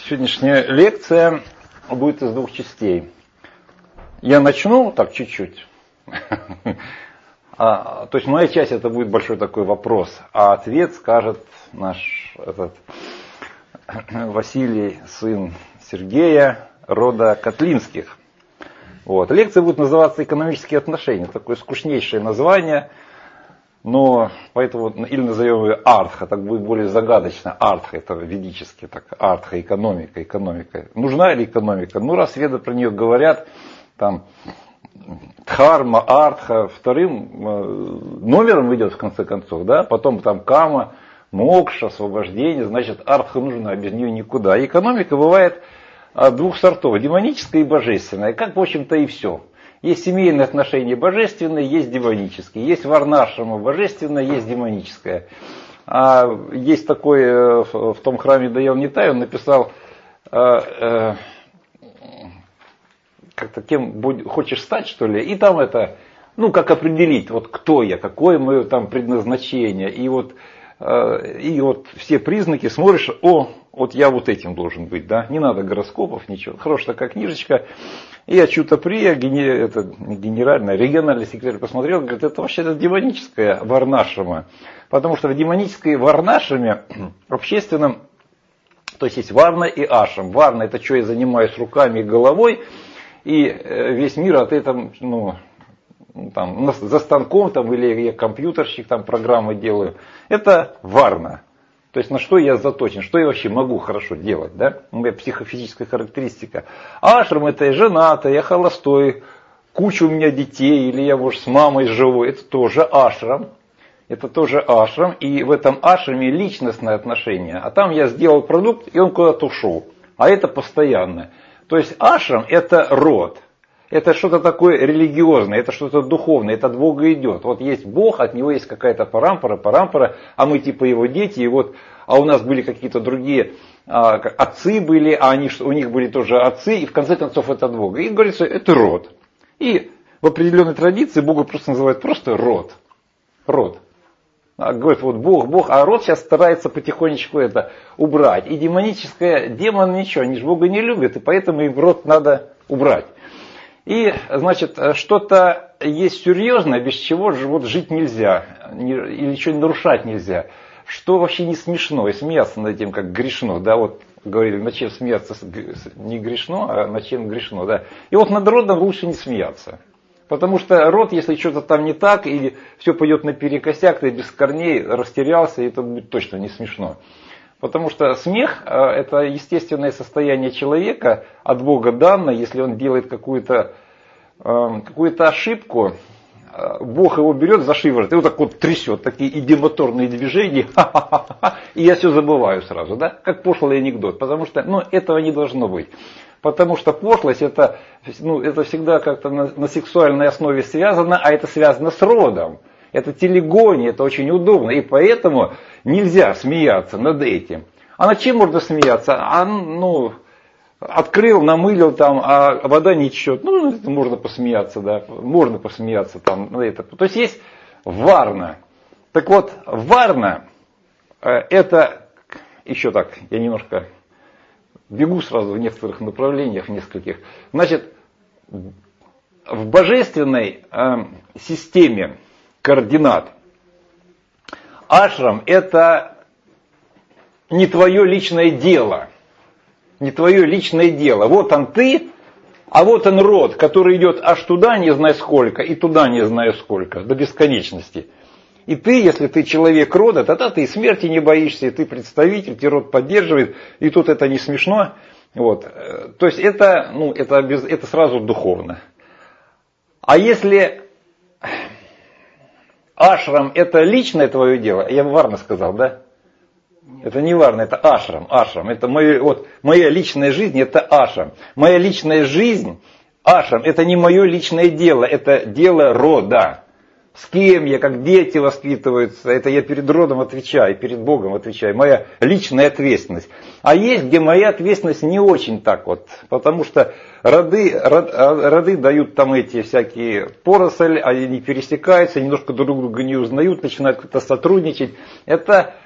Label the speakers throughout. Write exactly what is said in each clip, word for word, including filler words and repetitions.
Speaker 1: Сегодняшняя лекция будет из двух частей. Я начну так чуть-чуть. А, то есть моя часть это будет большой такой вопрос, а ответ скажет наш этот, Василий, сын Сергея, рода Котлинских. Вот. Лекция будет называться «Экономические отношения». Такое скучнейшее название, но поэтому или назовем ее Артха, так будет более загадочно. Артха, это ведически, так, Артха, экономика, экономика. Нужна ли экономика? Ну, раз веды про нее говорят, там, Дхарма, Артха, вторым номером идет в конце концов, да, потом там Кама, Мокша, освобождение, значит, Артха нужна, без нее никуда. И экономика бывает двух сортов, демоническая и божественная, как, в общем-то, и все. Есть семейные отношения божественные, есть демонические. Есть варнашрама божественное, есть демоническое. А есть такой, в том храме Даял Нитай, он написал, как-то кем хочешь стать, что ли, и там это, ну, как определить, вот кто я, какое мое там предназначение. И вот, и вот все признаки смотришь, о, вот я вот этим должен быть, да, не надо гороскопов, ничего. Хорошая такая книжечка. И Ачута Прия, это генеральный, региональный секретарь посмотрел, говорит, это вообще это демоническая варнашрама. Потому что в демонической варнашраме, общественном, то есть есть варна и ашрам. Варна это что я занимаюсь руками и головой, и весь мир от этого, ну, там, за станком там, или я компьютерщик, там программы делаю. Это варна. То есть на что я заточен, что я вообще могу хорошо делать, да? Моя психофизическая характеристика. Ашрам это я женатый, я холостой, куча у меня детей, или я, может, с мамой живу. Это тоже ашрам. Это тоже ашрам. И в этом ашраме личностное отношение. А там я сделал продукт, и он куда-то ушел. А это постоянно. То есть ашрам это род. Это что-то такое религиозное, это что-то духовное, это от Бога идет. Вот есть Бог, от него есть какая-то парампара, парампара, а мы типа его дети, и вот, а у нас были какие-то другие а, отцы были, а они, у них были тоже отцы, и в конце концов это от Бога. И говорится, это род. И в определенной традиции Бога просто называют просто род. Род. А, говорят, вот Бог, Бог, а род сейчас старается потихонечку это убрать. И демоническое, демон ничего, они же Бога не любят, и поэтому им род надо убрать. И, значит, что-то есть серьезное, без чего вот жить нельзя, или что-нибудь нарушать нельзя, что вообще не смешно, и смеяться над тем, как грешно, да, вот говорили, над чем смеяться не грешно, а над чем грешно, да. И вот над родом лучше не смеяться, потому что род, если что-то там не так, или все пойдет наперекосяк, ты без корней растерялся, и это будет точно не смешно. Потому что смех – это естественное состояние человека, от Бога данное. Если он делает какую-то, какую-то ошибку, Бог его берет за шиворот и вот так вот трясет, такие идиомоторные движения, и я все забываю сразу, да? Как пошлый анекдот. Потому что ну, этого не должно быть. Потому что пошлость это, ну, это всегда как-то на, на сексуальной основе связано, а это связано с родом. Это телегония, это очень удобно, и поэтому нельзя смеяться над этим. А над чем можно смеяться? А, ну, открыл, намылил там, а вода не течет. Ну, это можно посмеяться, да, можно посмеяться там на это. То есть есть варна. Так вот, варна, это, еще так, я немножко бегу сразу в некоторых направлениях, в нескольких. Значит, в божественной э, системе координат. Ашрам это не твое личное дело. Не твое личное дело. Вот он ты, а вот он род, который идет аж туда не знаю сколько, и туда не знаю сколько, до бесконечности. И ты, если ты человек рода, тогда ты и смерти не боишься, и ты представитель, тебе род поддерживает, и тут это не смешно. Вот. То есть это, ну, это, без, это сразу духовно. А если ашрам это личное твое дело, я бы варно сказал, да? Нет. Это не варно, это ашрам, ашрам. Это моя, вот, моя личная жизнь, это ашрам. Моя личная жизнь, ашрам, это не мое личное дело, это дело рода. С кем я, как дети воспитываются, это я перед родом отвечаю, перед Богом отвечаю, моя личная ответственность. А есть, где моя ответственность не очень так вот, потому что роды, род, роды дают там эти всякие поросли, они пересекаются, немножко друг друга не узнают, начинают как-то сотрудничать. Это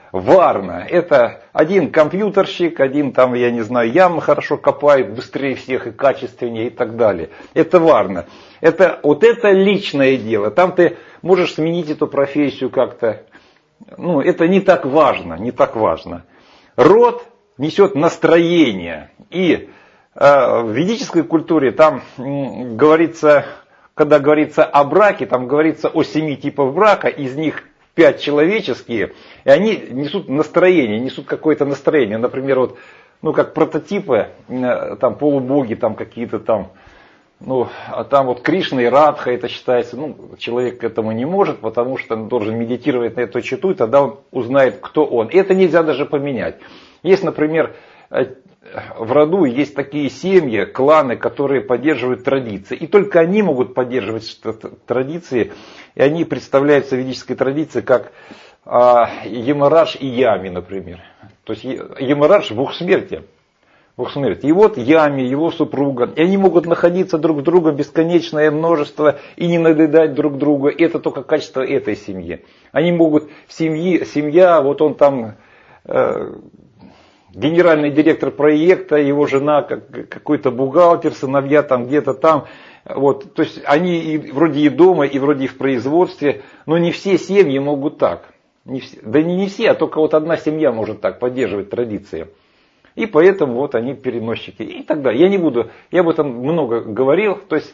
Speaker 1: Варна. Это один компьютерщик, один там, я не знаю, ямы хорошо копает, быстрее всех и качественнее и так далее. Это Варна. Это, вот это личное дело. Там ты можешь сменить эту профессию как-то. Ну, это не так важно, не так важно. Род несет настроение. И э, в ведической культуре там м, говорится, когда говорится о браке, там говорится о семи типах брака, из них пять человеческие, и они несут настроение, несут какое-то настроение. Например, вот, ну, как прототипы, там полубоги, там какие-то там, ну, а там вот Кришна и Радха, это считается, ну, человек к этому не может, потому что он должен медитировать на эту читу, и тогда он узнает, кто он. И это нельзя даже поменять. Есть, например, в роду есть такие семьи, кланы, которые поддерживают традиции. И только они могут поддерживать традиции. И они представляются в ведической традиции как а, Ямарадж и Ями, например. То есть Ямарадж в двухсмертии. двухсмертии. И вот Ями, его супруга. И они могут находиться друг с другом бесконечное множество и не надоедать друг другу. Это только качество этой семьи. Они могут, семьи, семья, вот он там... Э, генеральный директор проекта, его жена какой-то бухгалтер, сыновья там где-то там. Вот, то есть они и вроде и дома, и вроде и в производстве, но не все семьи могут так. Не все, да не, не все, а только вот одна семья может так поддерживать традиции. И поэтому вот они переносчики. И так далее. Я не буду, я об этом много говорил. То есть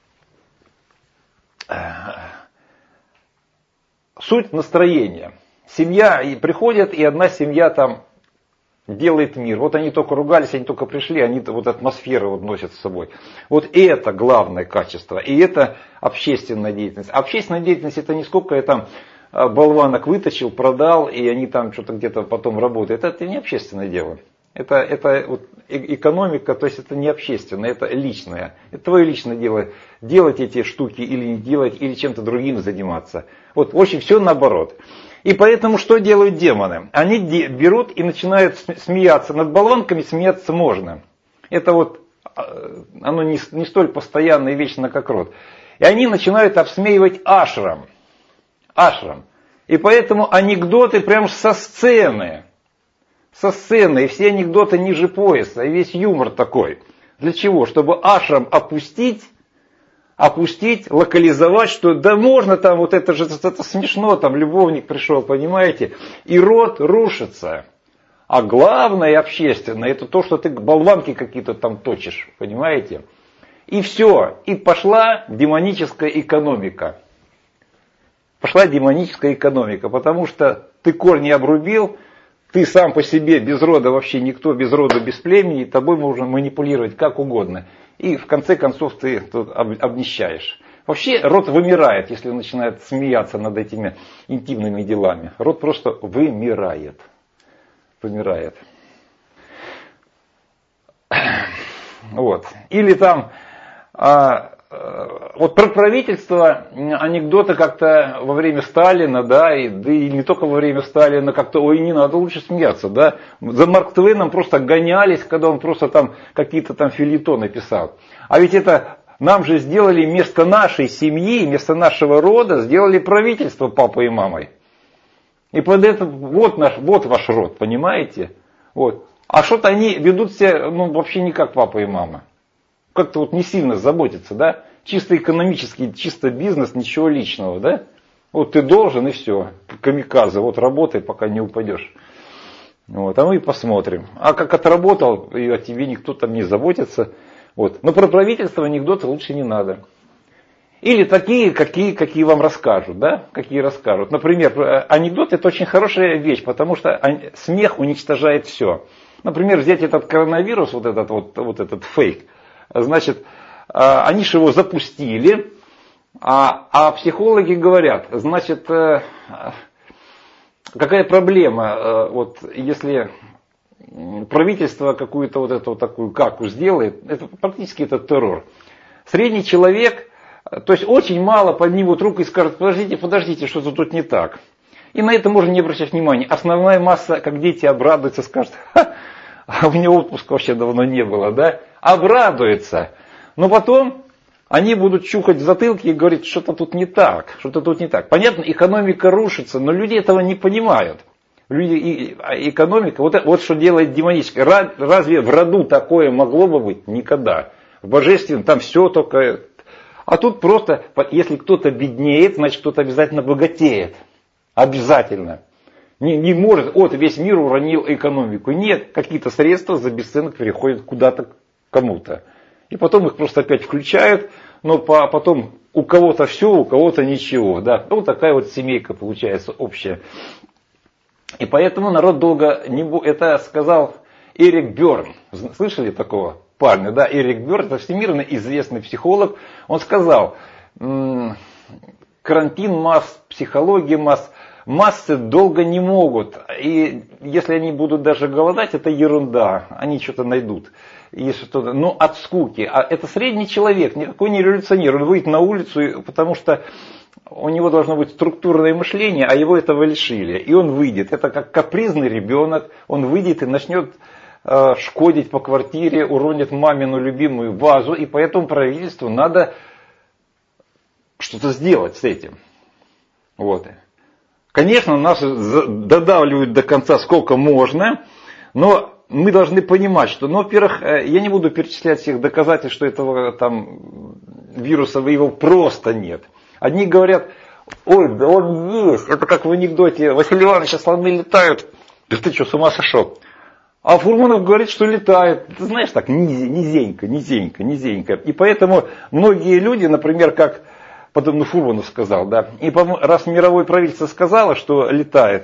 Speaker 1: суть настроения. Семья и приходит, и одна семья там делает мир. Вот они только ругались, они только пришли, они вот атмосферу вот носят с собой. Вот это главное качество. И это общественная деятельность. Общественная деятельность это не сколько я там болванок вытащил, продал, и они там что-то где-то потом работают. Это, это не общественное дело. Это, это вот экономика, то есть это не общественное, это личное. Это твое личное дело. Делать эти штуки или не делать, или чем-то другим заниматься. Вот, в общем, все наоборот. И поэтому что делают демоны? Они берут и начинают смеяться. Над болванками смеяться можно. Это вот, оно не, не столь постоянно и вечно, как род. И они начинают обсмеивать ашрам. Ашрам. И поэтому анекдоты прям со сцены. Со сцены. И все анекдоты ниже пояса. И весь юмор такой. Для чего? Чтобы ашрам опустить. Опустить, локализовать, что да можно там, вот это же это смешно, там любовник пришел, понимаете, и род рушится. А главное общественное, это то, что ты болванки какие-то там точишь, понимаете. И все, и пошла демоническая экономика. Пошла демоническая экономика, потому что ты корни обрубил, ты сам по себе без рода вообще никто, без рода, без племени, и тобой можно манипулировать как угодно. И в конце концов ты тут обнищаешь. Вообще род вымирает, если он начинает смеяться над этими интимными делами. Род просто вымирает. Вымирает. Вот. Или там, а, вот про правительство анекдоты как-то во время Сталина, да, и, да и не только во время Сталина, как-то, ой, не надо лучше смеяться, да. За Марк Твеном просто гонялись, когда он просто там какие-то там фельетоны писал. А ведь это нам же сделали вместо нашей семьи, вместо нашего рода, сделали правительство папой и мамой. И под это, вот наш, вот ваш род, понимаете? Вот. А что-то они ведут себя, ну, вообще не как папа и мама. Как-то вот не сильно заботятся, да? Чисто экономический, чисто бизнес, ничего личного, да? Вот ты должен и все. Камикадзе, вот работай, пока не упадешь. Вот, а мы и посмотрим. А как отработал, и о тебе никто там не заботится. Вот. Но про правительство анекдоты лучше не надо. Или такие, какие, какие вам расскажут, да? Какие расскажут. Например, анекдот это очень хорошая вещь, потому что смех уничтожает все. Например, взять этот коронавирус, вот этот, вот, вот этот фейк. Значит, они же его запустили, а, а психологи говорят, значит, какая проблема, вот если правительство какую-то вот эту вот такую каку сделает, это практически это террор. Средний человек, то есть очень мало поднимут руку и скажут, подождите, подождите, что-то тут не так. И на это можно не обращать внимания. Основная масса, как дети, обрадуется, скажет, ха, а у меня отпуска вообще давно не было, да? Обрадуется. Но потом они будут чухать в затылке и говорить, что-то тут не так, что-то тут не так. Понятно, экономика рушится, но люди этого не понимают. Люди, и, экономика, вот, вот что делает демоническое. Разве в роду такое могло бы быть? Никогда. В божественном там все только... А тут просто, если кто-то беднеет, значит кто-то обязательно богатеет. Обязательно. Не, не может, вот весь мир уронил экономику. Нет, какие-то средства за бесценок переходят куда-то кому-то. И потом их просто опять включают, но по, потом у кого-то все, у кого-то ничего. Да? Вот такая вот семейка получается общая. И поэтому народ долго не... Это сказал Эрик Берн. Слышали такого парня? Да, Эрик Берн, это всемирно известный психолог. Он сказал, карантин масс, психология масс, массы долго не могут. И если они будут даже голодать, это ерунда. Они что-то найдут. Если что-то, но от скуки. А это средний человек, никакой не революционер. Он выйдет на улицу, потому что у него должно быть структурное мышление, а его этого лишили. И он выйдет. Это как капризный ребенок. Он выйдет и начнет э, шкодить по квартире, уронит мамину любимую вазу. И поэтому правительству надо что-то сделать с этим. Вот. Конечно, нас додавливают до конца сколько можно, но мы должны понимать, что, ну, во-первых, я не буду перечислять всех доказательств, что этого там вируса его просто нет. Одни говорят, ой, да он есть, это как в анекдоте, Василий Иванович, слоны летают, да ты что, с ума сошел? А Фурманов говорит, что летает, ты знаешь, так, низенько, низенько, низенько. И поэтому многие люди, например, как потом ну, Фурманов сказал, да, и раз мировое правительство сказало, что летает,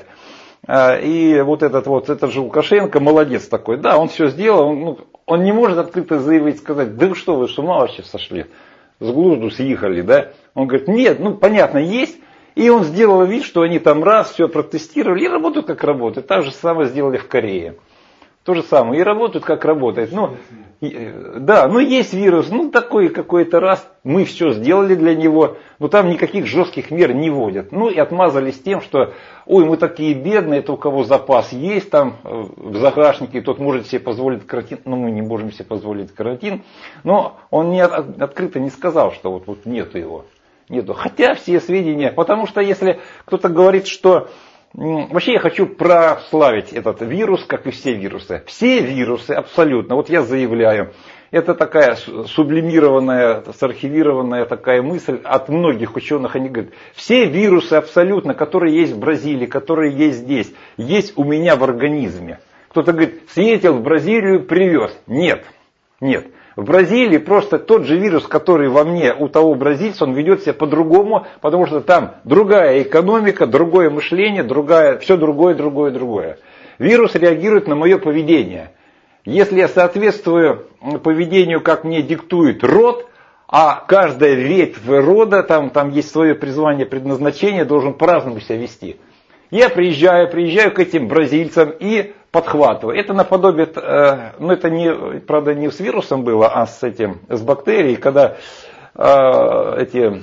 Speaker 1: и вот этот вот, этот же Лукашенко, молодец такой, да, он все сделал, он, ну, он не может открыто заявить, сказать, да что вы, с ума вообще сошли, с глузду съехали, да. Он говорит, нет, ну понятно, есть, и он сделал вид, что они там раз, все протестировали, и работают как работают, так же самое сделали в Корее. То же самое, и работают как работает. Ну, и, да, ну есть вирус, ну такой какой-то раз, мы все сделали для него, но там никаких жестких мер не вводят. Ну и отмазались тем, что, ой, мы такие бедные, это у кого запас есть там в загашнике, тот может себе позволить карантин, но мы не можем себе позволить карантин. Но он не, открыто не сказал, что вот, вот нету его. Нету. Хотя все сведения, потому что если кто-то говорит, что... Вообще я хочу прославить этот вирус, как и все вирусы. Все вирусы абсолютно, вот я заявляю, это такая сублимированная, сархивированная такая мысль от многих ученых. Они говорят, все вирусы абсолютно, которые есть в Бразилии, которые есть здесь, есть у меня в организме. Кто-то говорит, съездил в Бразилию, привез. Нет, нет. В Бразилии просто тот же вирус, который во мне у того бразильца, он ведет себя по-другому, потому что там другая экономика, другое мышление, другая, все другое, другое, другое. Вирус реагирует на мое поведение. Если я соответствую поведению, как мне диктует род, а каждая ветвь рода, там, там есть свое призвание, предназначение, должен по-разному себя вести. Я приезжаю, приезжаю к этим бразильцам и подхватываю. Это наподобие, э, ну это не, правда не с вирусом было, а с этим, с бактерией, когда э, эти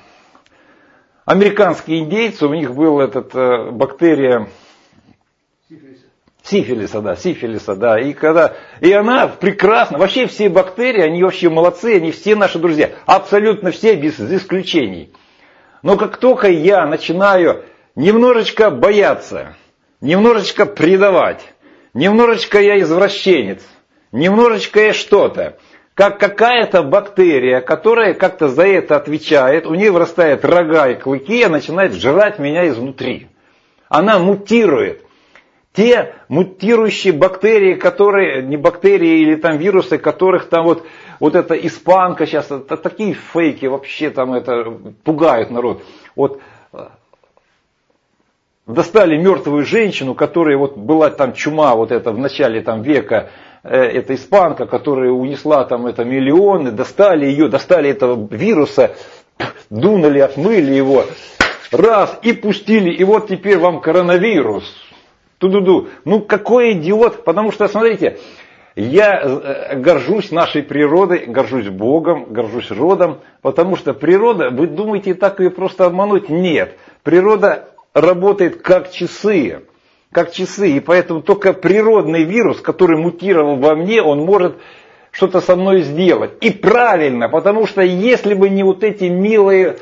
Speaker 1: американские индейцы, у них была этот э, бактерия сифилиса. сифилиса, да, сифилиса, да, и когда, и она прекрасно, вообще все бактерии, они вообще молодцы, они все наши друзья, абсолютно все без исключений. Но как только я начинаю немножечко бояться, немножечко предавать, немножечко я извращенец, немножечко я что-то, как какая-то бактерия, которая как-то за это отвечает, у нее вырастает рога и клыки, и начинает жрать меня изнутри. Она мутирует. Те мутирующие бактерии, которые, не бактерии или там вирусы, которых там вот, вот эта испанка сейчас, это такие фейки вообще там это пугают народ. Вот достали мертвую женщину, которая вот была там чума вот это в начале там века, э, эта испанка, которая унесла там это миллионы, достали ее, достали этого вируса, дунули, отмыли его, раз и пустили, и вот теперь вам коронавирус. Ту-ду-ду. Ну какой идиот, потому что смотрите, я горжусь нашей природой, горжусь Богом, горжусь родом, потому что природа, вы думаете, так ее просто обмануть? Нет, природа работает как часы, как часы, и поэтому только природный вирус, который мутировал во мне, он может что-то со мной сделать. И правильно, потому что если бы не вот эти милые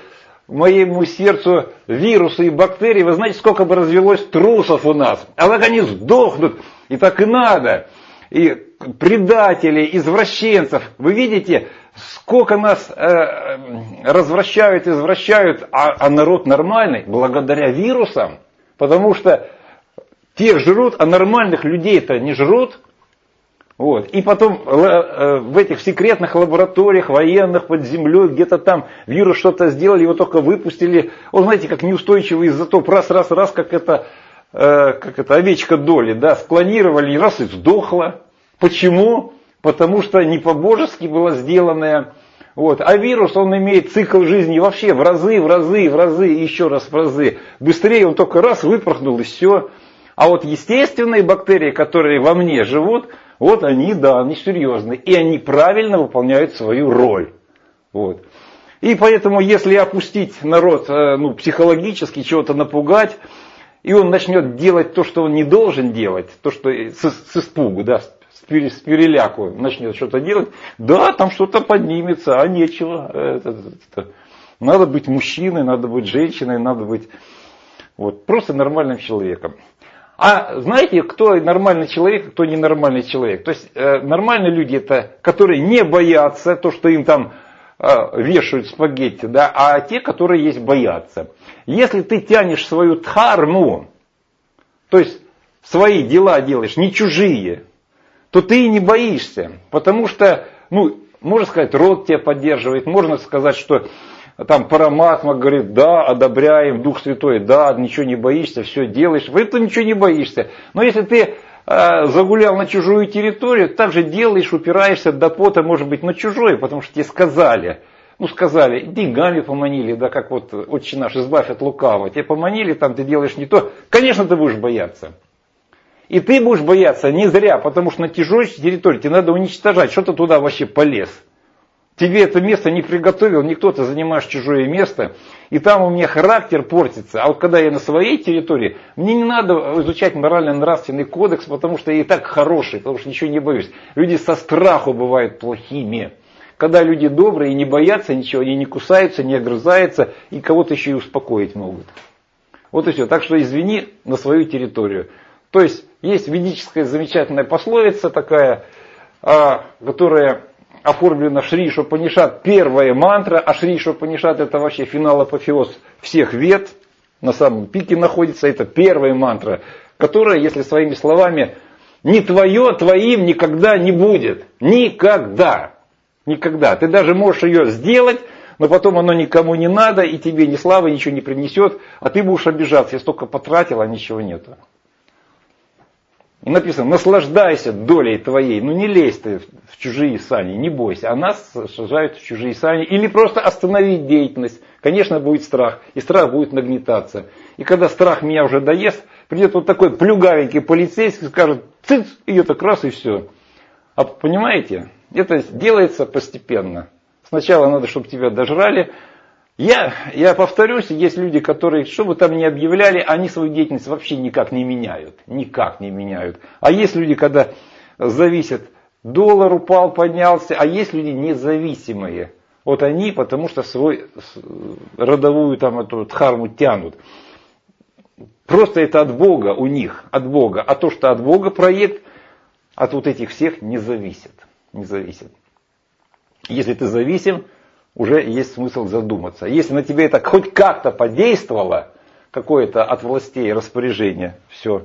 Speaker 1: моему сердцу вирусы и бактерии, вы знаете, сколько бы развелось трусов у нас. А как они сдохнут, и так и надо. И предателей, извращенцев. Вы видите, сколько нас э, развращают, извращают, а, а народ нормальный, благодаря вирусам. Потому что тех жрут, а нормальных людей-то не жрут. Вот. И потом в этих секретных лабораториях, военных, под землей, где-то там вирус что-то сделали, его только выпустили. Он, знаете, как неустойчивый изотоп, раз-раз-раз, как это, как это овечка Долли, да, склонировали, и раз и сдохла. Почему? Потому что не по-божески было сделанное. Вот. А вирус, он имеет цикл жизни вообще в разы, в разы, в разы, и еще раз в разы. Быстрее он только раз выпорхнул, и все. А вот естественные бактерии, которые во мне живут, вот они, да, они серьезные. И они правильно выполняют свою роль. Вот. И поэтому, если опустить народ ну, психологически, чего-то напугать, и он начнет делать то, что он не должен делать, то, что с, с испугу, да, с переляку начнет что-то делать, да, там что-то поднимется, а нечего. Это, это. Надо быть мужчиной, надо быть женщиной, надо быть вот, просто нормальным человеком. А знаете, кто нормальный человек, кто ненормальный человек? То есть э, нормальные люди это, которые не боятся то, что им там э, вешают спагетти, да, а те, которые есть боятся. Если ты тянешь свою дхарму, то есть свои дела делаешь, не чужие, то ты и не боишься. Потому что, ну, можно сказать, род тебя поддерживает, можно сказать, что там Параматма говорит, да, одобряем, Дух Святой, да, ничего не боишься, все делаешь. Вы это ничего не боишься. Но если ты э, загулял на чужую территорию, так же делаешь, упираешься до пота, может быть, на чужой, потому что тебе сказали. Ну, сказали, деньгами поманили, да, как вот Отче наш, избавь от лукавого. Тебе поманили, там ты делаешь не то. Конечно, ты будешь бояться. И ты будешь бояться не зря, потому что на чужой территории тебе надо уничтожать. Что ты туда вообще полез? Тебе это место не приготовил, никто, ты занимаешь чужое место, и там у меня характер портится. А вот когда я на своей территории, мне не надо изучать морально-нравственный кодекс, потому что я и так хороший, потому что ничего не боюсь. Люди со страху бывают плохими. Когда люди добрые и не боятся ничего, они не кусаются, не огрызаются, и кого-то еще и успокоить могут. Вот и все. Так что извини на свою территорию. То есть есть ведическая замечательная пословица такая, которая оформлена Шри Ишупанишад, первая мантра, а Шри Ишупанишад это вообще финал апофеоз всех вед, на самом пике находится, это первая мантра, которая, если своими словами, не твое, твоим никогда не будет. Никогда. Никогда. Ты даже можешь ее сделать, но потом оно никому не надо, и тебе ни славы, ничего не принесет, а ты будешь обижаться, я столько потратил, а ничего нету. И написано, наслаждайся долей твоей, ну не лезь ты в чужие сани, не бойся, а нас сажают в чужие сани, или просто остановить деятельность. Конечно, будет страх, и страх будет нагнетаться. И когда страх меня уже доест, придет вот такой плюгавенький полицейский и скажет, цыц, и это раз и все. А понимаете, это делается постепенно. Сначала надо, чтобы тебя дожрали. Я, я повторюсь, есть люди, которые, что бы там ни объявляли, они свою деятельность вообще никак не меняют. Никак не меняют. А есть люди, когда зависят, доллар упал, поднялся, а есть люди независимые. Вот они, потому что свою родовую там эту дхарму тянут. Просто это от Бога у них, от Бога. А то, что от Бога проект, от вот этих всех не зависит. Не зависит. Если ты зависим, уже есть смысл задуматься. Если на тебя это хоть как-то подействовало, какое-то от властей распоряжение, все.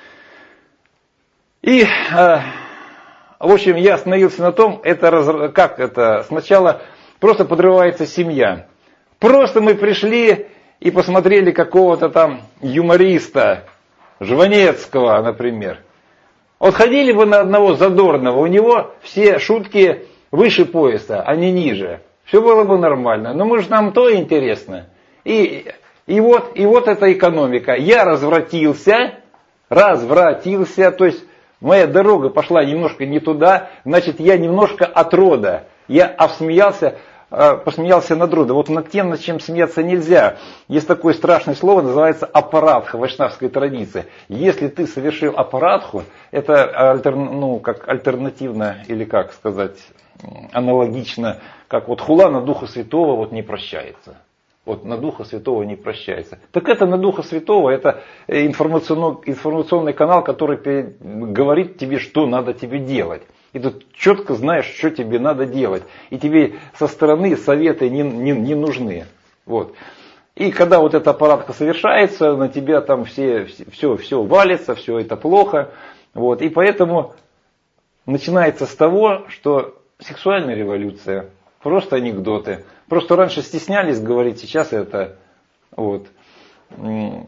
Speaker 1: И, э, в общем, я остановился на том, это как это, сначала просто подрывается семья. Просто мы пришли и посмотрели какого-то там юмориста, Жванецкого, например. Вот ходили бы на одного Задорнова, у него все шутки выше пояса, а не ниже. Все было бы нормально. Но может нам то интересно. И, и, вот, и вот эта экономика. Я развратился, развратился, то есть моя дорога пошла немножко не туда, значит я немножко от рода. Я обсмеялся, посмеялся над родом. Вот над тем, над чем смеяться нельзя. Есть такое страшное слово, называется апарадха в вайшнавской традиции. Если ты совершил апарадху, это альтер, ну, как альтернативно, или как сказать, аналогично, как вот хула на Духа Святого вот не прощается. Вот на Духа Святого не прощается. Так это на Духа Святого, это информационный, информационный канал, который говорит тебе, что надо тебе делать. И ты четко знаешь, что тебе надо делать. И тебе со стороны советы не, не, не нужны. Вот. И когда вот эта аппаратка совершается, на тебя там все, все, все валится, все это плохо. Вот. И поэтому начинается с того, что сексуальная революция, просто анекдоты. Просто раньше стеснялись говорить, сейчас это, вот, ну,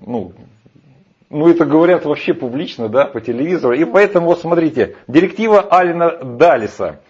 Speaker 1: ну это говорят вообще публично, да, по телевизору. И поэтому, вот смотрите, директива Алена Даллеса.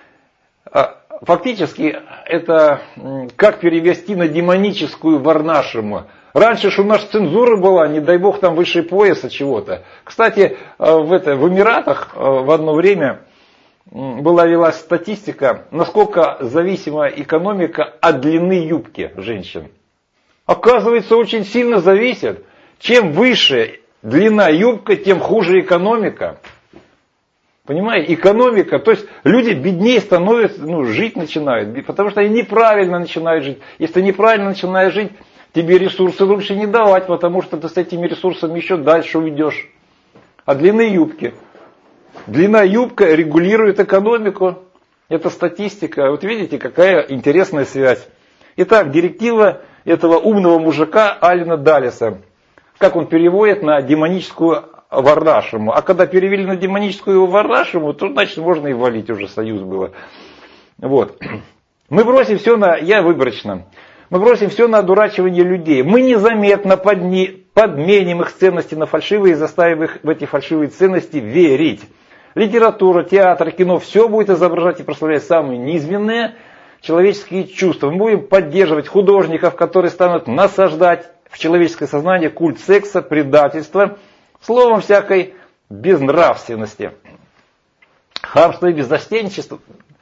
Speaker 1: Фактически это как перевести на демоническую варнашему. Раньше же у нас цензура была, не дай бог там выше пояса чего-то. Кстати, в, это, в Эмиратах в одно время была велась статистика, насколько зависима экономика от длины юбки женщин. Оказывается, очень сильно зависит. Чем выше длина юбка, тем хуже экономика. Понимаете, экономика, то есть люди беднее становятся, ну, жить начинают, потому что они неправильно начинают жить. Если ты неправильно начинаешь жить, тебе ресурсы лучше не давать, потому что ты с этими ресурсами еще дальше уйдешь. А длины юбки. Длина юбка регулирует экономику. Это статистика. Вот видите, какая интересная связь. Итак, директива этого умного мужика Алена Даллеса. Как он переводит на демоническую варнашему. А когда перевели на демоническую варнашему, то значит можно и валить, уже союз было. Вот. Мы бросим все на, я выборочно, мы бросим все на одурачивание людей. Мы незаметно подни, подменим их ценности на фальшивые и заставим их в эти фальшивые ценности верить. Литература, театр, кино, все будет изображать и прославлять самые низменные человеческие чувства. Мы будем поддерживать художников, которые станут насаждать в человеческое сознание культ секса, предательства, словом всякой безнравственности. Хамство и беззастенчество,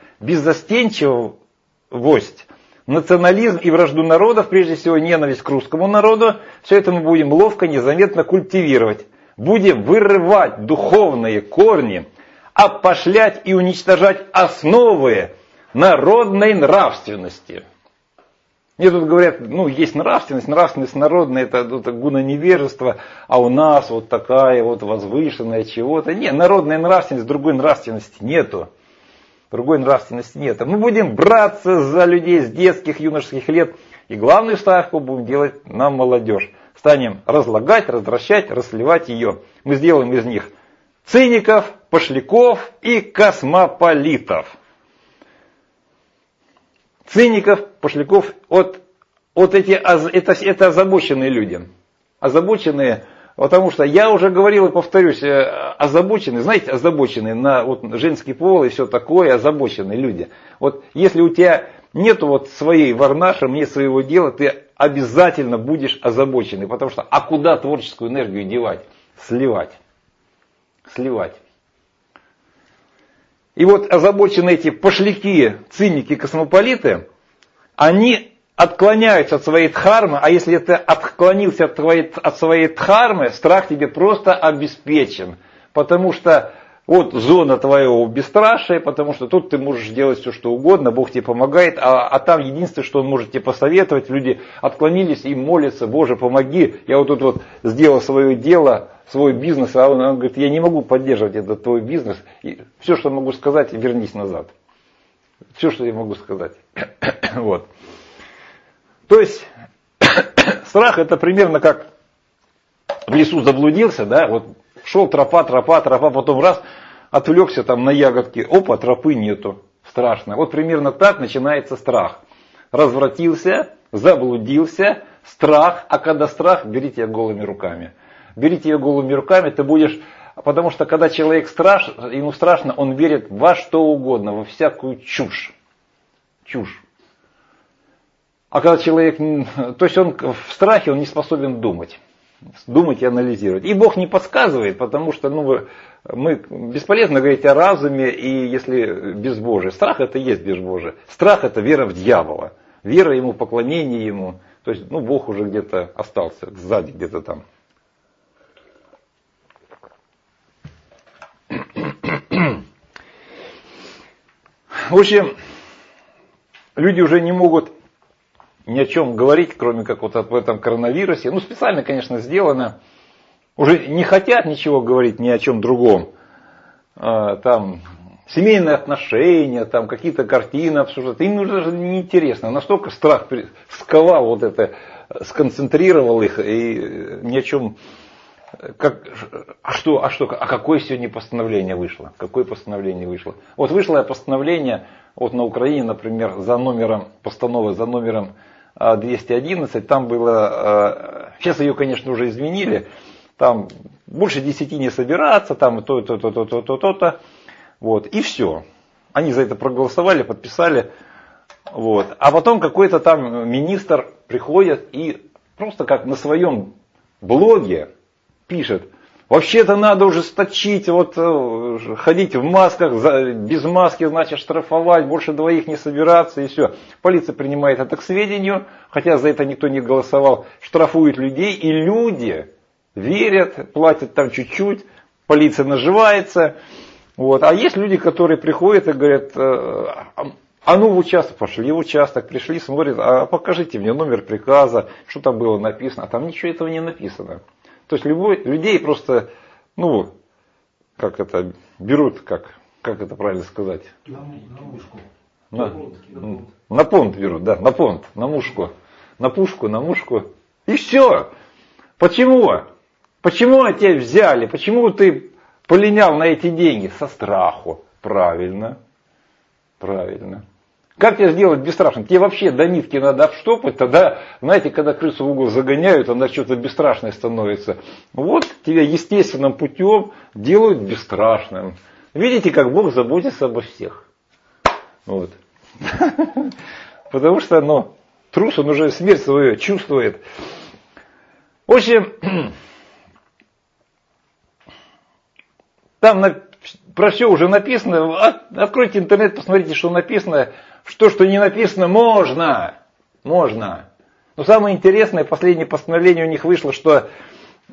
Speaker 1: беззастенчивость, национализм и вражду народов, прежде всего ненависть к русскому народу, все это мы будем ловко, незаметно культивировать. Будем вырывать духовные корни, опошлять и уничтожать основы народной нравственности. Мне тут говорят, ну, есть нравственность, нравственность народная, это, это гуна невежества, а у нас вот такая вот возвышенная чего-то. Нет, народная нравственность, другой нравственности нету. Другой нравственности нет. Мы будем браться за людей с детских, юношеских лет, и главную ставку будем делать на молодежь. Станем разлагать, развращать, расливать ее. Мы сделаем из них циников, пошляков и космополитов. Циников, пошляков, от, от эти, это, это озабоченные люди. Озабоченные, потому что я уже говорил и повторюсь, озабоченные, знаете, озабоченные на вот, женский пол и все такое, озабоченные люди. Вот если у тебя нет вот своей варнаши, нет своего дела, ты обязательно будешь озабоченный. Потому что, а куда творческую энергию девать? Сливать. Сливать. И вот озабоченные эти пошляки, циники, космополиты, они отклоняются от своей дхармы, а если ты отклонился от, твоей, от своей дхармы, страх тебе просто обеспечен. Потому что вот зона твоего бесстрашия, потому что тут ты можешь делать все, что угодно, Бог тебе помогает, а, а там единственное, что Он может тебе посоветовать, люди отклонились и молятся, Боже, помоги, я вот тут вот сделал свое дело, свой бизнес, а он, он говорит, я не могу поддерживать этот твой бизнес, и все, что могу сказать, вернись назад. Все, что я могу сказать. Вот. То есть, страх это примерно как в лесу заблудился, да, вот шел тропа, тропа, тропа, потом раз, отвлекся там на ягодки, опа, тропы нету, страшно. Вот примерно так начинается страх. Развратился, заблудился, страх, а когда страх, берите ее голыми руками. Берите ее голыми руками, ты будешь, потому что когда человек страш, ему страшно, он верит во что угодно, во всякую чушь. Чушь. А когда человек, то есть он в страхе, он не способен думать. Думать и анализировать. И Бог не подсказывает, потому что ну, мы бесполезно говорить о разуме, и если безбожие. Страх это и есть безбожие. Страх это вера в дьявола. Вера ему, поклонение ему. То есть ну, Бог уже где-то остался, сзади где-то там. В общем, люди уже не могут ни о чем говорить, кроме как вот об этом коронавирусе. Ну, специально, конечно, сделано. Уже не хотят ничего говорить ни о чем другом. Там семейные отношения, там какие-то картины обсуждать. Им уже даже неинтересно. Настолько страх сковал вот это, сконцентрировал их и ни о чем. Как, а что, а что, а какое сегодня постановление вышло? Какое постановление вышло? Вот вышло постановление вот на Украине, например, за номером, постановы за номером двести одиннадцать, там было, сейчас ее, конечно, уже изменили, там больше десяти не собираться, там то-то, то-то, то-то, то-то, вот, и все. Они за это проголосовали, подписали, вот. А потом какой-то там министр приходит и просто как на своем блоге пишет: вообще-то надо ужесточить, вот, ходить в масках, без маски, значит, штрафовать, больше двоих не собираться, и все. Полиция принимает это к сведению, хотя за это никто не голосовал, штрафует людей, и люди верят, платят там чуть-чуть, полиция наживается. Вот. А есть люди, которые приходят и говорят: а ну в участок, пошли в участок, пришли, смотрят, а покажите мне номер приказа, что там было написано, а там ничего этого не написано. То есть любой, людей просто, ну, как это, берут, как, как это правильно сказать?
Speaker 2: На, на мушку.
Speaker 1: На,
Speaker 2: на, понт, на, понт.
Speaker 1: на понт берут, да, на понт, на мушку. На пушку, на мушку. И все. Почему? Почему тебя взяли? Почему ты полинял на эти деньги? Со страху. Правильно. Правильно. Как тебя сделать бесстрашным? Тебе вообще до нитки надо обштопать, тогда, знаете, когда крысу в угол загоняют, она что-то бесстрашной становится. Вот тебя естественным путем делают бесстрашным. Видите, как Бог заботится обо всех. Вот. Потому что, ну, трус, он уже смерть свою чувствует. В общем, там на, про все уже написано. Откройте интернет, посмотрите, что написано. Что, что не написано, можно. Можно. Но самое интересное, последнее постановление у них вышло, что э,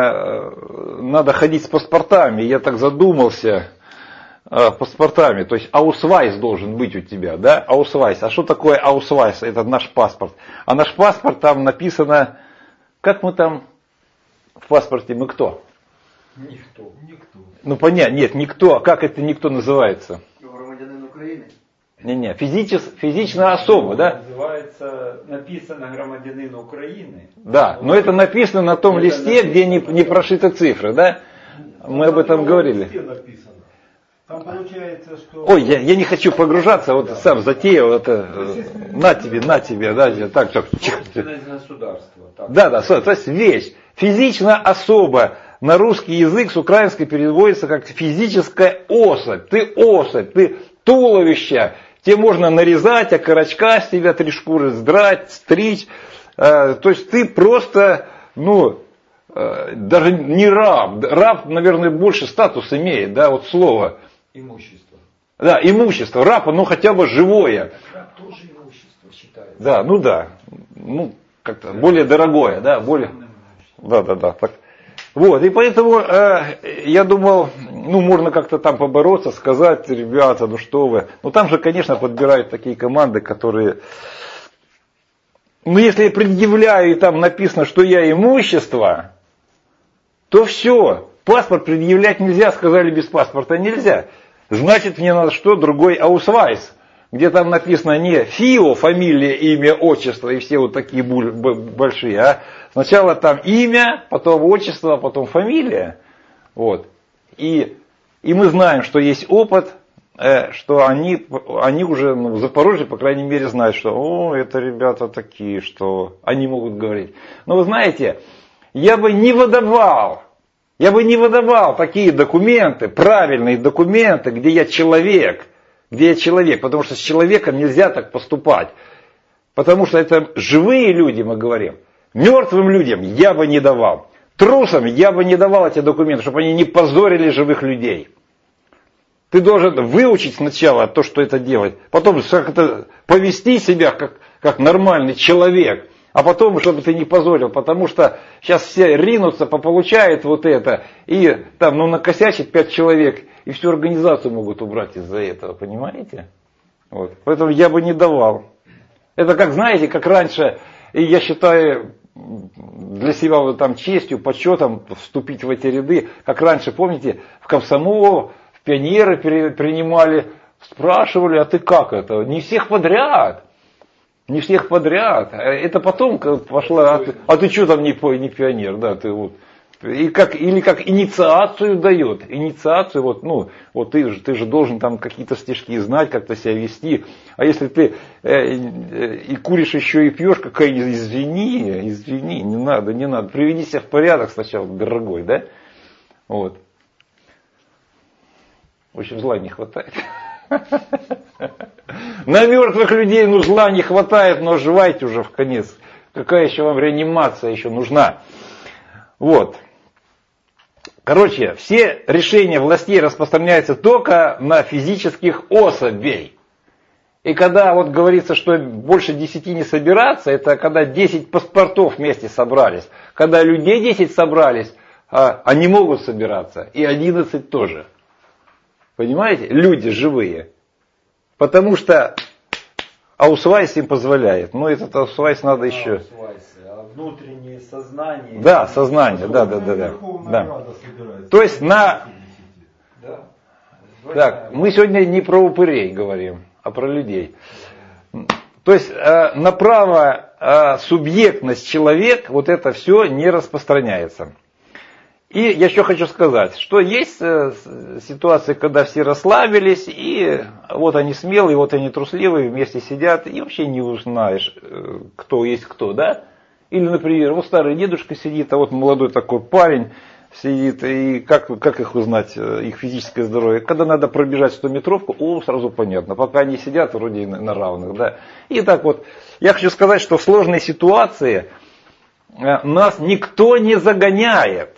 Speaker 1: надо ходить с паспортами. Я так задумался. Э, паспортами. То есть аусвайс должен быть у тебя. Да? Аусвайс. А что такое аусвайс? Это наш паспорт. А наш паспорт, там написано... Как мы там в паспорте, мы кто?
Speaker 2: Никто. Никто.
Speaker 1: Ну понятно, нет, никто. А как это никто называется?
Speaker 3: Громадянин України.
Speaker 1: Не-не, физичес, физичная особа, да?
Speaker 4: Называется, написано громадянин Украины.
Speaker 1: Да, но это написано на том листе, где не, не прошиты цифры, да? Мы об этом говорили.
Speaker 2: Там получается, что...
Speaker 1: Ой, я, я не хочу погружаться, вот да. Сам затеял, это, на тебе, на тебе, да, так, так.
Speaker 4: Государство. Так.
Speaker 1: Да, да, то есть вещь. Физичная особа на русский язык с украинской переводится как физическая особь. Ты особь, ты туловище. Тебе можно нарезать, окорочка с тебя, три шкуры сдрать, стричь. Э, то есть ты просто, ну, э, даже не раб. Раб, наверное, больше статус имеет, да, вот слово.
Speaker 4: Имущество.
Speaker 1: Да, имущество. Раб, ну хотя бы живое.
Speaker 4: Раб тоже имущество считается.
Speaker 1: Да, ну да. Ну, как-то более дорогое, да, более. Да, да, да. Так. Вот, и поэтому э, я думал, ну, можно как-то там побороться, сказать: ребята, ну что вы. Ну, там же, конечно, подбирают такие команды, которые... Ну, если я предъявляю, и там написано, что я имущество, то все. Паспорт предъявлять нельзя, сказали, без паспорта нельзя. Значит, мне надо что? Другой аусвайс. Где там написано не ФИО, фамилия, имя, отчество и все вот такие большие, а сначала там имя, потом отчество, потом фамилия. Вот. И, и мы знаем, что есть опыт, э, что они, они уже, ну, в Запорожье, по крайней мере, знают, что о, это ребята такие, что они могут говорить. Но вы знаете, я бы не выдавал, я бы не выдавал такие документы, правильные документы, где я человек. Где я человек, потому что с человеком нельзя так поступать. Потому что это живые люди, мы говорим. Мертвым людям я бы не давал. Трусам я бы не давал эти документы, чтобы они не позорили живых людей. Ты должен выучить сначала то, что это делать. Потом как это, повести себя как, как нормальный человек. А потом, чтобы ты не позорил, потому что сейчас все ринутся, пополучают вот это, и там, ну, накосячит пять человек, и всю организацию могут убрать из-за этого, понимаете? Вот. Поэтому я бы не давал. Это как, знаете, как раньше, и я считаю для себя вот там честью, почетом вступить в эти ряды, как раньше, помните, в комсомол, в пионеры принимали, спрашивали, а ты как это? Не всех подряд. Не всех подряд. Это потом пошла, а ты, а ты что там не, не пионер, да, ты вот. И как, или как инициацию дает. Инициацию, вот, ну, вот ты же, ты же должен там какие-то стишки знать, как-то себя вести. А если ты э, э, и куришь еще и пьешь, какая-нибудь, извини, извини, не надо, не надо. Приведи себя в порядок сначала, дорогой, да? Вот. В общем, зла не хватает. На мертвых людей, ну, зла не хватает, но оживайте уже в конец. Какая еще вам реанимация еще нужна? Вот. Короче, все решения властей распространяются только на физических особей. И когда вот говорится, что больше десяти не собираться, это когда десять паспортов вместе собрались. Когда людей десять собрались, они могут собираться. И одиннадцать тоже. Понимаете? Люди живые. Потому что аусвайс им позволяет. Но этот аусвайс надо еще...
Speaker 4: Внутреннее сознание.
Speaker 1: Да, сознание, да, да, да, да. да. То есть на...
Speaker 4: Да.
Speaker 1: Так, мы сегодня не про упырей говорим, а про людей. То есть э, на право э, субъектность человек, вот это все не распространяется. И я еще хочу сказать, что есть э, ситуации, когда все расслабились, и вот они смелые, вот они трусливые, вместе сидят, и вообще не узнаешь, э, кто есть кто, да? Или, например, вот старый дедушка сидит, а вот молодой такой парень сидит, и как, как их узнать, их физическое здоровье? Когда надо пробежать стометровку, о, сразу понятно, пока они сидят вроде на равных, да. И так вот, я хочу сказать, что в сложной ситуации нас никто не загоняет.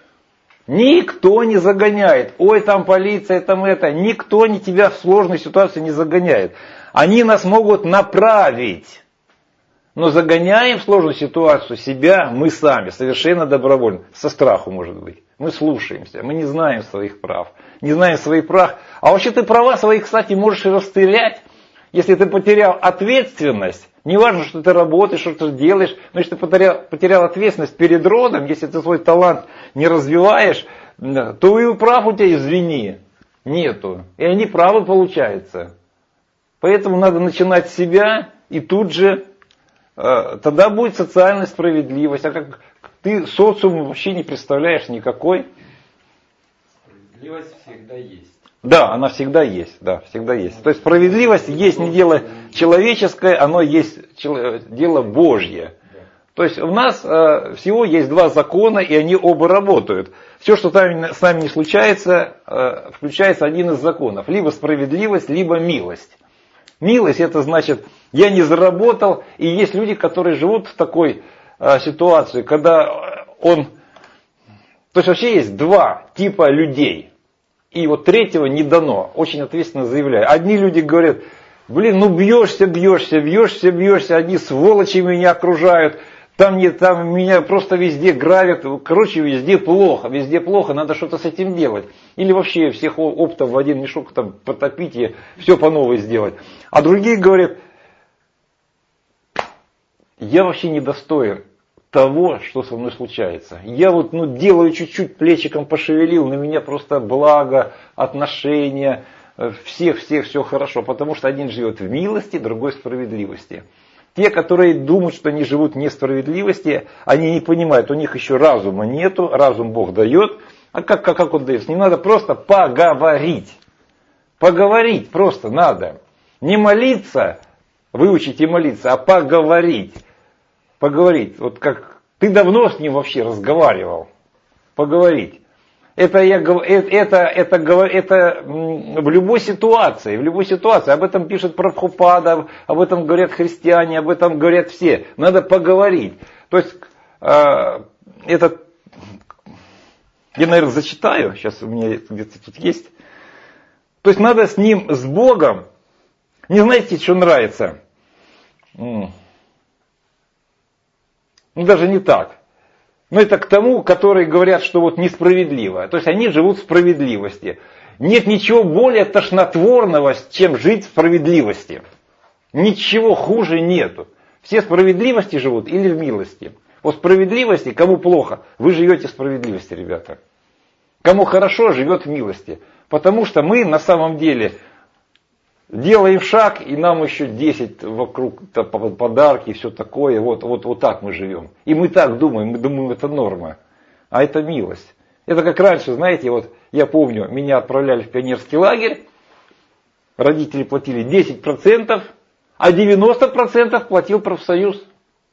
Speaker 1: Никто не загоняет. Ой, там полиция, там это. Никто не тебя в сложной ситуации не загоняет. Они нас могут направить. Но загоняем в сложную ситуацию себя мы сами, совершенно добровольно, со страху, может быть. Мы слушаемся, мы не знаем своих прав, не знаем своих прав. А вообще ты права свои, кстати, можешь и расстрелять, если ты потерял ответственность. Не важно, что ты работаешь, что ты делаешь, но если ты потерял, потерял ответственность перед родом, если ты свой талант не развиваешь, то и прав у тебя, извини, нету. И они правы, получается. Поэтому надо начинать с себя и тут же... Тогда будет социальная справедливость. А как ты социум вообще не представляешь никакой.
Speaker 4: Справедливость всегда есть.
Speaker 1: Да, она всегда есть. Да, всегда есть. То есть справедливость есть не дело человеческое, оно есть дело Божье. То есть у нас всего есть два закона, и они оба работают. Все, что с нами не случается, включается один из законов. Либо справедливость, либо милость. Милость это значит, я не заработал, и есть люди, которые живут в такой э, ситуации, когда он... То есть вообще есть два типа людей, и вот третьего не дано, очень ответственно заявляю. Одни люди говорят, блин, ну бьешься, бьешься, бьешься, бьешься, одни сволочи меня окружают, там, не, там меня просто везде гравят, короче, везде плохо, везде плохо, надо что-то с этим делать. Или вообще всех оптом в один мешок там потопить и все по новой сделать. А другие говорят, я вообще не достоин того, что со мной случается. Я вот ну, делаю чуть-чуть, плечиком пошевелил, на меня просто благо, отношения, всех-всех все хорошо. Потому что один живет в милости, другой в справедливости. Те, которые думают, что они живут в несправедливости, они не понимают, у них еще разума нету, разум Бог дает. А как, как, как он дает? С ним надо просто поговорить. Поговорить просто надо. Не молиться, выучите молиться, а поговорить. Поговорить. Вот как ты давно с ним вообще разговаривал. Поговорить. Это, я, это, это, это, это в любой ситуации, в любой ситуации. Об этом пишет Прабхупада, об этом говорят христиане, об этом говорят все. Надо поговорить. То есть, э, это, я, наверное, зачитаю, сейчас у меня где-то тут есть. То есть, надо с ним, с Богом, не знаете, что нравится? Ну, даже не так. Но это к тому, которые говорят, что вот несправедливо. То есть они живут в справедливости. Нет ничего более тошнотворного, чем жить в справедливости. Ничего хуже нету. Все в справедливости живут или в милости. Вот справедливости, кому плохо, вы живете в справедливости, ребята. Кому хорошо, живет в милости. Потому что мы на самом деле делаем шаг, и нам еще десять вокруг подарки и все такое. Вот, вот, вот так мы живем. И мы так думаем, мы думаем, это норма. А это милость. Это как раньше, знаете, вот я помню, меня отправляли в пионерский лагерь, родители платили десять процентов, а девяносто процентов платил профсоюз.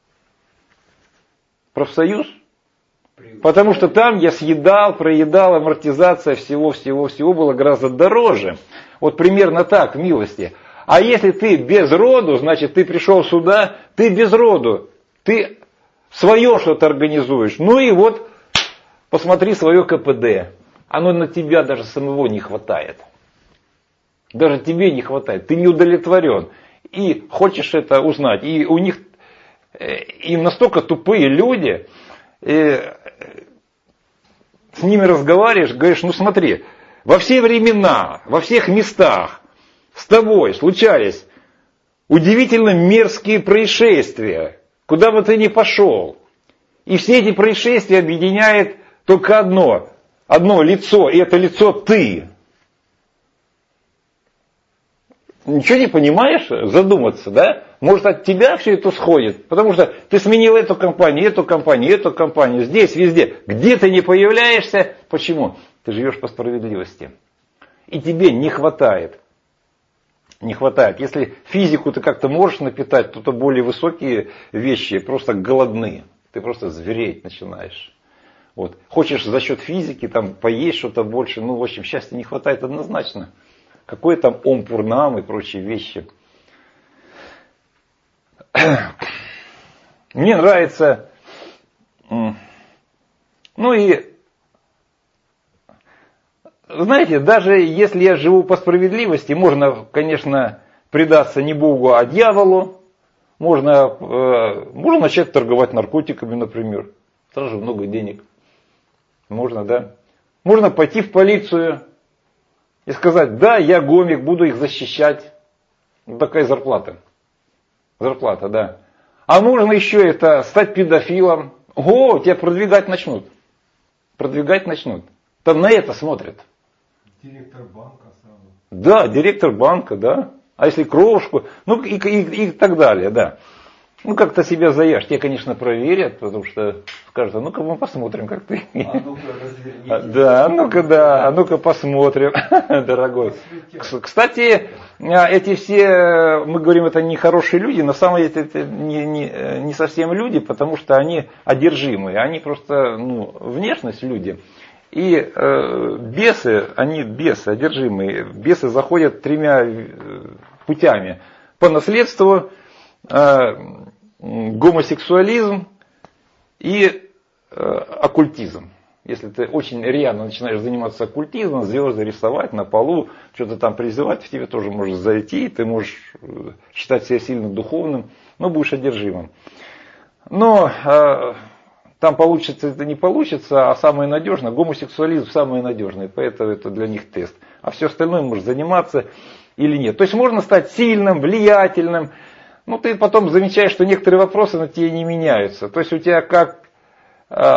Speaker 1: Профсоюз. Потому что там я съедал, проедал, амортизация всего-всего-всего была гораздо дороже. Вот примерно так в милости. А если ты без роду, значит ты пришел сюда, ты без роду, ты свое что-то организуешь. Ну и вот посмотри свое ка пэ дэ. Оно на тебя даже самого не хватает. Даже тебе не хватает. Ты не удовлетворен. И хочешь это узнать. И у них и настолько тупые люди. И с ними разговариваешь, говоришь, ну смотри, во все времена, во всех местах с тобой случались удивительно мерзкие происшествия, куда бы ты ни пошел. И все эти происшествия объединяет только одно, одно лицо, и это лицо ты. Ничего не понимаешь? Задуматься, да? Может, от тебя все это сходит? Потому что ты сменил эту компанию, эту компанию, эту компанию, здесь, везде. Где ты не появляешься? Почему? Ты живешь по справедливости. И тебе не хватает. Не хватает. Если физику ты как-то можешь напитать, то, то более высокие вещи просто голодны. Ты просто звереть начинаешь. Вот. Хочешь за счет физики там поесть что-то больше, ну, в общем, счастья не хватает однозначно. Какой там Ом Пурнам и прочие вещи. Мне нравится, ну и, знаете, даже если я живу по справедливости, можно, конечно, предаться не Богу, а дьяволу. Можно, можно начать торговать наркотиками, например. Сразу много денег. Можно, да. Можно пойти в полицию и сказать, да, я гомик, буду их защищать. Вот такая зарплата. Зарплата, да. А можно еще это стать педофилом. О, тебя продвигать начнут. Продвигать начнут. Там на это смотрят.
Speaker 2: Директор банка сразу.
Speaker 1: Да, директор банка, да. А если кровушку, ну и, и, и так далее, да. Ну как-то себя заешь. Тебя, конечно, проверят, потому что скажут, а ну-ка мы посмотрим, как ты.
Speaker 4: А ну-ка разверните.
Speaker 1: Да, а ну-ка, да, а ну-ка посмотрим, дорогой. Кстати, эти все, мы говорим, это не хорошие люди, на самом деле это не, не, не совсем люди, потому что они одержимые, они просто, ну, внешность люди. И э, бесы, они бесы, одержимые. Бесы заходят тремя путями. По наследству, э, гомосексуализм и э, оккультизм. Если ты очень рьяно начинаешь заниматься оккультизмом, звезды рисовать на полу, что-то там призывать, в тебе тоже может зайти, ты можешь считать себя сильно духовным, но будешь одержимым. Но э, там получится, это не получится, а самое надежное, гомосексуализм самый надежный, поэтому это для них тест. А все остальное можешь заниматься или нет. То есть можно стать сильным, влиятельным, но ты потом замечаешь, что некоторые вопросы на тебе не меняются. То есть у тебя как э,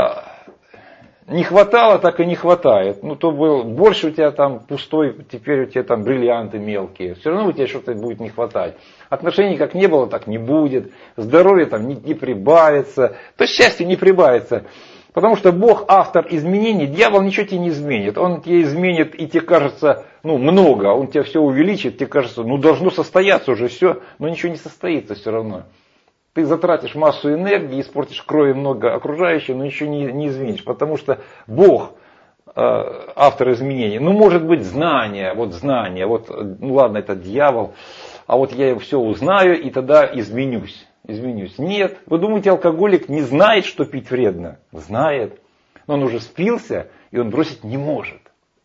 Speaker 1: не хватало, так и не хватает. Ну то был больше у тебя там пустой, теперь у тебя там бриллианты мелкие. Все равно у тебя что-то будет не хватать. Отношений как не было, так не будет. Здоровья там не, не прибавится. То есть счастья не прибавится. Потому что Бог автор изменений, дьявол ничего тебе не изменит. Он тебе изменит, и тебе кажется, ну, много. Он тебе все увеличит, тебе кажется, ну, должно состояться уже все. Но ничего не состоится все равно. Ты затратишь массу энергии, испортишь крови много окружающих, но ничего не, не изменишь. Потому что Бог э, автор изменений. Ну, может быть, знание, вот знание, вот, ну ладно, это дьявол, а вот я все узнаю, и тогда изменюсь. Изменюсь. Нет. Вы думаете, алкоголик не знает, что пить вредно? Знает. Но он уже спился, и он бросить не может.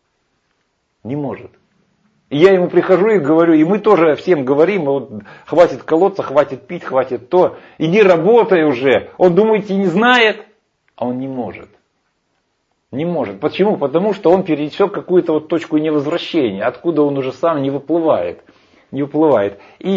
Speaker 1: Не может. И я ему прихожу и говорю, и мы тоже всем говорим, вот, хватит колоться, хватит пить, хватит то. Иди работай уже. Он, думаете, не знает? А он не может. Не может. Почему? Потому что он пересек какую-то вот точку невозвращения, откуда он уже сам не выплывает. Не выплывает. И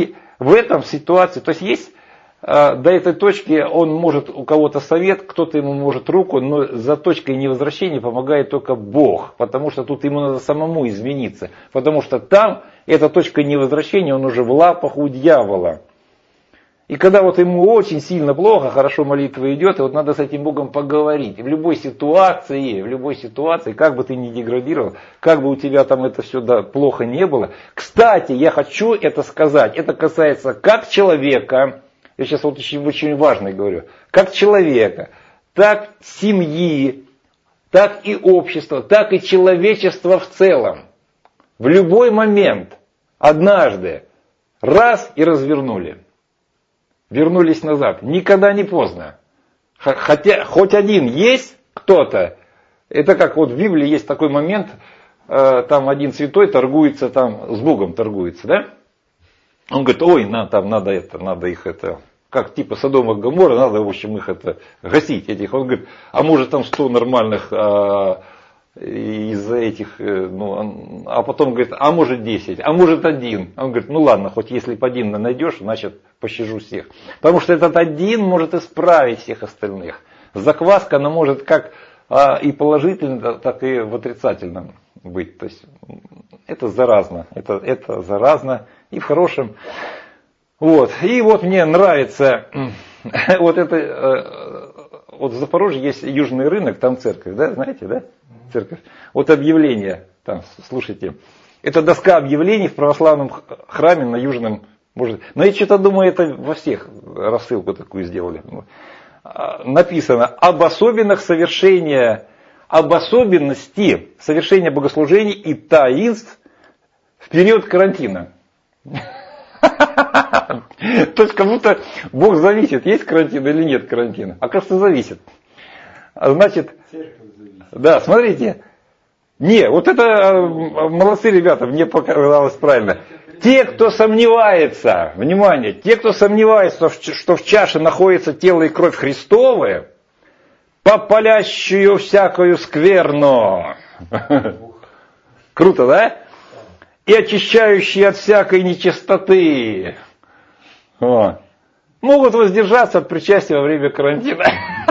Speaker 1: в этом ситуации, то есть есть э, до этой точки, он может у кого-то совет, кто-то ему может руку, но за точкой невозвращения помогает только Бог, потому что тут ему надо самому измениться, потому что там эта точка невозвращения, он уже в лапах у дьявола. И когда вот ему очень сильно плохо, хорошо молитва идет, и вот надо с этим Богом поговорить. И в любой ситуации, в любой ситуации, как бы ты ни деградировал, как бы у тебя там это все да, плохо не было. Кстати, я хочу это сказать, это касается как человека, я сейчас вот очень, очень важно говорю, как человека, так семьи, так и общества, так и человечества в целом. В любой момент, однажды, раз и развернули. Вернулись назад. Никогда не поздно. Хотя хоть один есть кто-то. Это как вот в Библии есть такой момент, э, там один святой торгуется, там с Богом торгуется, да? Он говорит, ой, на, там надо это, надо их это, как типа Содома Гоморра, надо, в общем, их это гасить этих. Он говорит, а может там сто нормальных э, из этих, ну, а потом говорит, а может десять, а может один. Он говорит, ну ладно, хоть если бы один найдешь, значит пощажу всех. Потому что этот один может исправить всех остальных. Закваска, она может как а, и положительно, так и в отрицательном быть. То есть это заразно, это, это заразно и в хорошем. Вот. И вот мне нравится вот это, вот в Запорожье есть южный рынок, там церковь, да, знаете, да? Церковь. Вот объявление, там, слушайте, это доска объявлений в православном храме на Южном, может, но я что-то думаю, это во всех рассылку такую сделали. Написано об особенных совершения, об особенности совершения богослужений и таинств в период карантина. То есть как будто Бог зависит, есть карантин или нет карантина. А кажется, зависит. Значит, да, смотрите. Не, вот это молодцы ребята, мне показалось правильно. Те, кто сомневается, внимание, те, кто сомневается, что в чаше находится тело и кровь Христовы, попалящую всякую скверну. Круто, да? И очищающие от всякой нечистоты. О. Могут воздержаться от причастия во время карантина.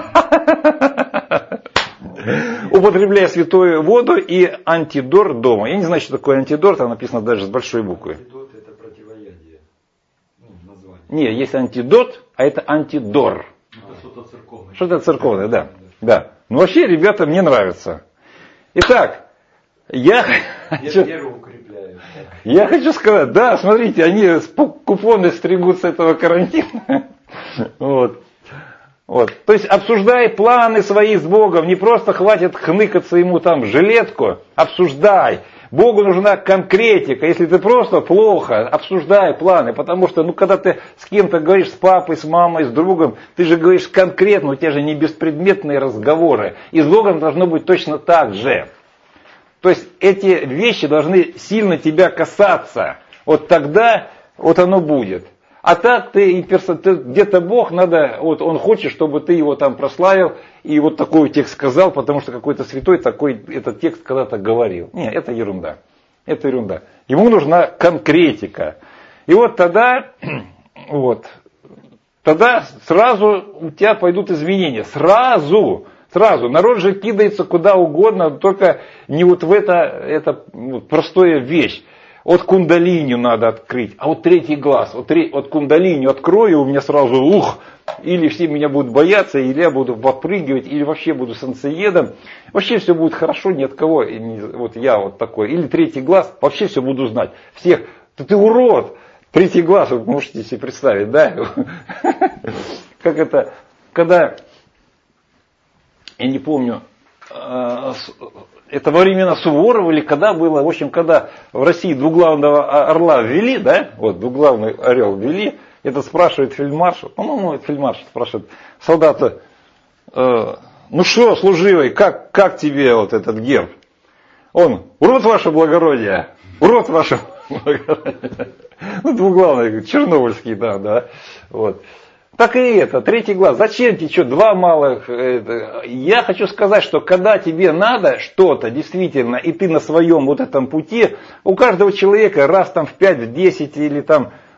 Speaker 1: Употребляя святую воду и антидор дома. Я не знаю, что такое антидор, там написано даже с большой буквы.
Speaker 4: Антидот это противоядие. Ну, название.
Speaker 1: Не, есть антидот, а это антидор.
Speaker 4: Это что-то церковное.
Speaker 1: Что-то церковное, да. Да. Ну вообще, ребята, мне нравится. Итак, я хочу,
Speaker 4: веру укрепляют.
Speaker 1: я хочу сказать, да, смотрите, они купоны стригут с этого карантина. Вот. Вот. То есть обсуждай планы свои с Богом, не просто хватит хныкаться ему там в жилетку, обсуждай. Богу нужна конкретика, если ты просто плохо, обсуждай планы, потому что, ну, когда ты с кем-то говоришь, с папой, с мамой, с другом, ты же говоришь конкретно, у тебя же не беспредметные разговоры, и с Богом должно быть точно так же. То есть эти вещи должны сильно тебя касаться, вот тогда вот оно будет. А так ты, ты где-то Бог надо, вот он хочет, чтобы ты его там прославил и вот такой текст сказал, потому что какой-то святой такой этот текст когда-то говорил. Нет, это ерунда. Это ерунда. Ему нужна конкретика. И вот тогда, вот, тогда сразу у тебя пойдут изменения. Сразу, сразу. Народ же кидается куда угодно, только не вот в это, это вот, простая вещь. Вот кундалинию надо открыть, а вот третий глаз, вот, треть, вот кундалинию открою, у меня сразу ух, или все меня будут бояться, или я буду подпрыгивать, или вообще буду солнцеедом. Вообще все будет хорошо, ни от кого, вот я вот такой. Или третий глаз, вообще все буду знать. Всех, ты, ты урод, третий глаз, вы можете себе представить, да? Как это, когда, я не помню, это во времена Суворова или когда было, в общем, когда в России двуглавного орла ввели, да, вот двуглавный орел ввели, это спрашивает фельдмаршал, по-моему, это фельдмаршал спрашивает солдата, э, ну что, служивый, как, как тебе вот этот герб? Он, урод ваше благородие, урод ваше благородие. Ну, двуглавный, чернобыльский, да, да, вот. Так и это, третий глаз. Зачем тебе что, два малых? Я хочу сказать, что когда тебе надо что-то действительно, и ты на своем вот этом пути, у каждого человека раз там в пять, в десять или там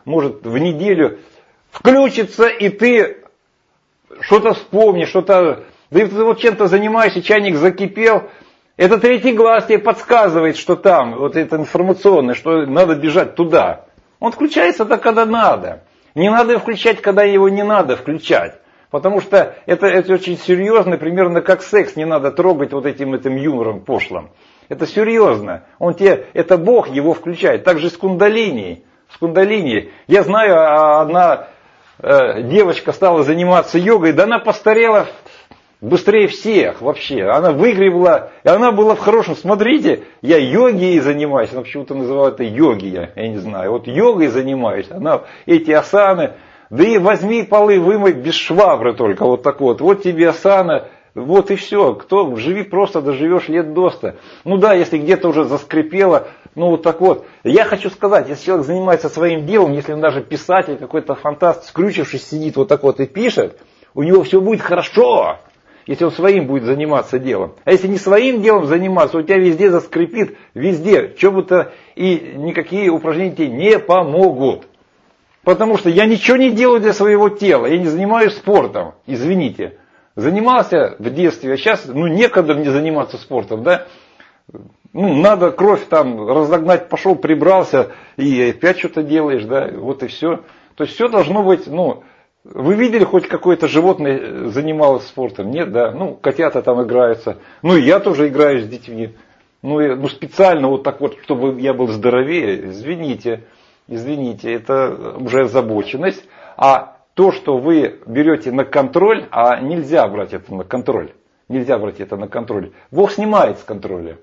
Speaker 1: может в неделю включиться, и ты что-то вспомнишь, что-то... Да и ты вот чем-то занимаешься, чайник закипел, это третий глаз тебе подсказывает, что там, вот это информационное, что надо бежать туда. Он включается так, когда надо. Не надо его включать, когда его не надо включать. Потому что это, это очень серьезно, примерно как секс, не надо трогать вот этим, этим юмором пошлым. Это серьезно. Он тебе, это Бог его включает. Так же с кундалини. С кундалини. Я знаю, одна э, девочка стала заниматься йогой, да она постарела быстрее всех вообще. Она выигрывала, и она была в хорошем. Смотрите, я йогой занимаюсь. Она почему-то называла это йоги, я, я не знаю. Вот йогой занимаюсь. Она эти асаны. Да и возьми полы, вымой без швабры только. Вот так вот. Вот тебе асана. Вот и все. Кто, живи просто, доживешь лет до ста. Ну да, если где-то уже заскрипело. Ну вот так вот. Я хочу сказать, если человек занимается своим делом, если он даже писатель, какой-то фантаст, скрючившись, сидит вот так вот и пишет, у него все будет хорошо. Если он своим будет заниматься делом. А если не своим делом заниматься, у тебя везде заскрипит, везде. Что бы то и никакие упражнения тебе не помогут. Потому что я ничего не делаю для своего тела. Я не занимаюсь спортом. Извините. Занимался в детстве, а сейчас ну, некогда мне заниматься спортом. Да? Ну, надо кровь там разогнать, пошел, прибрался и опять что-то делаешь. Да? Вот и все. То есть все должно быть... ну. Вы видели, хоть какое-то животное занималось спортом? Нет, да. Ну, котята там играются. Ну, и я тоже играю с детьми. Ну, и, ну специально вот так вот, чтобы я был здоровее. Извините, извините, это уже озабоченность. А то, что вы берете на контроль, а нельзя брать это на контроль. Нельзя брать это на контроль. Бог снимает с контроля.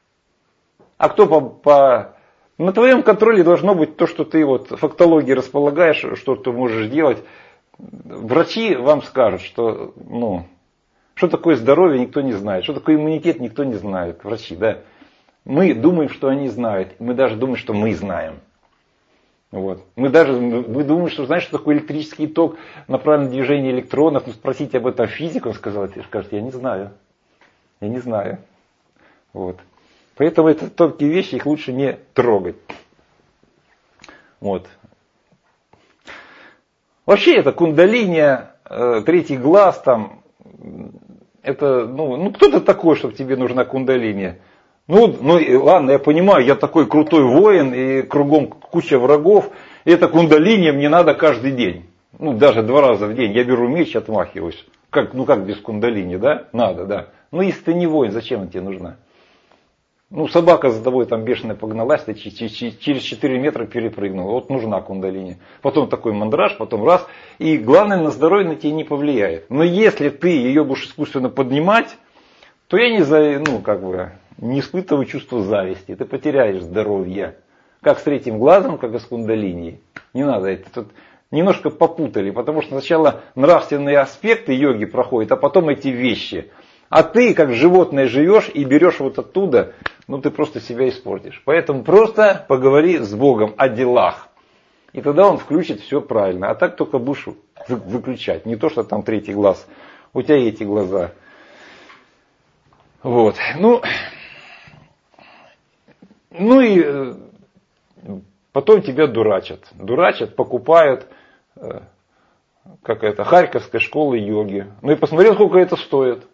Speaker 1: А кто по... по на твоем контроле должно быть то, что ты вот фактологией располагаешь, что ты можешь делать. Врачи вам скажут, что, ну, что такое здоровье, никто не знает. Что такое иммунитет, никто не знает. Врачи, да. Мы думаем, что они знают. Мы даже думаем, что мы знаем. Вот. Мы даже мы думаем, что знаешь, что такое электрический ток, направленное движение электронов. Ну, спросите об этом физика, он сказал, и скажет, я не знаю. Я не знаю. Вот. Поэтому это тонкие вещи, их лучше не трогать. Вот. Вообще это кундалини, э, третий глаз, там, это, ну, ну кто ты такой, чтобы тебе нужна кундалини? Ну, ну ладно, я понимаю, я такой крутой воин, и кругом куча врагов, и это кундалини мне надо каждый день. Ну, даже два раза в день. Я беру меч, отмахиваюсь. Как, ну как без кундалини, да? Надо, да. Ну если ты не воин, зачем она тебе нужна? Ну, собака за тобой там бешеная погналась, ты через четыре метра перепрыгнула. Вот нужна кундалини. Потом такой мандраж, потом раз. И главное, на здоровье на тебя не повлияет. Но если ты ее будешь искусственно поднимать, то я не, за, ну, как бы, не испытываю чувство зависти. Ты потеряешь здоровье. Как с третьим глазом, как и с кундалини. Не надо это. Тут немножко попутали. Потому что сначала нравственные аспекты йоги проходят, а потом эти вещи. А ты, как животное, живешь и берешь вот оттуда, ну ты просто себя испортишь. Поэтому просто поговори с Богом о делах. И тогда Он включит все правильно. А так только будешь выключать. Не то, что там третий глаз. У тебя эти глаза. Вот. Ну, ну и потом тебя дурачат. Дурачат, покупают, как это, Харьковская школа йоги. Ну и посмотрел, сколько это стоит.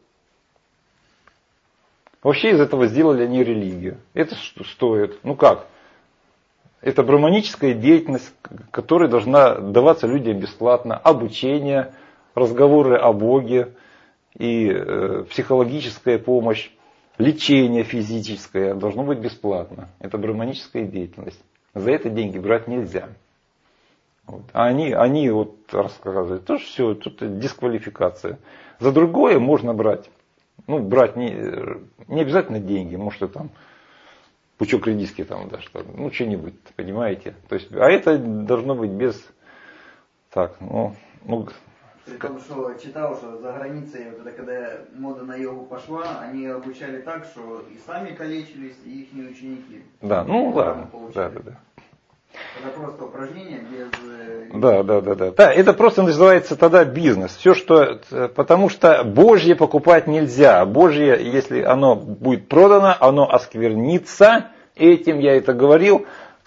Speaker 1: Вообще из этого сделали они религию. Это стоит. Ну как? Это браманическая деятельность, которая должна даваться людям бесплатно. Обучение, разговоры о Боге и э, психологическая помощь, лечение физическое должно быть бесплатно. Это браманическая деятельность. За это деньги брать нельзя. Вот. А они, они вот рассказывают, то все, тут дисквалификация. За другое можно брать. Ну, брать не, не обязательно деньги, может, и там пучок редиски там, да, что, ну, что-нибудь, понимаете. То есть, а это должно быть без, так, ну, ну.
Speaker 3: При том, что читал, что за границей, вот это, когда мода на йогу пошла, они обучали так, что и сами калечились, и их ученики.
Speaker 1: Да, ну, ладно, да, да, да.
Speaker 3: Это просто упражнение без...
Speaker 1: Да, да, да, да. Да, это просто называется тогда бизнес. Все, что... Потому что Божье покупать нельзя. Божье, если оно будет продано, оно осквернится. Этим я это говорил.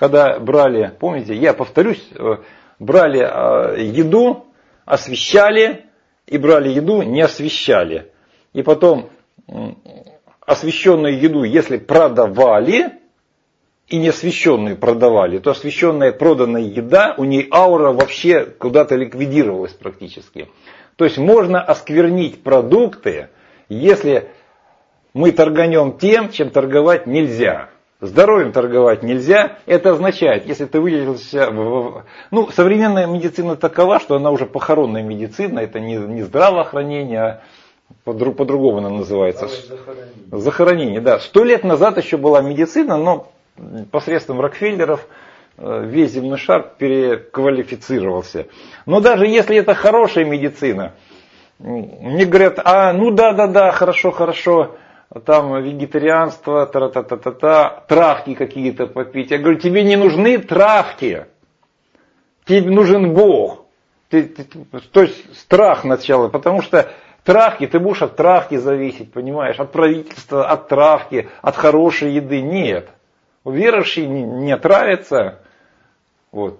Speaker 1: когда брали, помните, я повторюсь, брали еду, освещали, и брали еду, не освещали. И потом освещенную еду, если продавали, и неосвещенную продавали, то освещенная проданная еда, у нее аура вообще куда-то ликвидировалась практически. То есть можно осквернить продукты, если мы торганем тем, чем торговать нельзя. Здоровьем торговать нельзя. Это означает, если ты вылечился... В... Ну, современная медицина такова, что она уже похоронная медицина, это не, не здравоохранение, а по-другому она называется.
Speaker 4: Захоронение.
Speaker 1: Захоронение, да. Сто лет назад еще была медицина, но посредством Рокфеллеров весь земной шар переквалифицировался. Но даже если это хорошая медицина, мне говорят, а ну да, да, да, хорошо, хорошо, там вегетарианство, та-та-та-та-та, травки какие-то попить. Я говорю, тебе не нужны травки, тебе нужен Бог. Ты, ты, то есть страх сначала, потому что травки, ты будешь от травки зависеть, понимаешь, от правительства, от травки, от хорошей еды. Нет. Верующий не, не отравится. Вот.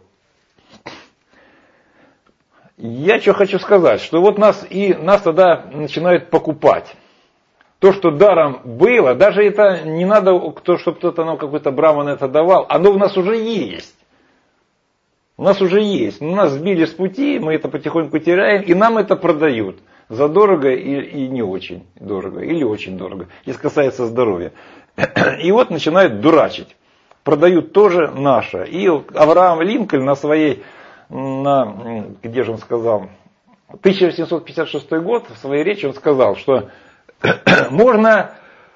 Speaker 1: Я что хочу сказать, что вот нас и нас тогда начинают покупать. То, что даром было, даже это не надо, чтобы кто-то нам какой-то браман это давал, оно у нас уже есть. У нас уже есть. Нас сбили с пути, мы это потихоньку теряем, и нам это продают. Задорого и, и не очень дорого, или очень дорого, если касается здоровья. И вот начинают дурачить. Продают тоже наше. И Авраам Линкольн на своей, на, где же он сказал, тысяча восемьсот пятьдесят шестой год, в своей речи он сказал, что можно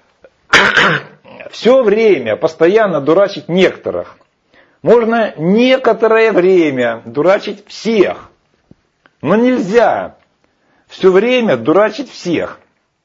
Speaker 1: все время постоянно дурачить некоторых. Можно некоторое время дурачить всех. Но нельзя все время дурачить всех.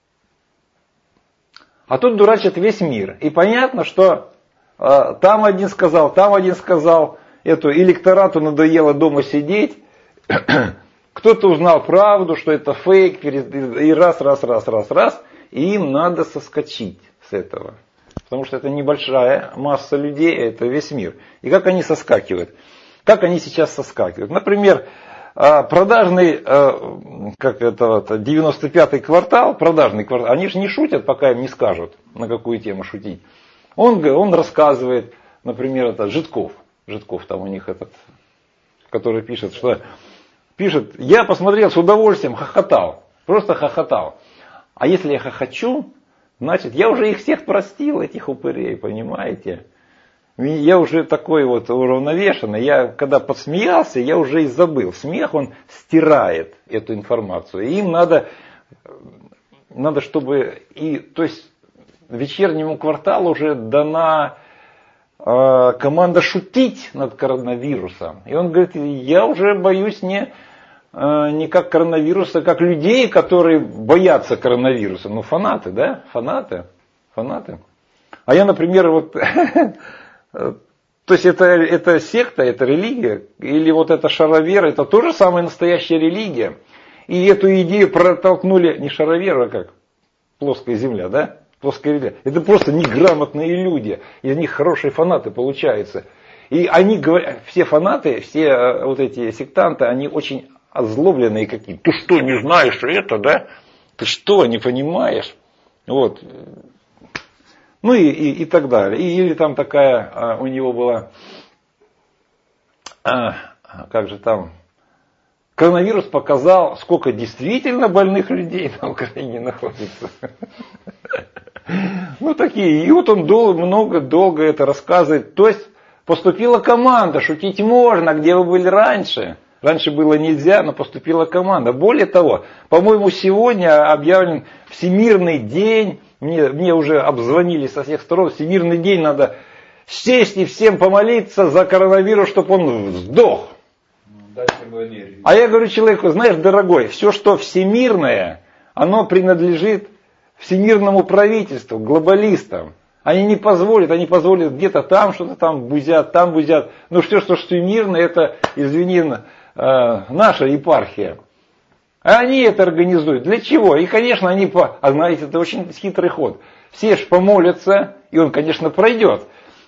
Speaker 1: А тут дурачит весь мир. И понятно, что э, там один сказал, там один сказал, эту электорату надоело дома сидеть. Кто-то узнал правду, что это фейк, и раз, раз, раз, раз, раз. И им надо соскочить с этого. Потому что это небольшая масса людей, это весь мир. И как они соскакивают? Как они сейчас соскакивают? Например, продажный, как это вот, девяносто пятый квартал, продажный квартал, они же не шутят, пока им не скажут, на какую тему шутить. Он, он рассказывает, например, это Житков, Житков там у них этот, который пишет, что пишет, я посмотрел с удовольствием, хохотал, просто хохотал. А если я хохочу, значит, я уже их всех простил, этих упырей, понимаете? Я уже такой вот уравновешенный, я когда подсмеялся, я уже и забыл. Смех, он стирает эту информацию. И им надо, надо, чтобы, и, то есть вечернему кварталу уже дана э, команда шутить над коронавирусом. И он говорит, я уже боюсь не, э, не как коронавируса, а как людей, которые боятся коронавируса. Ну, фанаты, да? Фанаты. Фанаты. А я, например, вот... То есть это, это секта, это религия, или вот это шаровера, это тоже самая настоящая религия. И эту идею протолкнули не шаровера, а как плоская земля, да? Плоская земля. Это просто неграмотные люди, из них хорошие фанаты получаются. И они говорят, все фанаты, все вот эти сектанты, они очень озлобленные какие-то. Ты что, не знаешь это, да? Ты что, не понимаешь? Вот. Ну и, и, и так далее. И, или там такая а, у него была, а, как же там, коронавирус показал, сколько действительно больных людей на Украине находится. Ну такие. И вот он долго, много, долго это рассказывает. То есть поступила команда, шутить можно, где вы были раньше. Раньше было нельзя, но поступила команда. Более того, по-моему, сегодня объявлен Всемирный день. Мне, мне уже обзвонили со всех сторон. Всемирный день, надо сесть и всем помолиться за коронавирус, чтобы он сдох.
Speaker 4: Дать ему энергию.
Speaker 1: А я говорю человеку, знаешь, дорогой, все, что всемирное, оно принадлежит всемирному правительству, глобалистам. Они не позволят, они позволят где-то там что-то там бузят, там бузят. Но все, что всемирное, это, извини, наша епархия. А они это организуют. Для чего? И, конечно, они... А знаете, это очень хитрый ход. Все ж помолятся, и он, конечно, пройдет.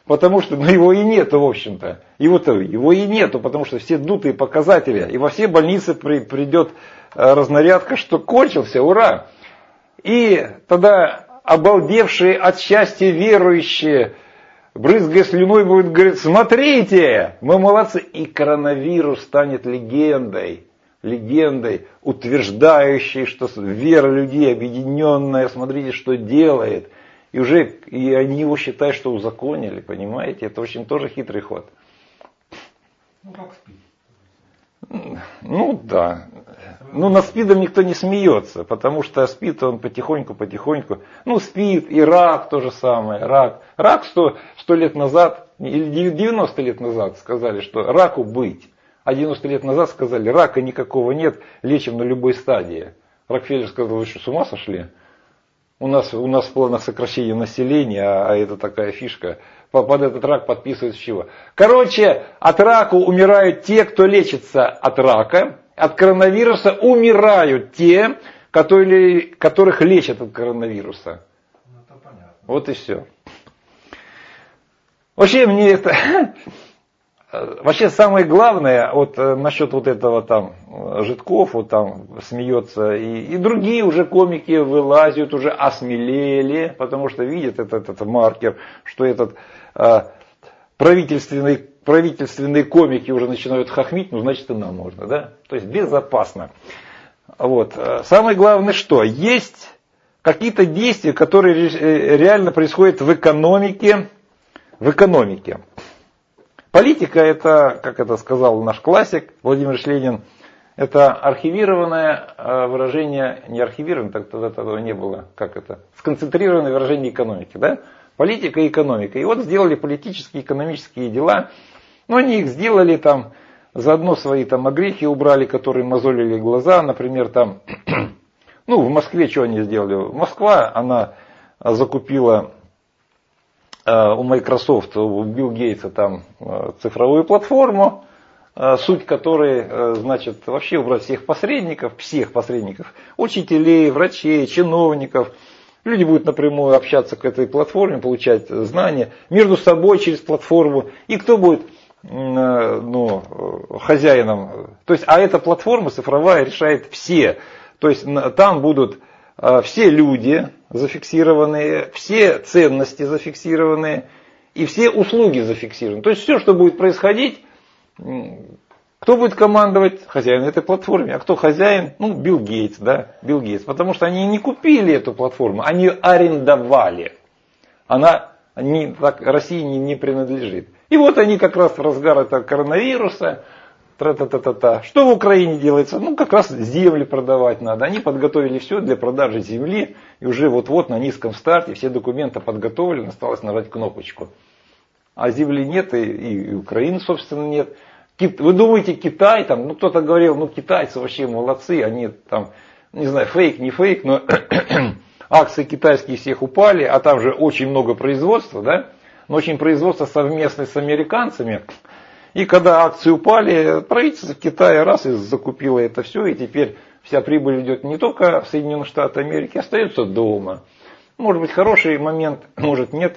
Speaker 1: потому что ну, его и нету, в общем-то. Его-то, его и нету, потому что все дутые показатели. И во все больницы при, придет разнарядка, что кончился, ура! И тогда обалдевшие от счастья верующие, брызгая слюной, будут говорить: смотрите, мы молодцы. И коронавирус станет легендой. Легендой, утверждающей, что вера людей объединенная, смотрите, что делает. И уже и они его считают, что узаконили, понимаете? Это очень тоже хитрый ход.
Speaker 2: Ну, как спит.
Speaker 1: Ну, да. Ну, над СПИДом никто не смеется, потому что СПИД, он потихоньку-потихоньку. Ну, СПИД и рак то же самое. Рак, рак сто, сто лет назад, или девяносто лет назад сказали, что раку быть. А девяносто лет назад сказали, рака никакого нет, лечим на любой стадии. Рокфеллер сказал: вы что, с ума сошли? У нас, у нас в планах сокращения населения, а, а это такая фишка. Под, под этот рак подписывают чего? Короче, от рака умирают те, кто лечится от рака. От коронавируса умирают те, которые, которых лечат от коронавируса.
Speaker 2: Ну, это понятно.
Speaker 1: Вот и все. Вообще мне это... Вообще самое главное, вот насчет вот этого там Житков, вот там смеется, и, и другие уже комики вылазят, уже осмелели, потому что видят этот, этот маркер, что этот а, правительственный, правительственные комики уже начинают хохмить, ну значит и нам можно, да? То есть безопасно. Вот. Самое главное, что есть какие-то действия, которые реально происходят в экономике, в экономике. Политика — это, как это сказал наш классик Владимир Ленин, это архивированное выражение, не архивированное, так тогда этого не было, как это, сконцентрированное выражение экономики, да? Политика и экономика. И вот сделали политические, экономические дела, но они их сделали там, заодно свои там огрехи убрали, которые мозолили глаза, например, там, ну, в Москве что они сделали? Москва, она закупила у Microsoft, у Билл Гейтса там цифровую платформу, суть которой, значит, вообще убрать всех посредников, всех посредников, учителей, врачей, чиновников. Люди будут напрямую общаться к этой платформе, получать знания между собой через платформу. И кто будет ну, хозяином? То есть, а эта платформа цифровая решает все. То есть там будут все люди зафиксированные, все ценности зафиксированные и все услуги зафиксированы. То есть все, что будет происходить, кто будет командовать? Хозяин этой платформы. А кто хозяин? Ну, Билл Гейтс, да, Билл Гейтс. Потому что они не купили эту платформу, они ее арендовали. Она не, так, России не, не принадлежит. И вот они как раз в разгар этого коронавируса, тра-та-та-та-та. Что в Украине делается? Ну, как раз земли продавать надо. Они подготовили все для продажи земли. И уже вот-вот на низком старте все документы подготовлены. Осталось нажать кнопочку. А земли нет, и, и Украины, собственно, нет. Вы думаете, Китай там, ну кто-то говорил, ну китайцы вообще молодцы, они там, не знаю, фейк, не фейк, но акции китайские всех упали, а там же очень много производства, да? Но очень производство совместное с американцами. И когда акции упали, правительство Китая раз и закупило это все, и теперь вся прибыль идет не только в Соединенные Штаты Америки, остается дома. Может быть хороший момент, может нет.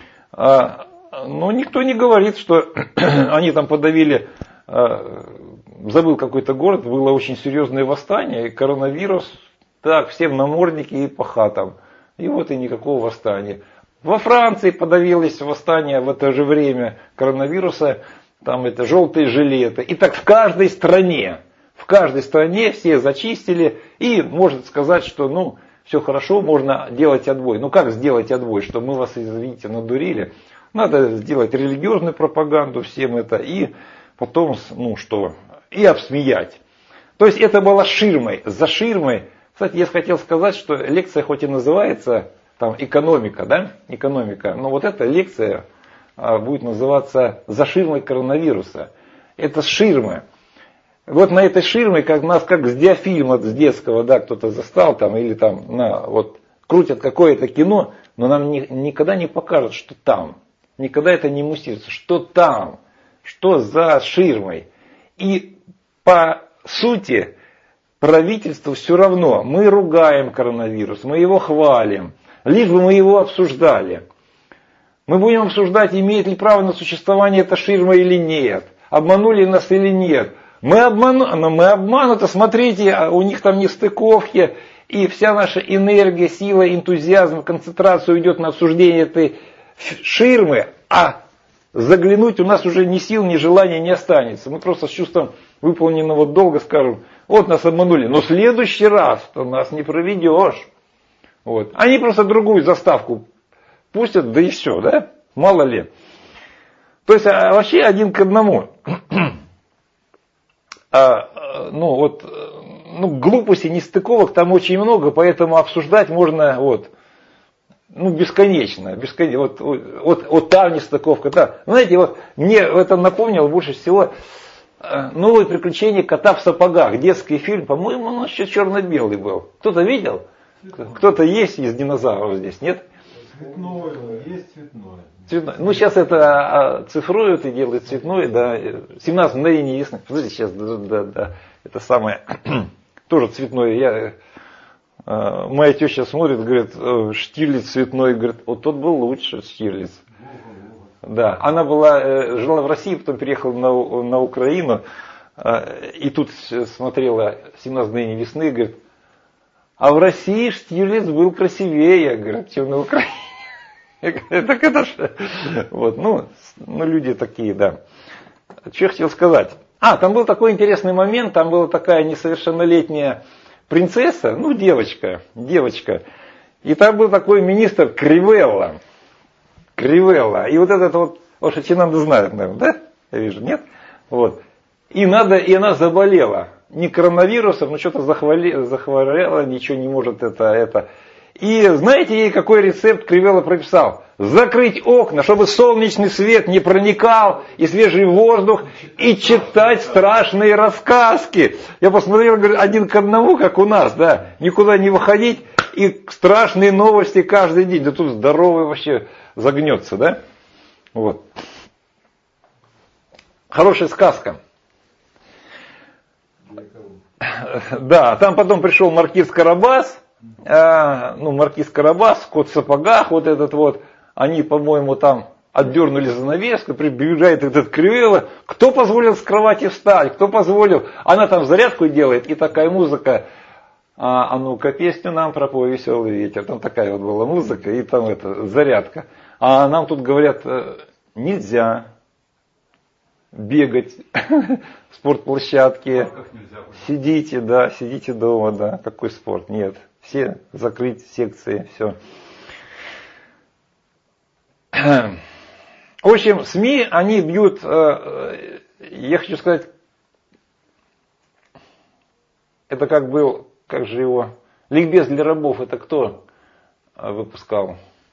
Speaker 1: Но никто не говорит, что они там подавили, забыл какой-то город, было очень серьезное восстание, и коронавирус, так, все в наморднике и по хатам. И вот и никакого восстания. Во Франции подавилось восстание в это же время коронавируса, там это желтые жилеты. И так в каждой стране, в каждой стране все зачистили, и можно сказать, что ну все хорошо, можно делать отбой. Ну как сделать отбой, что мы вас, извините, надурили? Надо сделать религиозную пропаганду всем это и потом, ну что, и обсмеять. То есть это было ширмой, за ширмой. Кстати, я хотел сказать, что лекция хоть и называется там экономика, да, экономика, но вот эта лекция а, будет называться «За ширмой коронавируса». Это ширма. Вот на этой ширме, как нас как с диафильма, с детского, да, кто-то застал там, или там, на, вот, крутят какое-то кино, но нам ни, никогда не покажут, что там. Никогда это не муссируется. Что там? Что за ширмой? И по сути правительству все равно. Мы ругаем коронавирус, мы его хвалим. Лишь бы мы его обсуждали. Мы будем обсуждать, имеет ли право на существование эта ширма или нет. Обманули нас или нет. Мы, обману... Но мы обмануты, смотрите, у них там нестыковки. И вся наша энергия, сила, энтузиазм, концентрация уйдет на обсуждение этой ширмы. А заглянуть у нас уже ни сил, ни желания не останется. Мы просто с чувством выполненного долга скажем, вот нас обманули, но в следующий раз то нас не проведешь. Вот. Они просто другую заставку пустят, да и все, да? Мало ли. То есть а, вообще один к одному. а, ну вот, ну, глупости, нестыковок там очень много, поэтому обсуждать можно вот, ну, бесконечно. бесконечно. Вот, вот, вот там нестыковка, да. Знаете, вот мне это напомнило больше всего новые приключения кота в сапогах. Детский фильм, по-моему, он еще черно-белый был. Кто-то видел? Кто-то есть из динозавров здесь, нет?
Speaker 2: Цветное, есть цветное.
Speaker 1: Цветной. Ну, сейчас это цифруют и делают цветной, да. семнадцать мгновений весны. Смотрите, сейчас, да, да, да. Это самое, тоже цветное. Я, моя теща смотрит, говорит, Штирлиц цветной, говорит, вот тот был лучше, Штирлиц. Да, она была, жила в России, потом переехала на, на Украину, и тут смотрела семнадцать мгновений весны, говорит, а в России Штирлиц был красивее, говорит, чем на Украине. Я говорю, так это же, вот, ну, ну, люди такие, да. Что я хотел сказать? А, там был такой интересный момент, там была такая несовершеннолетняя принцесса, ну, девочка, девочка, и там был такой министр Кривелла. Кривелла. И вот этот вот, вот Чинанда знает, наверное, да? Я вижу, нет? Вот. И надо, и она заболела. Не коронавирусом, но что-то захвали, захворела, ничего не может это, это. И знаете, ей какой рецепт Кривелла прописал? Закрыть окна, чтобы солнечный свет не проникал, и свежий воздух, и читать страшные рассказки. Я посмотрел, говорю, один к одному, как у нас, да, никуда не выходить, и страшные новости каждый день. Да тут здоровый вообще загнется, да? Вот. Хорошая сказка. Да, там потом пришел маркиз Карабас, а, ну, маркиз Карабас, кот в сапогах, вот этот вот, они, по-моему, там отдернули занавеску, прибегает этот Кривелла, кто позволил с кровати встать, кто позволил, она там зарядку делает, и такая музыка, а, а ну-ка песню нам пропой веселый ветер, там такая вот была музыка, и там это, зарядка, а нам тут говорят, нельзя бегать в спортплощадке, сидите, да, сидите дома, да, какой спорт, нет, все закрыть секции, все. В общем, СМИ, они бьют, я хочу сказать, это как был, как же его, ликбез для рабов, это кто выпускал?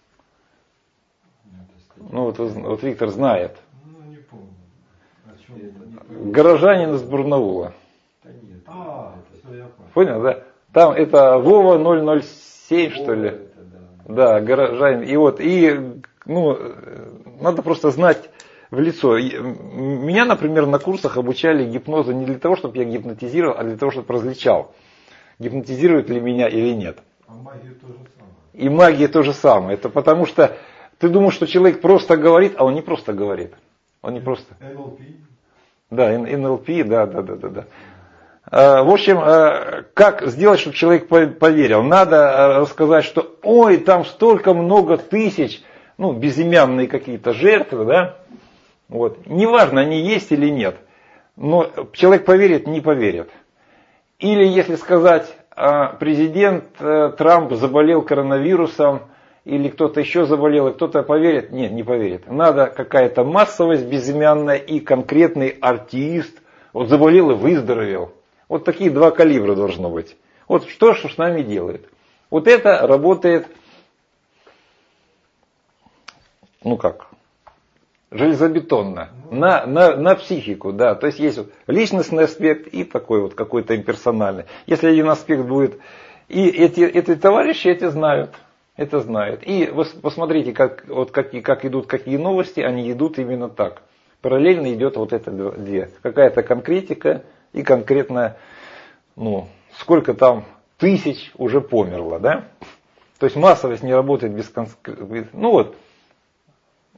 Speaker 1: Ну вот, вот Виктор знает.
Speaker 2: Ну, не помню. О чем? Не помню.
Speaker 1: Горожанин из Барнаула.
Speaker 2: А, все, я понял.
Speaker 1: Понял, да? Там это Вова ноль ноль семь, что ли?
Speaker 2: Это, да.
Speaker 1: Да, горожанин. И вот, и, ну, надо просто знать в лицо. Меня, например, на курсах обучали гипнозу не для того, чтобы я гипнотизировал, а для того, чтобы различал, гипнотизирует ли меня или нет.
Speaker 2: А магия то же самое.
Speaker 1: И магия то же самое. Это потому что ты думаешь, что человек просто говорит, а он не просто говорит. Он не просто.
Speaker 2: эн эл пи?
Speaker 1: Да, эн эл пи, да, да, да, да, да. В общем, как сделать, чтобы человек поверил? Надо рассказать, что ой, там столько много тысяч, ну, безымянные какие-то жертвы, да. Вот. Неважно, они есть или нет. Но человек поверит, не поверит. Или если сказать, президент Трамп заболел коронавирусом, или кто-то еще заболел, и кто-то поверит, нет, не поверит. Надо какая-то массовость безымянная и конкретный артист, вот заболел и выздоровел. Вот такие два калибра должно быть. Вот что ж с нами делает. Вот это работает, ну как, железобетонно, на, на, на психику, да. То есть есть вот личностный аспект и такой вот какой-то имперсональный. Если один аспект будет, и эти, эти товарищи эти знают, это знают. И вы посмотрите, как, вот как, как идут какие новости, они идут именно так. Параллельно идет вот это две. Какая-то конкретика и конкретно, ну, сколько там тысяч уже померло, да? То есть массовость не работает без конкретики. Ну вот,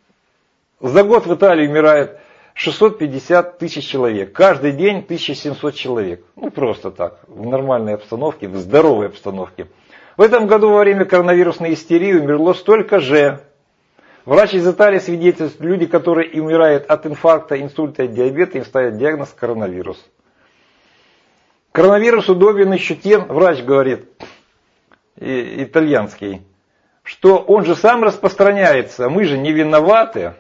Speaker 1: За год в Италии умирает шестьсот пятьдесят тысяч человек. Каждый день тысяча семьсот человек. Ну, просто так, в нормальной обстановке, в здоровой обстановке. В этом году во время коронавирусной истерии умерло столько же. Врач из Италии свидетельствует, люди, которые умирают от инфаркта, инсульта и диабета, им ставят диагноз коронавирус. Коронавирус удобен еще тем, врач говорит, и, итальянский, что он же сам распространяется, мы же не виноваты.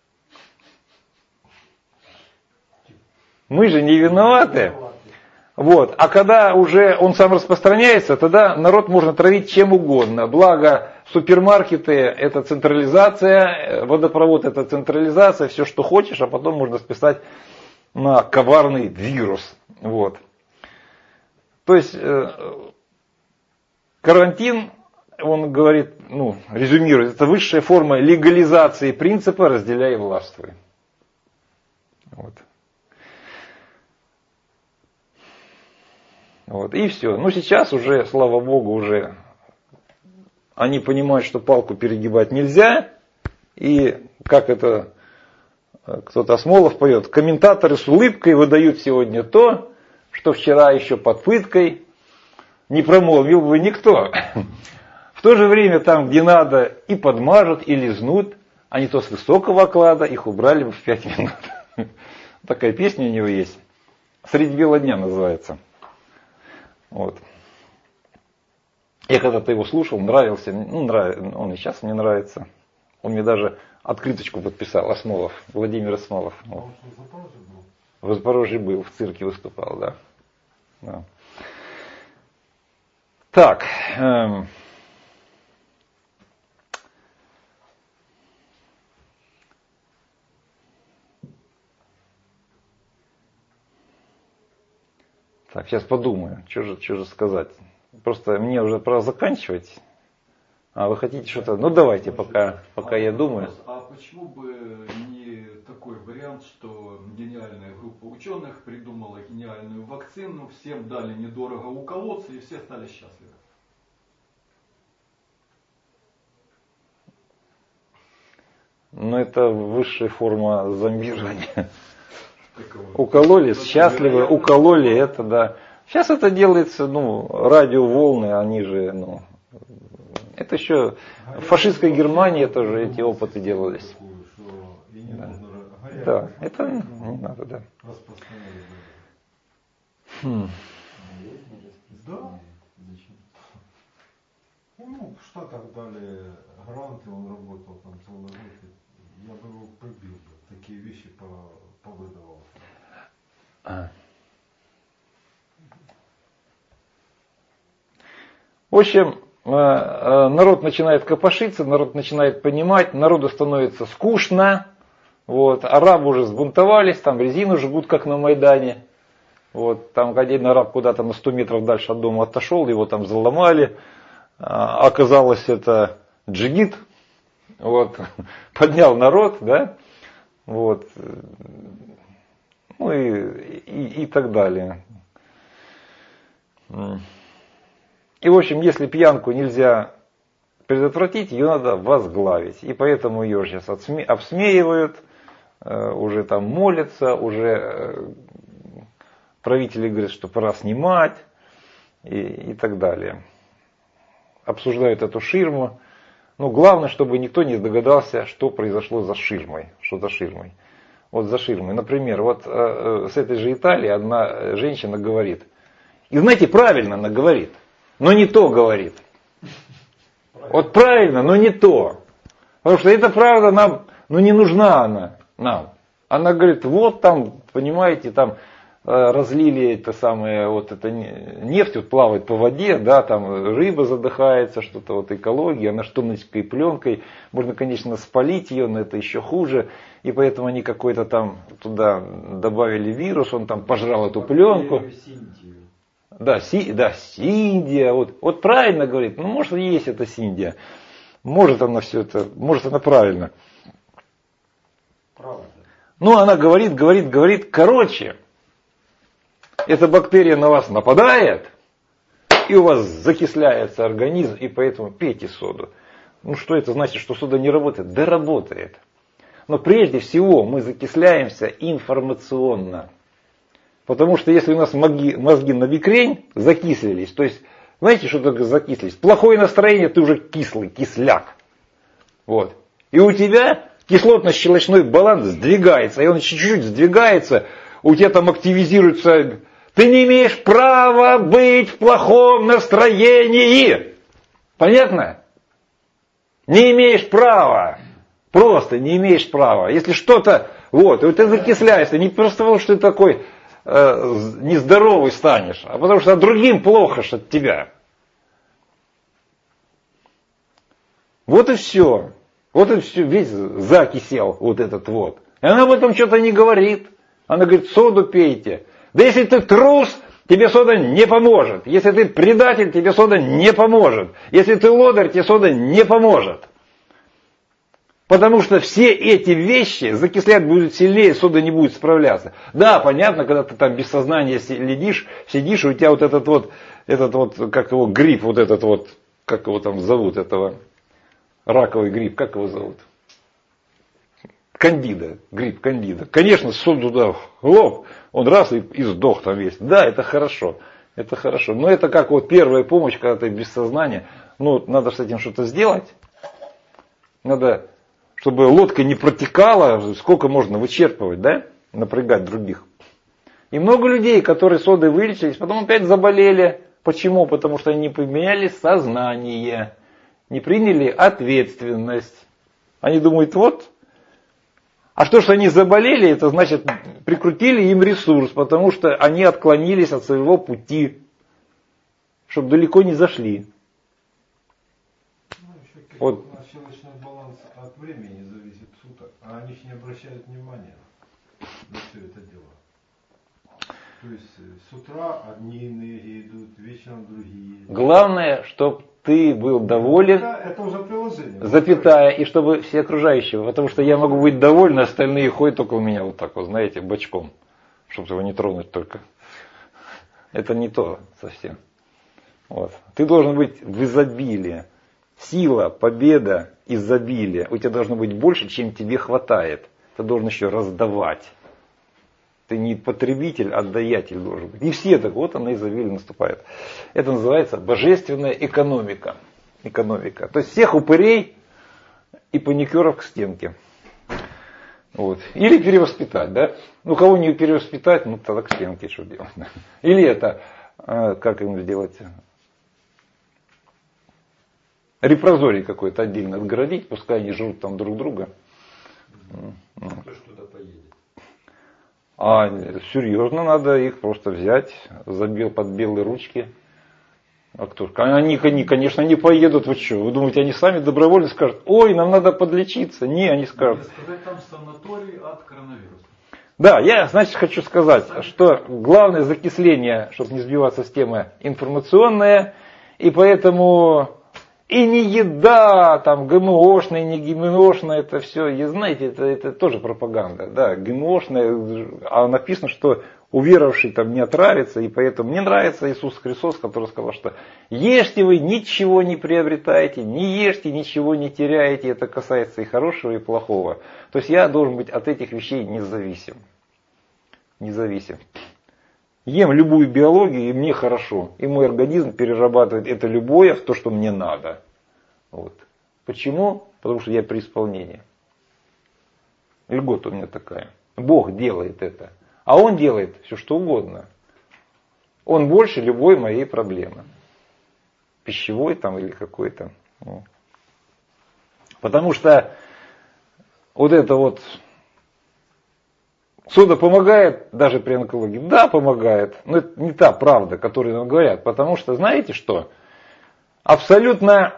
Speaker 1: Мы же не виноваты. Вот. А когда уже он сам распространяется, тогда народ можно травить чем угодно. Благо супермаркеты это централизация, водопровод это централизация, все что хочешь, а потом можно списать на коварный вирус. Вот. То есть э, карантин, он говорит, ну, резюмирует, это высшая форма легализации принципа «разделяй и властвуй». Вот. Вот, и все. Ну сейчас уже, слава богу, уже они понимают, что палку перегибать нельзя. И как это кто-то Смолов поет, комментаторы с улыбкой выдают сегодня то, что вчера еще под пыткой не промолвил бы никто. В то же время там, где надо, и подмажут, и лизнут, а не то с высокого оклада, их убрали бы в пять минут. Такая песня у него есть. «Средь бела дня» называется. Вот. Я когда-то его слушал, нравился, ну, нрав... он и сейчас мне нравится. Он мне даже открыточку подписал, Осмолов, Владимир Осмолов. Вот. В Запорожье был, в цирке выступал, да. Да. Так. Эм... Так, сейчас подумаю, что же, что же сказать. Просто мне уже пора заканчивать. А вы хотите что-то? Ну давайте, пока, пока я думаю.
Speaker 4: А почему бы не такой вариант, что гениальная группа ученых придумала гениальную вакцину, всем дали недорого уколоться и все стали счастливы?
Speaker 1: Ну это высшая форма зомбирования. Укололи, счастливы, укололи это, да. Сейчас это делается, ну, радиоволны, они же, ну, это еще в фашистской Германии тоже эти опыты делались. Да, да. Это не надо, да. Хм.
Speaker 2: Да? Ну, в Штатах дали гранты, он работал там целый год. Я бы его прибил, такие вещи по повыдавал.
Speaker 1: А. В общем, народ начинает копошиться, народ начинает понимать, народу становится скучно. Вот, арабы уже сбунтовались, там резину жгут, как на Майдане. Вот, там один араб куда-то на сто метров дальше от дома отошел, его там заломали. А, оказалось, это джигит. Вот, поднял народ, да. Вот. Ну и, и, и так далее. И в общем, если пьянку нельзя предотвратить, ее надо возглавить. И поэтому ее сейчас отсме, обсмеивают, э, уже там молятся, уже э, правители говорят, что пора снимать и, и так далее. Обсуждают эту ширму. Но главное, чтобы никто не догадался, что произошло за ширмой. Что за ширмой. Вот за ширмой. Например, вот э, с этой же Италии одна женщина говорит. И знаете, правильно она говорит. Но не то говорит. Вот правильно, но не то. Потому что эта правда нам, ну не нужна она нам. Она говорит, вот там, понимаете, там разлили это самое, вот это нефть вот плавает по воде, да, там рыба задыхается, что-то вот экология, она что тоненькой пленкой, можно, конечно, спалить ее, но это еще хуже, и поэтому они какой-то там туда добавили вирус, он там пожрал эту пленку. Да, си, да, Синдия, вот, вот правильно говорит, ну может есть это Синдия, может она все это, может она правильно. Правда. Ну она говорит, говорит, говорит, короче, эта бактерия на вас нападает, и у вас закисляется организм, и поэтому пейте соду. Ну что это значит, что сода не работает? Да работает. Но прежде всего мы закисляемся информационно. Потому что если у нас мозги, мозги на бикрень закислились, то есть, знаете, что такое закислились? Плохое настроение, ты уже кислый, кисляк. Вот. И у тебя кислотно-щелочной баланс сдвигается, и он чуть-чуть сдвигается, у тебя там активизируется, ты не имеешь права быть в плохом настроении. Понятно? Не имеешь права. Просто не имеешь права. Если что-то, вот, и вот ты закисляешься, не просто потому, что ты такой э, нездоровый станешь, а потому что другим плохо ж от тебя. Вот и все. Вот и все, весь закисел вот этот вот. И она об этом что-то не говорит. Она говорит, соду пейте. Да если ты трус, тебе сода не поможет. Если ты предатель, тебе сода не поможет. Если ты лодырь, тебе сода не поможет. Потому что все эти вещи закислять будут сильнее, сода не будет справляться. Да, понятно, когда ты там без сознания сидишь, сидишь, у тебя вот этот вот, этот вот, как его, грипп, вот этот вот, как его там зовут, этого, раковый грипп, как его зовут? Кандида, грипп кандида. Конечно, соду туда хлоп, он раз и, и сдох там весь. Да, это хорошо, это хорошо. Но это как вот первая помощь, когда ты без сознания. Ну, надо с этим что-то сделать. Надо, чтобы лодка не протекала, сколько можно вычерпывать, да? Напрягать других. И много людей, которые содой вылечились, потом опять заболели. Почему? Потому что они не поменяли сознание, не приняли ответственность. Они думают, вот. А то, что они заболели, это значит, прикрутили им ресурс, потому что они отклонились от своего пути, чтобы далеко не зашли.
Speaker 2: Ну, еще
Speaker 1: вот.
Speaker 2: Щелочной баланс от времени зависит суток, а они же не обращают внимания на все это дело. То есть с утра одни энергии идут, вечером другие.
Speaker 1: Главное, чтобы ты был доволен,
Speaker 2: это, это уже приложение,
Speaker 1: запятая, и чтобы все окружающие, потому что я могу быть доволен, остальные ходят только у меня вот так вот, знаете, бочком, чтобы его не тронуть только. Это не то совсем. Вот. Ты должен быть в изобилии. Сила, победа, изобилие. У тебя должно быть больше, чем тебе хватает. Ты должен еще раздавать. Ты не потребитель, а даятель должен быть. Не все так, вот она изобилие наступает. Это называется божественная экономика. Экономика. То есть всех упырей и паникеров к стенке. Вот. Или перевоспитать, да? Ну, кого не перевоспитать, ну тогда к стенке что делать. Или это, как им сделать, репрозорий какой-то отдельно отгородить, пускай они живут там друг друга.
Speaker 4: Кто ж туда поедет?
Speaker 1: А серьезно, надо их просто взять за бел, под белые ручки. А кто? Они, они, конечно, не поедут. Вы что? Вы думаете, они сами добровольно скажут, ой, нам надо подлечиться? Не, они скажут.
Speaker 4: Сказать, там санаторий от коронавируса.
Speaker 1: Да, я, значит, хочу сказать, что главное закисление, чтобы не сбиваться с темы, информационное, и поэтому и не еда, там, ГМОшная, не ГМОшная, это все, и знаете, это, это тоже пропаганда, да, ГМОшная, а написано, что уверовавший там не отравится, и поэтому мне нравится Иисус Христос, который сказал, что ешьте вы, ничего не приобретаете, не ешьте, ничего не теряете, это касается и хорошего, и плохого. То есть я должен быть от этих вещей независим, независим. Ем любую биологию, и мне хорошо. И мой организм перерабатывает это любое в то, что мне надо. Вот. Почему? Потому что я при исполнении. Льгота у меня такая. Бог делает это. А Он делает все, что угодно. Он больше любой моей проблемы. Пищевой там или какой-то. Потому что вот это вот... Сода помогает даже при онкологии? Да, помогает. Но это не та правда, которую нам говорят. Потому что, знаете что? Абсолютно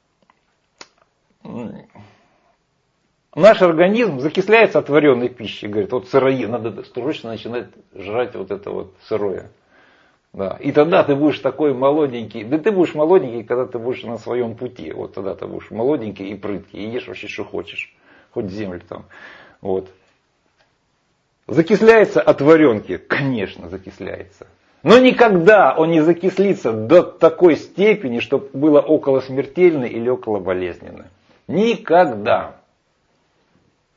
Speaker 1: наш организм закисляется от вареной пищи. Говорит, вот сырое, надо срочно начинать жрать вот это вот сырое. Да. И тогда ты будешь такой молоденький. Да ты будешь молоденький, когда ты будешь на своем пути. Вот тогда ты будешь молоденький и прыткий. И ешь вообще, что хочешь. Хоть землю там. Вот. Закисляется от варенки? Конечно, закисляется. Но никогда он не закислится до такой степени, чтобы было около смертельно или около болезненно. Никогда.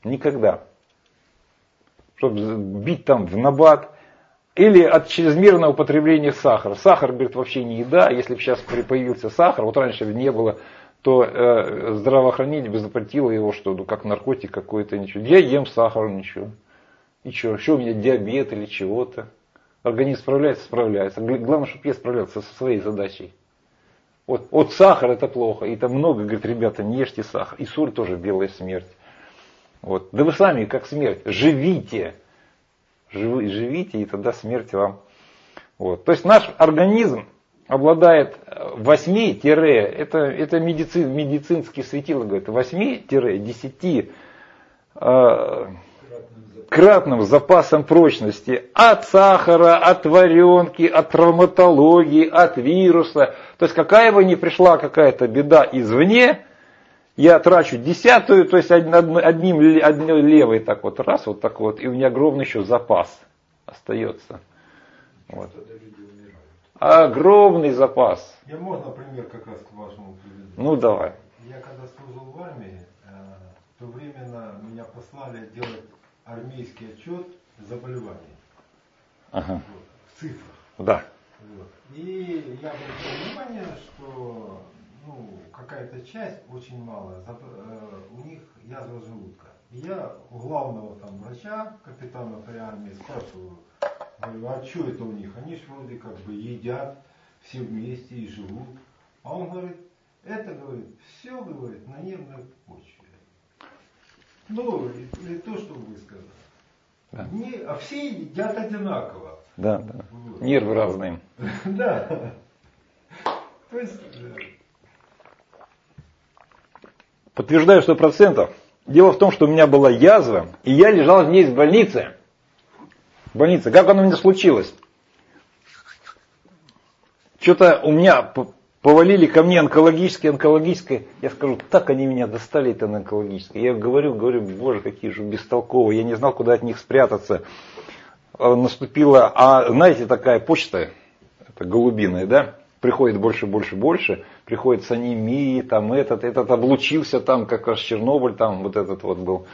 Speaker 1: Никогда. Чтобы бить там в набат. Или от чрезмерного употребления сахара. Сахар, говорит, вообще не еда. Если бы сейчас появился сахар, вот раньше не было, то э, здравоохранение бы запретило его, что ну, как наркотик какой-то, ничего. Я ем сахар, ничего. И что, что у меня диабет или чего-то. Организм справляется, справляется. Главное, чтобы я справлялся со своей задачей. Вот, вот сахар это плохо. И там много, говорит, ребята, не ешьте сахар. И соль тоже белая смерть. Вот. Да вы сами как смерть. Живите. Живите, и тогда смерть вам. Вот. То есть наш организм обладает восемь это, это медицин, медицинские светила говорят, восемь-десять э, кратным запасом прочности от сахара, от варенки, от травматологии, от вируса. То есть какая бы ни пришла какая-то беда извне, я трачу десятую, то есть одним, одной левой так вот, раз, вот так вот, и у меня огромный еще запас остается. Вот. Огромный запас.
Speaker 2: Я можно пример как раз к вашему приведу?
Speaker 1: Ну давай.
Speaker 2: Я когда служил в армии, в то временно меня послали делать армейский отчет заболеваний.
Speaker 1: Ага.
Speaker 2: Вот, в цифрах.
Speaker 1: Да.
Speaker 2: Вот. И я обратил внимание, что ну, какая-то часть, очень малая, у них язва желудка. И я у главного там врача, капитана той армии, спрашиваю, говорю, а что это у них? Они ж вроде как бы едят все вместе и живут. А он говорит, это, говорит, все, говорит, на нервной почве. Ну, или то, что вы сказали.
Speaker 1: Да.
Speaker 2: Не, а все едят одинаково.
Speaker 1: Да, да.
Speaker 2: Вот.
Speaker 1: Нервы разные.
Speaker 2: Да. То есть...
Speaker 1: Подтверждаю сто процентов. Дело в том, что у меня была язва, и я лежал в ней в больнице. В больнице. Как оно у меня случилось? Что-то у меня повалили ко мне онкологическое, онкологическое. Я скажу, так они меня достали, это онкологическое. Я говорю, говорю, боже, какие же бестолковые. Я не знал, куда от них спрятаться. Наступила, а знаете, такая почта, это голубиная, да? Приходит больше, больше, больше, приходит с анемией, там этот, этот облучился, там как раз Чернобыль, там вот этот вот был.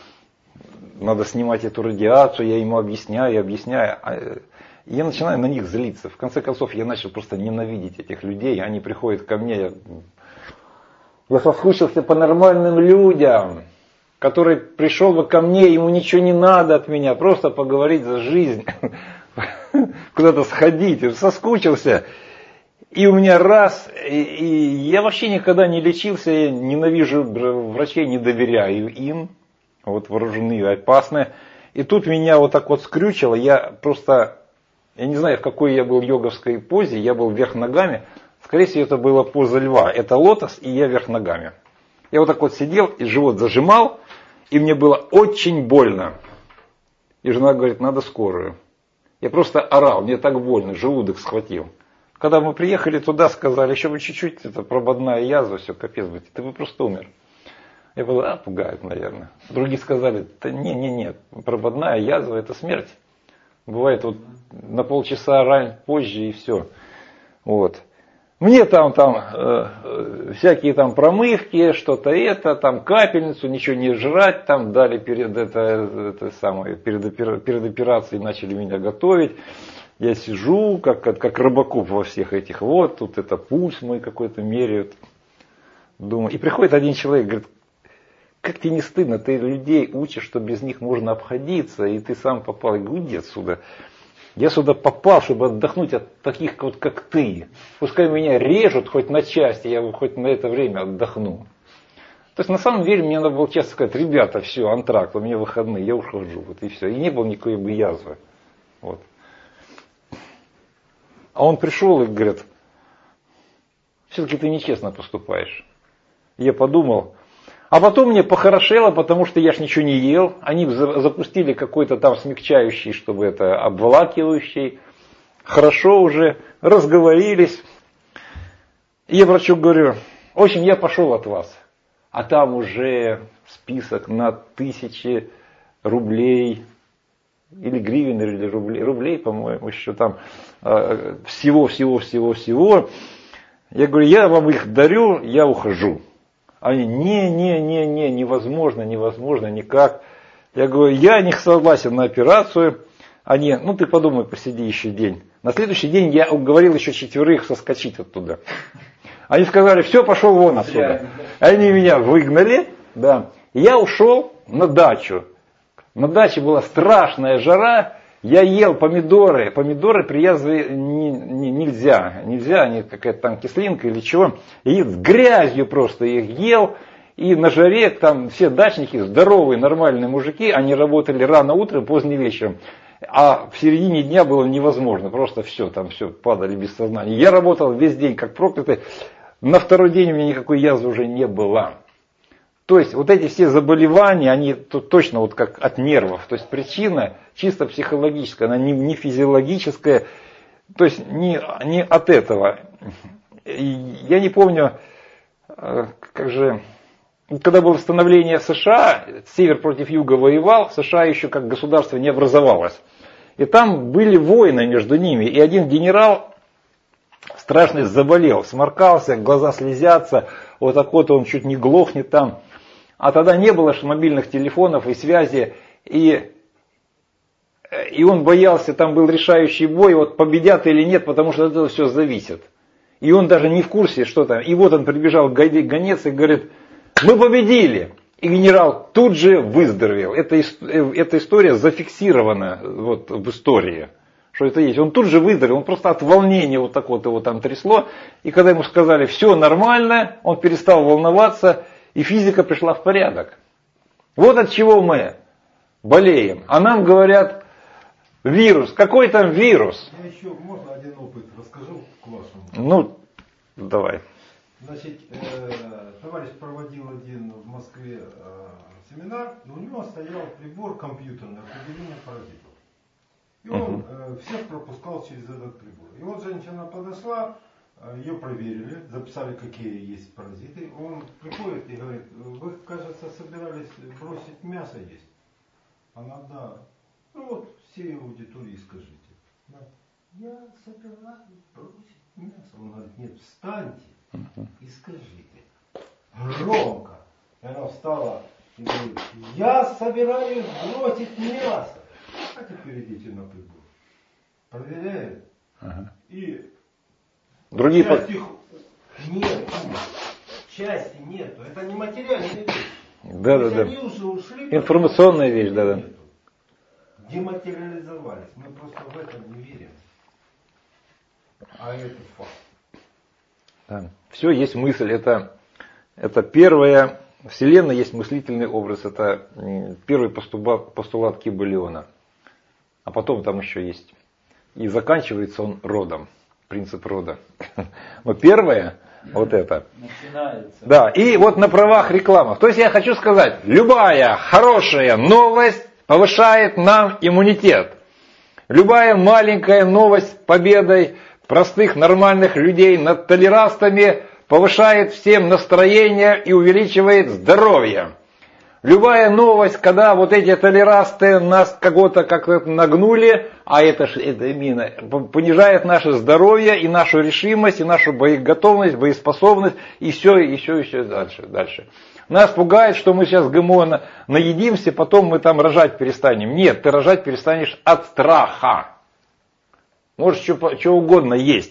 Speaker 1: Надо снимать эту радиацию, я ему объясняю, объясняю. И я начинаю на них злиться. В конце концов, я начал просто ненавидеть этих людей. Они приходят ко мне, я, я соскучился по нормальным людям, который пришел бы ко мне, ему ничего не надо от меня, просто поговорить за жизнь, куда-то сходить, соскучился. И у меня раз, и, и я вообще никогда не лечился, я ненавижу врачей, не доверяю им, вот вооруженные, опасные. И тут меня вот так вот скрючило, я просто, я не знаю, в какой я был йоговской позе, я был вверх ногами, скорее всего это была поза льва, это лотос, и я вверх ногами. Я вот так вот сидел, и живот зажимал, и мне было очень больно. И жена говорит, надо скорую. Я просто орал, мне так больно, желудок схватил. Когда мы приехали туда, сказали, еще бы чуть-чуть, это прободная язва, все, капец, ты бы просто умер. Я подумал, а, пугают, наверное. Другие сказали, да не, не, не, прободная язва это смерть. Бывает вот на полчаса раньше, позже и все. Вот. Мне там, там э, всякие там промывки, что-то это, там капельницу, ничего не жрать, там дали перед, это, это самое, перед, перед операцией начали меня готовить. Я сижу, как, как, как Робокоп во всех этих, вот, тут это пульс мой какой-то меряют. Думаю. И приходит один человек, говорит, как тебе не стыдно, ты людей учишь, что без них можно обходиться, и ты сам попал. Я говорю, иди отсюда. Я сюда попал, чтобы отдохнуть от таких вот, как ты. Пускай меня режут хоть на части, я хоть на это время отдохну. То есть на самом деле мне надо было часто сказать, ребята, все, антракт, у меня выходные, я ухожу, вот и все. И не было никакой бы язвы. Вот. А он пришел и говорит, все-таки ты нечестно поступаешь. Я подумал, а потом мне похорошело, потому что я ж ничего не ел. Они запустили какой-то там смягчающий, чтобы это обволакивающий. Хорошо уже, разговорились. И я врачу говорю, в общем, я пошел от вас. А там уже список на тысячи рублей. Или гривен, или рублей, рублей, по-моему, еще там всего, всего, всего, всего. Я говорю, я вам их дарю, я ухожу. Они, не, не, не, не, невозможно, невозможно, никак. Я говорю, я не согласен на операцию. Они, ну ты подумай, посиди еще день. На следующий день я уговорил еще четверых соскочить оттуда. Они сказали, все, пошел вон отсюда. Они меня выгнали, да. Я ушел на дачу. На даче была страшная жара. Я ел помидоры. Помидоры привязывать не, не, нельзя. Нельзя, они какая-то там кислинка или чего. И с грязью просто их ел. И на жаре там все дачники, здоровые, нормальные мужики, они работали рано утром, поздно вечером. А в середине дня было невозможно. Просто все, там все падали без сознания. Я работал весь день как проклятый. На второй день у меня никакой язвы уже не было. То есть вот эти все заболевания, они тут точно вот как от нервов. То есть причина чисто психологическая, она не, не физиологическая. То есть не, не от этого. Я не помню, как же, когда было восстановление США, север против юга воевал, США еще как государство не образовалось. И там были войны между ними. И один генерал страшно заболел, сморкался, глаза слезятся, вот так вот он чуть не глохнет там. А тогда не было ж мобильных телефонов и связи, и, и он боялся, там был решающий бой, вот победят или нет, потому что от этого все зависит. И он даже не в курсе, что там. И вот он прибежал гонец и говорит, мы победили. И генерал тут же выздоровел. Эта, эта история зафиксирована вот, в истории, что это есть. Он тут же выздоровел, он просто от волнения вот так вот его там трясло. И когда ему сказали, все нормально, он перестал волноваться. И физика пришла в порядок. Вот от чего мы болеем. А нам говорят, вирус. Какой там вирус?
Speaker 2: Я еще, можно один опыт расскажу к вашему?
Speaker 1: Ну, давай.
Speaker 2: Значит, э, товарищ проводил один в Москве э, семинар, и у него стоял прибор компьютерный определения паразитов. И он э, всех пропускал через этот прибор. И вот женщина подошла, ее проверили, записали, какие есть паразиты. Он приходит и говорит, вы, кажется, собирались бросить мясо есть. Она, да. Ну вот, всей аудитории скажите. Да. Я собираюсь бросить мясо. Он говорит, нет, встаньте и скажите. Громко. И она встала и говорит, я собираюсь бросить мясо. А теперь идите на прибор. Проверяет.
Speaker 1: Ага.
Speaker 2: И
Speaker 1: Другие
Speaker 2: части нет, части нету. Это не материальная вещь.
Speaker 1: Да, да, да.
Speaker 2: Они уже ушли.
Speaker 1: Информационная вещь, да, да.
Speaker 2: Дематериализовались. Мы просто в этом не верим. А это факт.
Speaker 1: Да. Все есть мысль. Это, это первая. Вселенная есть мыслительный образ. Это первый постулат, постулат Киба Леона. А потом там еще есть. И заканчивается он родом. Принцип рода. Но первое, вот это.
Speaker 5: Начинается.
Speaker 1: Да, и вот на правах рекламы. То есть я хочу сказать, любая хорошая новость повышает нам иммунитет. Любая маленькая новость с победой простых нормальных людей над толерастами повышает всем настроение и увеличивает здоровье. Любая новость, когда вот эти толерасты нас кого-то как-то нагнули, а это ж это мина, понижает наше здоровье и нашу решимость, и нашу боеготовность, боеспособность, и все, и все, и все дальше, дальше. Нас пугает, что мы сейчас ГМО наедимся, потом мы там рожать перестанем. Нет, ты рожать перестанешь от страха. Можешь что, что угодно есть.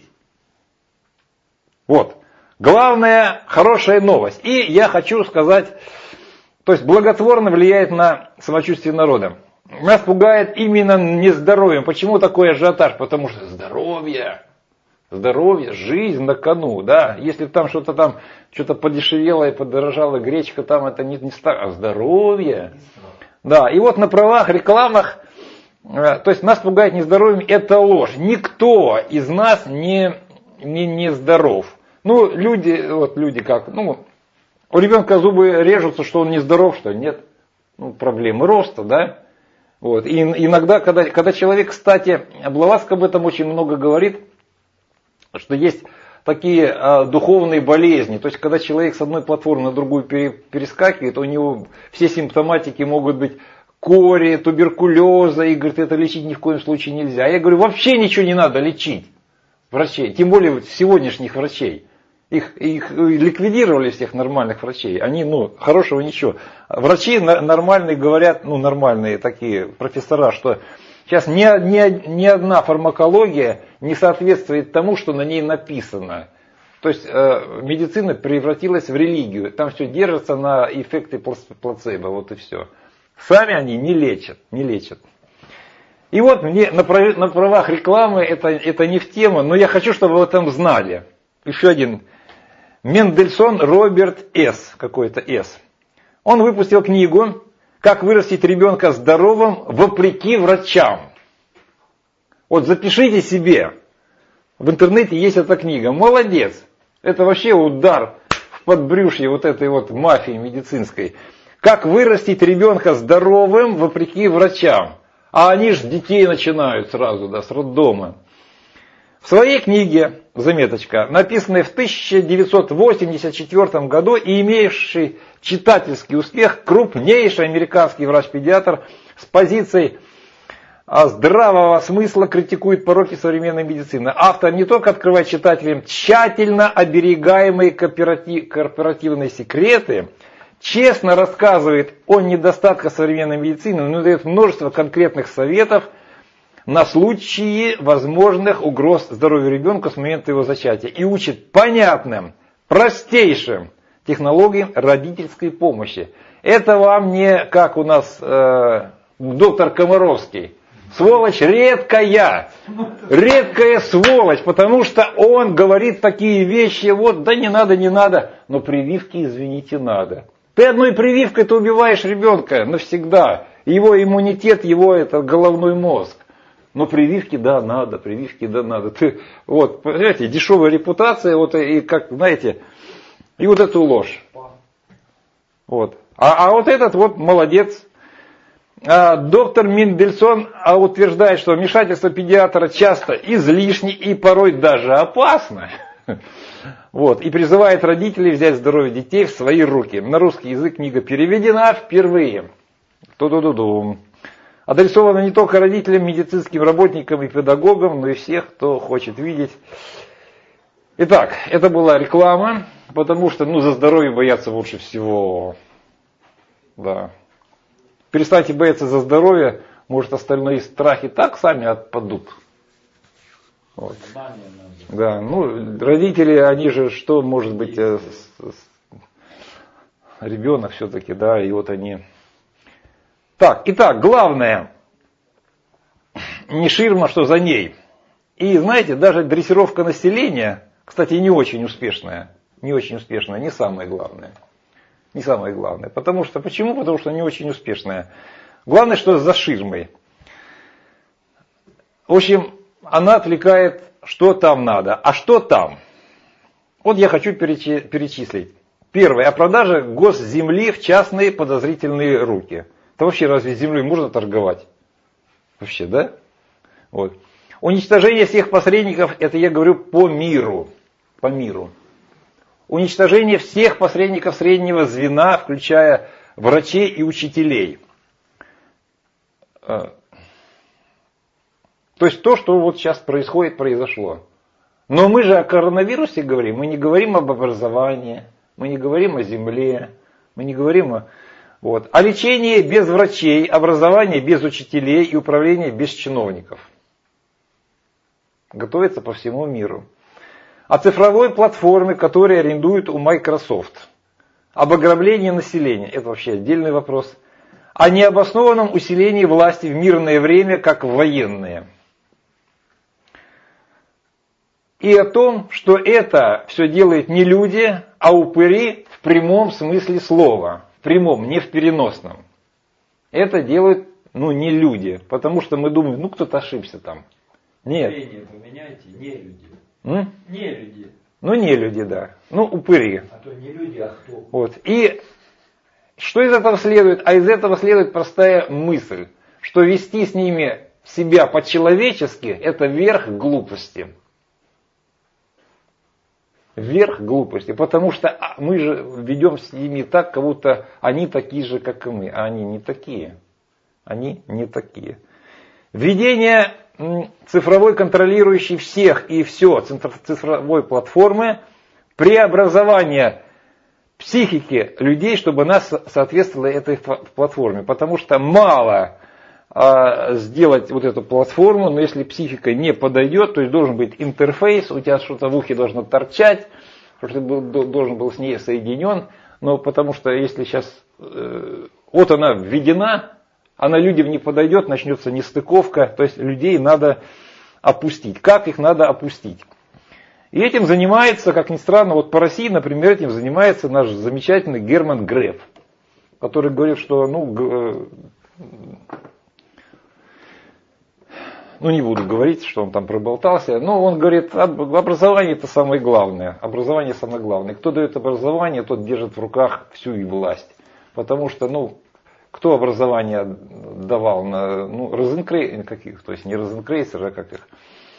Speaker 1: Вот. Главная хорошая новость. И я хочу сказать... То есть благотворно влияет на самочувствие народа. Нас пугает именно нездоровьем. Почему такой ажиотаж? Потому что здоровье, здоровье, жизнь на кону. Да? Если там что-то там, что-то подешевело и подорожала гречка, там это не, не страх, а здоровье. Да, и вот на правах рекламных, то есть нас пугает нездоровьем, это ложь. Никто из нас не, не, не здоров. Ну, люди, вот люди как, ну, у ребенка зубы режутся, что он нездоров, что ли? Нет. Ну, проблемы роста, да? Вот. И иногда, когда, когда человек, кстати, Блаватский об этом очень много говорит, что есть такие а, духовные болезни. То есть, когда человек с одной платформы на другую пере, перескакивает, у него все симптоматики могут быть кори, туберкулеза, и говорит, это лечить ни в коем случае нельзя. Я говорю, вообще ничего не надо лечить врачей, тем более сегодняшних врачей. Их, их ликвидировали, всех нормальных врачей. Они, ну, хорошего ничего. Врачи нормальные говорят, ну, нормальные такие профессора, что сейчас ни, ни, ни одна фармакология не соответствует тому, что на ней написано. То есть э, медицина превратилась в религию. Там все держится на эффекте плацебо, вот и все. Сами они не лечат, не лечат. И вот мне на, прав, на правах рекламы это, это не в тему, но я хочу, чтобы вы об этом знали. Еще один. Мендельсон Роберт С. Какой-то С. Он выпустил книгу «Как вырастить ребенка здоровым вопреки врачам». Вот запишите себе. В интернете есть эта книга. Молодец. Это вообще удар в подбрюшье вот этой вот мафии медицинской. Как вырастить ребенка здоровым вопреки врачам. А они же детей начинают сразу, да, с роддома. В своей книге, заметочка, написанной в тысяча девятьсот восемьдесят четвёртом году и имевший читательский успех, крупнейший американский врач-педиатр с позицией здравого смысла критикует пороки современной медицины. Автор не только открывает читателям тщательно оберегаемые корпоративные секреты, честно рассказывает о недостатках современной медицины, но дает множество конкретных советов на случаи возможных угроз здоровью ребенка с момента его зачатия и учит понятным, простейшим технологиям родительской помощи. Это вам не как у нас э, доктор Комаровский. Сволочь редкая, редкая сволочь, потому что он говорит такие вещи, вот, да не надо, не надо, но прививки, извините, надо. Ты одной прививкой-то убиваешь ребенка навсегда, его иммунитет, его это головной мозг. Но прививки, да, надо, прививки, да, надо. Ты, вот, понимаете, дешевая репутация, вот, и как, знаете, и вот эту ложь. Вот. А, а вот этот вот молодец. А, доктор Мендельсон а, утверждает, что вмешательство педиатра часто излишне и порой даже опасно. Вот. И призывает родителей взять здоровье детей в свои руки. На русский язык книга переведена впервые. Ту-ду-ду-ду. Адресовано не только родителям, медицинским работникам и педагогам, но и всех, кто хочет видеть. Итак, это была реклама, потому что ну, за здоровье бояться лучше всего. Да. Перестаньте бояться за здоровье, может остальные страхи так сами отпадут. Вот. Да, ну, родители, они же, что может быть, э, с, с, ребенок все-таки, да, и вот они... Так, итак, главное, не ширма, что за ней. И знаете, даже дрессировка населения, кстати, не очень успешная, не очень успешная, не самое главное. Не самое главное. Потому что, почему? Потому что не очень успешная. Главное, что за ширмой. В общем, она отвлекает, что там надо. А что там? Вот я хочу перечислить. Первое. О продаже госземли в частные подозрительные руки. Да вообще, разве с землей можно торговать? Вообще, да? Вот. Уничтожение всех посредников, это я говорю по миру. По миру. Уничтожение всех посредников среднего звена, включая врачей и учителей. То есть то, что вот сейчас происходит, произошло. Но мы же о коронавирусе говорим, мы не говорим об образовании, мы не говорим о земле, мы не говорим о... Вот. А лечение без врачей, образование без учителей и управление без чиновников. Готовится по всему миру. О цифровой платформе, которую арендуют у Microsoft. Об ограблении населения. Это вообще отдельный вопрос. О необоснованном усилении власти в мирное время, как в военное. И о том, что это все делают не люди, а упыри в прямом смысле слова. В прямом, не в переносном. Это делают, ну, не люди. Потому что мы думаем, ну, кто-то ошибся там. Нет.
Speaker 5: Поменяйте, не люди.
Speaker 1: М?
Speaker 5: Не люди.
Speaker 1: Ну, не люди, да. Ну, упыри.
Speaker 5: А то не люди, а кто?
Speaker 1: Вот. И что из этого следует? А из этого следует простая мысль, что вести с ними себя по-человечески – это верх глупости. Верх глупости. Потому что мы же ведем с ними так, как будто они такие же, как и мы. А они не такие. Они не такие. Введение цифровой контролирующей всех и все цифровой платформы преобразование психики людей, чтобы она соответствовала этой платформе. Потому что мало а, сделать вот эту платформу, но если психика не подойдет, то есть должен быть интерфейс, у тебя что-то в ухе должно торчать, что ты должен был с ней соединен. Но потому что если сейчас э, вот она введена, она людям не подойдет, начнется нестыковка, то есть людей надо опустить. Как их надо опустить? И этим занимается, как ни странно, вот по России, например, этим занимается наш замечательный Герман Греф, который говорит, что, ну, ну не буду говорить, что он там проболтался, но он говорит, образование это самое главное, образование самое главное. Кто дает образование, тот держит в руках всю и власть, потому что, ну, кто образование давал на, ну, розенкрейсеры, каких, то есть не розенкрейсеры, а как их?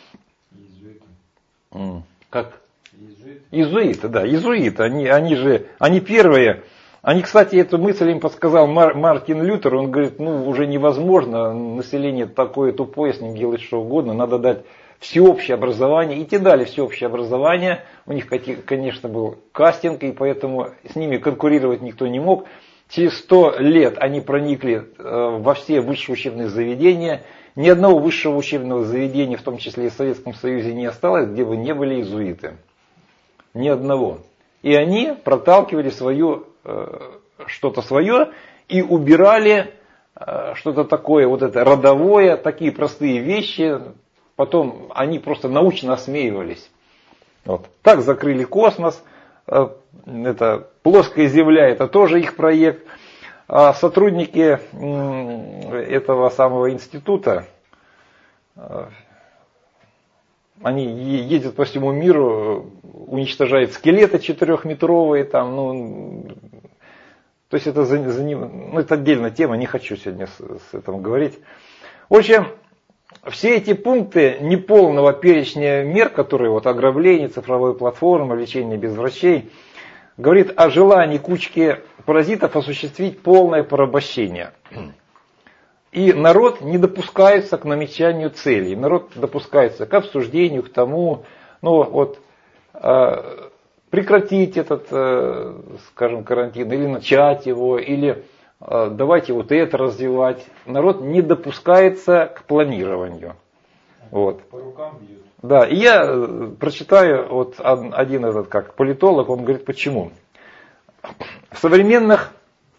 Speaker 1: Иезуиты. Как? Иезуиты. Иезуиты, да, иезуиты, они, они же, они первые, они, кстати, эту мысль им подсказал Мар, Мартин Лютер, он говорит, ну, уже невозможно, население такое тупое, с ним делать что угодно, надо дать всеобщее образование, и те дали всеобщее образование, у них, конечно, был кастинг, и поэтому с ними конкурировать никто не мог. Через сто лет они проникли во все высшие учебные заведения. Ни одного высшего учебного заведения, в том числе и в Советском Союзе, не осталось, где бы не были иезуиты. Ни одного. И они проталкивали свое, что-то свое и убирали что-то такое, вот это родовое, такие простые вещи. Потом они просто научно осмеивались. Вот. Так закрыли космос. Это плоская Земля, это тоже их проект. А сотрудники этого самого института, они ездят по всему миру, уничтожают скелеты четырехметровые, там, ну, то есть это, за, за ним, ну, это отдельная тема, не хочу сегодня с, с этим говорить. В общем, все эти пункты неполного перечня мер, которые вот ограбление, цифровой платформы, лечение без врачей, говорит о желании кучки паразитов осуществить полное порабощение. И народ не допускается к намечанию целей. Народ допускается к обсуждению, к тому, ну вот, э, прекратить этот, э, скажем, карантин, или начать его, или э, давайте вот это развивать. Народ не допускается к планированию. Вот.
Speaker 2: По рукам бьют.
Speaker 1: Да, и я прочитаю вот один этот как политолог, он говорит, почему. В современных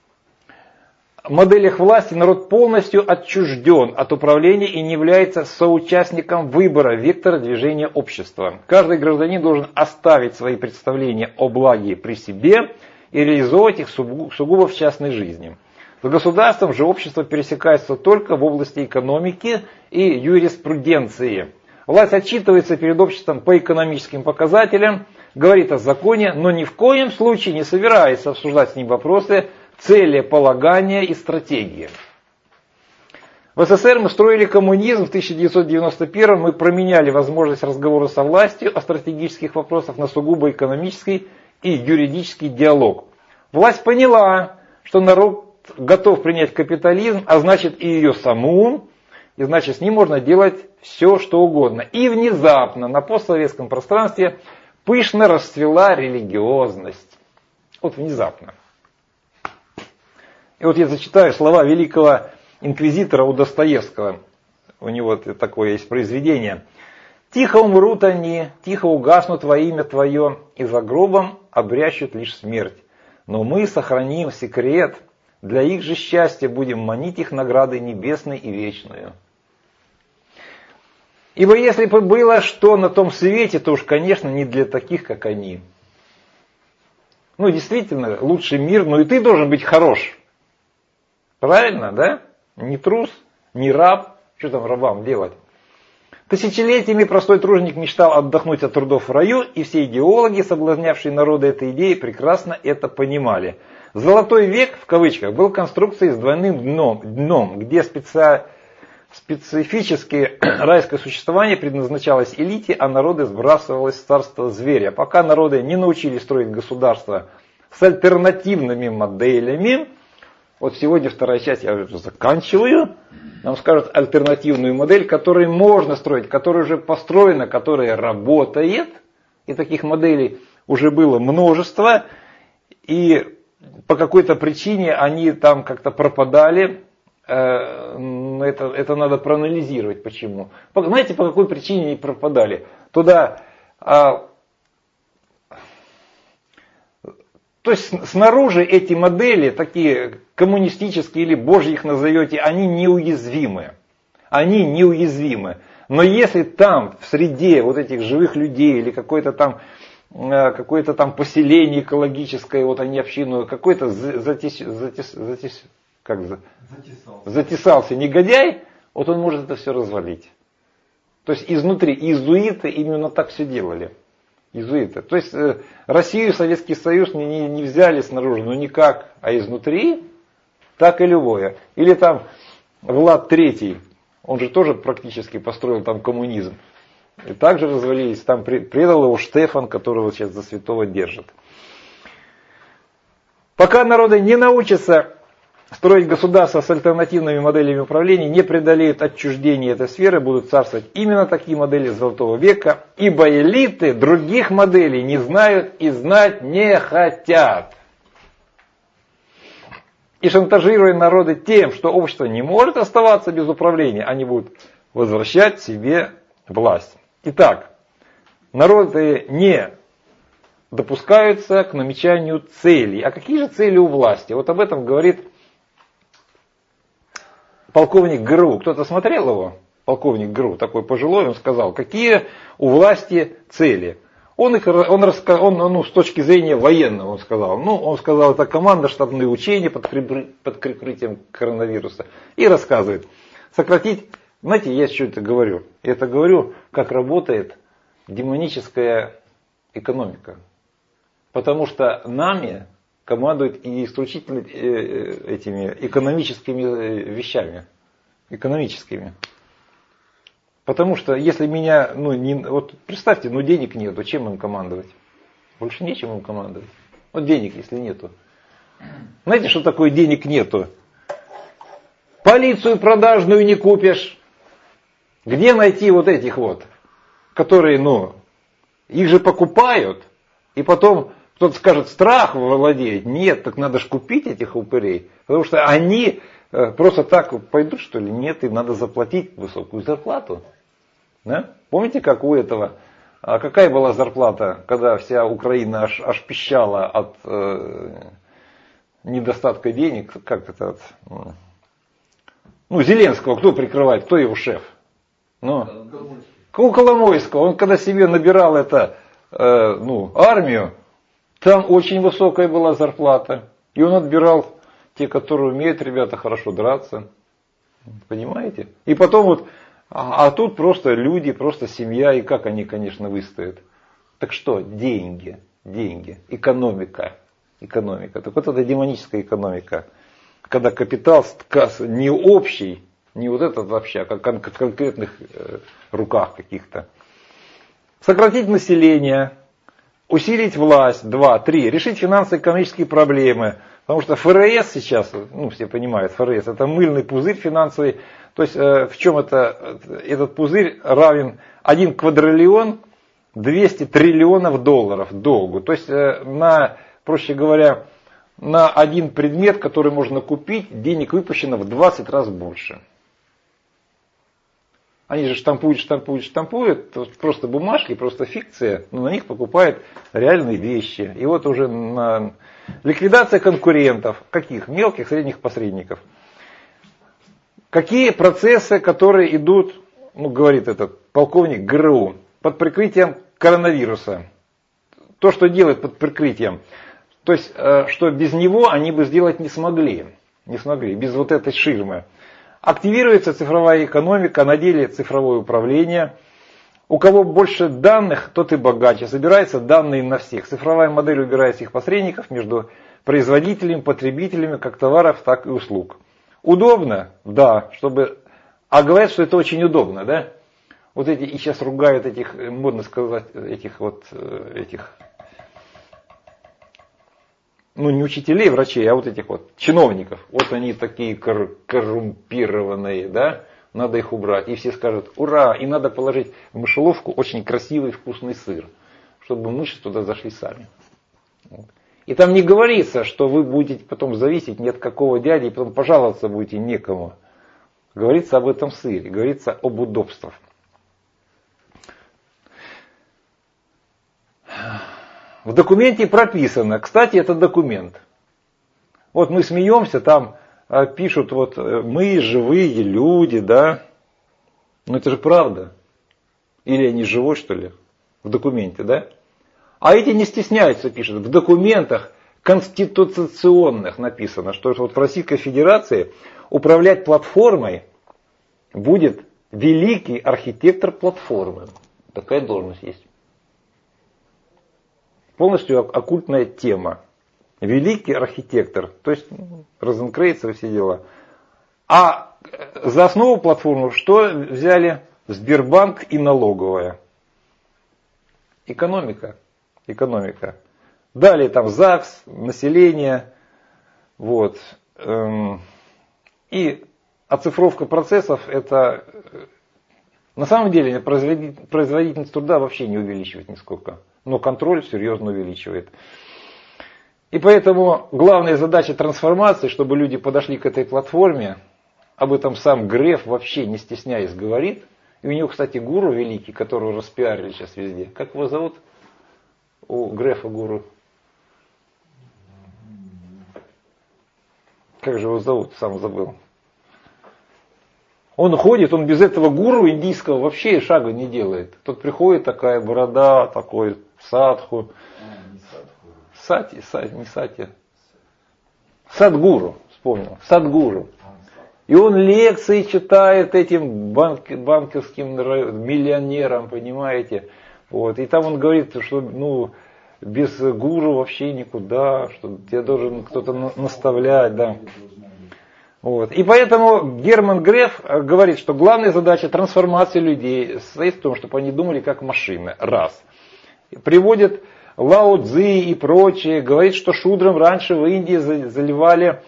Speaker 1: моделях власти народ полностью отчужден от управления и не является соучастником выбора вектора движения общества. Каждый гражданин должен оставить свои представления о благе при себе и реализовывать их сугубо в частной жизни. С государством же общество пересекается только в области экономики и юриспруденции. Власть отчитывается перед обществом по экономическим показателям, говорит о законе, но ни в коем случае не собирается обсуждать с ним вопросы целеполагания и стратегии. В СССР мы строили коммунизм, в тысяча девятьсот девяносто первом мы променяли возможность разговора со властью о стратегических вопросах на сугубо экономический и юридический диалог. Власть поняла, что народ готов принять капитализм, а значит и ее саму, и значит с ним можно делать все, что угодно. И внезапно на постсоветском пространстве пышно расцвела религиозность. Вот внезапно. И вот я зачитаю слова великого инквизитора у Достоевского. У него такое есть произведение. «Тихо умрут они, тихо угаснут во имя Твое, и за гробом обрящут лишь смерть. Но мы сохраним секрет, для их же счастья будем манить их наградой небесной и вечную». Ибо если бы было что на том свете, то уж, конечно, не для таких, как они. Ну, действительно, лучший мир, но и ты должен быть хорош. Правильно, да? Не трус, не раб. Что там рабам делать? Тысячелетиями простой труженик мечтал отдохнуть от трудов в раю, и все идеологи, соблазнявшие народы этой идеей, прекрасно это понимали. Золотой век, в кавычках, был конструкцией с двойным дном, дном где специ... специфически райское существование предназначалось элите, а народы сбрасывалось в царство зверя. Пока народы не научились строить государство с альтернативными моделями, вот сегодня вторая часть, я уже заканчиваю, нам скажут альтернативную модель, которую можно строить, которая уже построена, которая работает, и таких моделей уже было множество, и по какой-то причине они там как-то пропадали. Это, это надо проанализировать, почему. Знаете, по какой причине они пропадали? Туда, а, то есть снаружи эти модели, такие коммунистические или божьи их назовете, они неуязвимы. Они неуязвимы. Но если там, в среде вот этих живых людей или какое-то там, какое-то там поселение экологическое, вот они общину, какой-то затес, затес, затес, как за,
Speaker 2: затесался.
Speaker 1: затесался негодяй, вот он может это все развалить. То есть изнутри, иезуиты именно так все делали. Иезуиты. То есть э, Россию, Советский Союз не, не, не взяли снаружи, ну никак, а изнутри так и любое. Или там Влад Третий, он же тоже практически построил там коммунизм. И также развалились, там предал его Штефан, которого сейчас за святого держат. Пока народы не научатся строить государство с альтернативными моделями управления, не преодолеют отчуждение этой сферы, будут царствовать именно такие модели Золотого века, ибо элиты других моделей не знают и знать не хотят. И шантажируя народы тем, что общество не может оставаться без управления, они будут возвращать себе власть. Итак, народы не допускаются к намечанию целей. А какие же цели у власти? Вот об этом говорит полковник ГРУ. Кто-то смотрел его? Полковник ГРУ, такой пожилой, он сказал, какие у власти цели. Он, их, он, раска, он ну, с точки зрения военного, он сказал. Ну, он сказал, это команда, штабные учения под, под прикрытием коронавируса. И рассказывает. Сократить, знаете, я что это говорю? Я это говорю, как работает демоническая экономика. Потому что нами командуют и исключительно этими экономическими вещами. Экономическими. Потому что если меня, ну, не, вот представьте, ну денег нету, чем им командовать? Больше нечем им командовать. Вот денег, если нету. Знаете, что такое денег нету? Полицию продажную не купишь. Где найти вот этих вот, которые, ну, их же покупают, и потом кто-то скажет, страх владеет. Нет, так надо же купить этих упырей. Потому что они просто так пойдут, что ли? Нет, им надо заплатить высокую зарплату. Да? Помните, как у этого, а какая была зарплата, когда вся Украина аж, аж пищала от э, недостатка денег? Как это? От, ну, Зеленского кто прикрывает? Кто его шеф? Ну, у Коломойского. Он когда себе набирал это, э, ну, армию, там очень высокая была зарплата. И он отбирал те, которые умеют, ребята, хорошо драться. Понимаете? И потом вот, а, а тут просто люди, просто семья, и как они, конечно, выстоят. Так что? Деньги, деньги, экономика, экономика. Так вот это демоническая экономика. Когда капитал не общий, не вот этот вообще, а как в конкретных э, руках каких-то. Сократить население, усилить власть, два, три, решить финансово-экономические проблемы. Потому что ФРС сейчас, ну все понимают, ФРС это мыльный пузырь финансовый. То есть э, в чем это? Этот пузырь равен один квадриллион двести триллионов долларов долгу. То есть э, на, проще говоря, на один предмет, который можно купить, денег выпущено в двадцать раз больше. Они же штампуют, штампуют, штампуют, просто бумажки, просто фикция, но на них покупают реальные вещи. И вот уже на ликвидация конкурентов, каких? Мелких, средних посредников. Какие процессы, которые идут, ну говорит этот полковник ГРУ, под прикрытием коронавируса. То, что делают под прикрытием. То есть, что без него они бы сделать не смогли. Не смогли, без вот этой ширмы. Активируется цифровая экономика, на деле цифровое управление. У кого больше данных, тот и богаче. Собираются данные на всех. Цифровая модель убирает всех посредников между производителями, потребителями, как товаров, так и услуг. Удобно? Да. Чтобы... А говорят, что это очень удобно, да? Вот эти, и сейчас ругают этих, модно сказать, этих вот, этих, ну не учителей, врачей, а вот этих вот чиновников. Вот они такие кор- коррумпированные, да? Надо их убрать. И все скажут, ура, и надо положить в мышеловку очень красивый вкусный сыр. чтобы мышцы туда зашли сами. Вот. И там не говорится, что вы будете потом зависеть ни от какого дяди, и потом пожаловаться будете некому. Говорится об этом сыре, говорится об удобствах. В документе прописано, кстати, это документ. Вот мы смеемся, там пишут, вот мы живые люди, да. Но это же правда. Или я не живой, что ли, в документе, да? А эти не стесняются, пишут. В документах конституционных написано, что вот в Российской Федерации управлять платформой будет великий архитектор платформы. Такая должность есть. Полностью оккультная тема. Великий архитектор. То есть Розенкрейцер и все дела. А за основу платформы что взяли? Сбербанк и налоговая. Экономика. Экономика. Далее там ЗАГС, население. Вот. И оцифровка процессов, это на самом деле производительность труда вообще не увеличивает нисколько. Но контроль серьезно увеличивает. И поэтому главная задача трансформации, чтобы люди подошли к этой платформе, об этом сам Греф вообще не стесняясь говорит. И у него, кстати, гуру великий, которого распиарили сейчас везде. Как его зовут? У Грефа гуру. Как же его зовут? Сам забыл. Он ходит, он без этого гуру индийского вообще шага не делает. Тут приходит такая борода, такой садху. Сати, сати, не сати. Садгуру, вспомнил. Садгуру. И он лекции читает этим банк, банковским миллионерам, понимаете. Вот. И там он говорит, что ну, без гуру вообще никуда, что тебе должен кто-то наставлять. Да. Вот. И поэтому Герман Греф говорит, что главная задача трансформации людей состоит в том, чтобы они думали как машины. Раз. Приводит Лао Цзи и прочее, говорит, что шудрам раньше в Индии заливали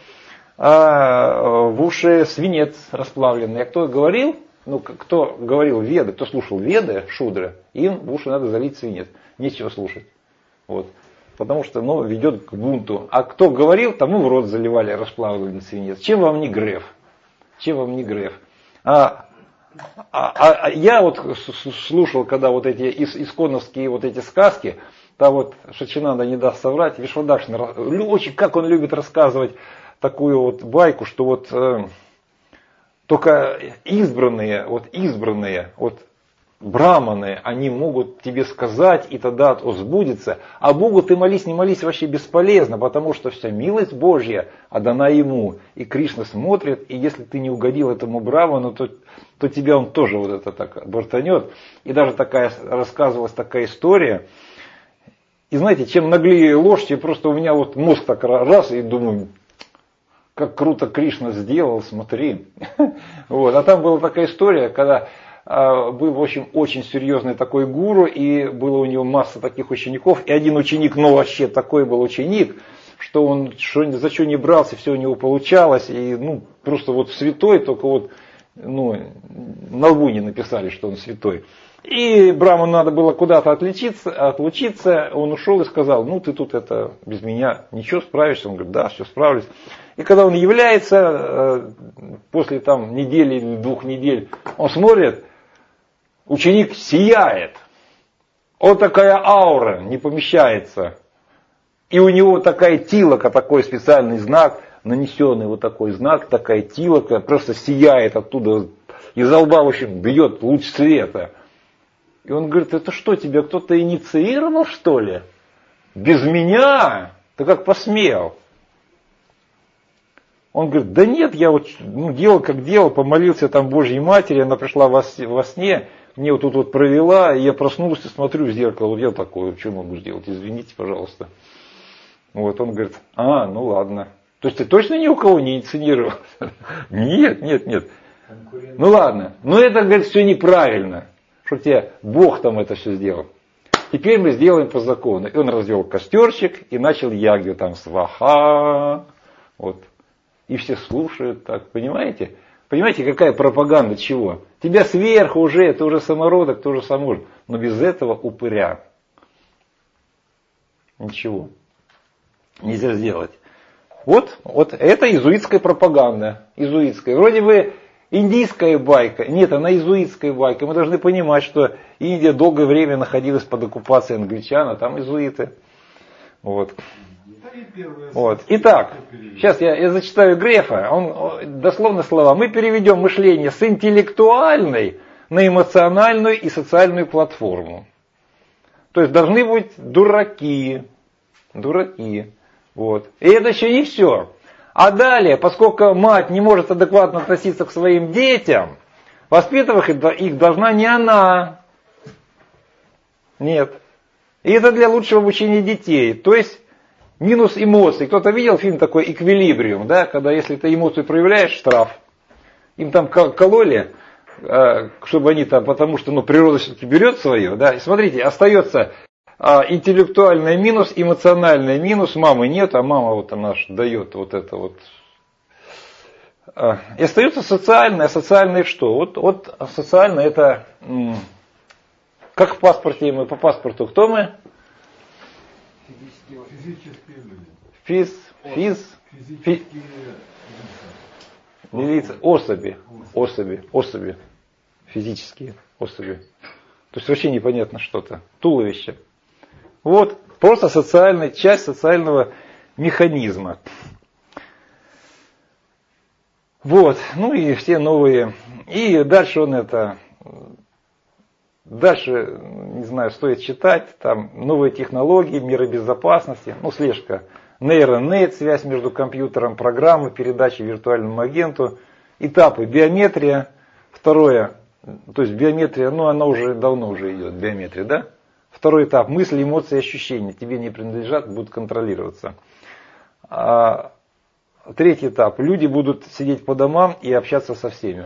Speaker 1: а, в уши свинец расплавленный. А кто говорил, ну кто говорил веды, кто слушал веды, шудры, им в уши надо залить свинец. Нечего слушать. Вот. Потому что ну, ведет к бунту. А кто говорил, тому в рот заливали расплавленный свинец. Чем вам не Греф? Чем вам не Греф? А, а, а я вот слушал, когда вот эти исконовские вот эти сказки, там вот Шачинанда не даст соврать, Вишвадакшина, очень как он любит рассказывать такую вот байку, что вот э, только избранные, вот избранные, вот браманы, они могут тебе сказать, и тогда сбудется. А Богу ты молись, не молись вообще бесполезно, потому что вся милость Божья отдана ему. И Кришна смотрит, и если ты не угодил этому браману, то, то тебя он тоже вот это так бортанет. И даже такая, рассказывалась такая история. И знаете, чем наглее ложь, тем просто у меня вот мозг так раз, и думаю, как круто Кришна сделал, смотри. Вот. А там была такая история, когда был, в общем, очень серьезный такой гуру, и было у него масса таких учеников, и один ученик, ну вообще такой был ученик, что он что, за что не брался, все у него получалось, и ну просто вот святой, только вот ну, на лбу не написали, что он святой. И Браману надо было куда-то отличиться, отлучиться, он ушел и сказал, ну ты тут это без меня ничего справишься? Он говорит, да, все справлюсь. И когда он является, после там недели или двух недель, он смотрит, ученик сияет. Вот такая аура не помещается. И у него такая тилока, такой специальный знак, нанесенный вот такой знак, такая тилока, просто сияет оттуда, из лба, в общем, бьет луч света. И он говорит, это что, тебя кто-то инициировал, что ли? Без меня? Ты как посмел? Он говорит, да нет, я вот ну, делал как делал, помолился там Божьей Матери, она пришла во, во сне, мне вот тут вот провела, и я проснулся, смотрю в зеркало, вот я такой, что могу сделать, извините, пожалуйста. Вот он говорит, а, ну ладно. То есть ты точно ни у кого не инициировал? Нет, нет, нет. Ну ладно, но это, говорит, все неправильно. Что тебе Бог там это все сделал. Теперь мы сделаем по закону. И он развел костерчик и начал ягью там сваха. Вот. И все слушают так. Понимаете? Понимаете, какая пропаганда чего? Тебя сверху уже, ты уже самородок, ты уже сам может. Но без этого упыря. Ничего нельзя сделать. Вот, вот это иезуитская пропаганда. Иезуитская. Вроде бы индийская байка. Нет, она иезуитская байка. Мы должны понимать, что Индия долгое время находилась под оккупацией англичан, а там иезуиты. Вот. Вот. Итак, сейчас я, я зачитаю Грефа. Он, дословно слова. Мы переведем мышление с интеллектуальной на эмоциональную и социальную платформу. То есть должны быть дураки. Дураки. Вот. И это еще не все. А далее, поскольку мать не может адекватно относиться к своим детям, воспитывать их должна не она. Нет. И это для лучшего обучения детей. То есть минус эмоций. Кто-то видел фильм такой «Эквилибриум», да? Когда если ты эмоцию проявляешь, штраф. Им там кололи, чтобы они там, потому что ну, природа все-таки берет свое. Да? И смотрите, остается интеллектуальный минус, эмоциональный минус. Мамы нет, а мама вот она ж дает вот это вот. И остается социальное. Социальное что? Вот, вот социальное это, как в паспорте, мы по паспорту кто мы?
Speaker 2: Физические люди.
Speaker 1: Физ, физ, физ, лица, особи, особи, особи, физические особи. То есть вообще непонятно что-то. Туловище. Вот, просто социальная часть социального механизма. Вот, ну и все новые. И дальше он это, дальше, не знаю, стоит читать, там новые технологии, меры безопасности, ну слежка, нейронет, связь между компьютером, программы, передачи виртуальному агенту, этапы, биометрия, второе, то есть биометрия, ну она уже давно уже идет, биометрия, да? Второй этап. Мысли, эмоции, ощущения. Тебе не принадлежат, будут контролироваться. А, третий этап. Люди будут сидеть по домам и общаться со всеми.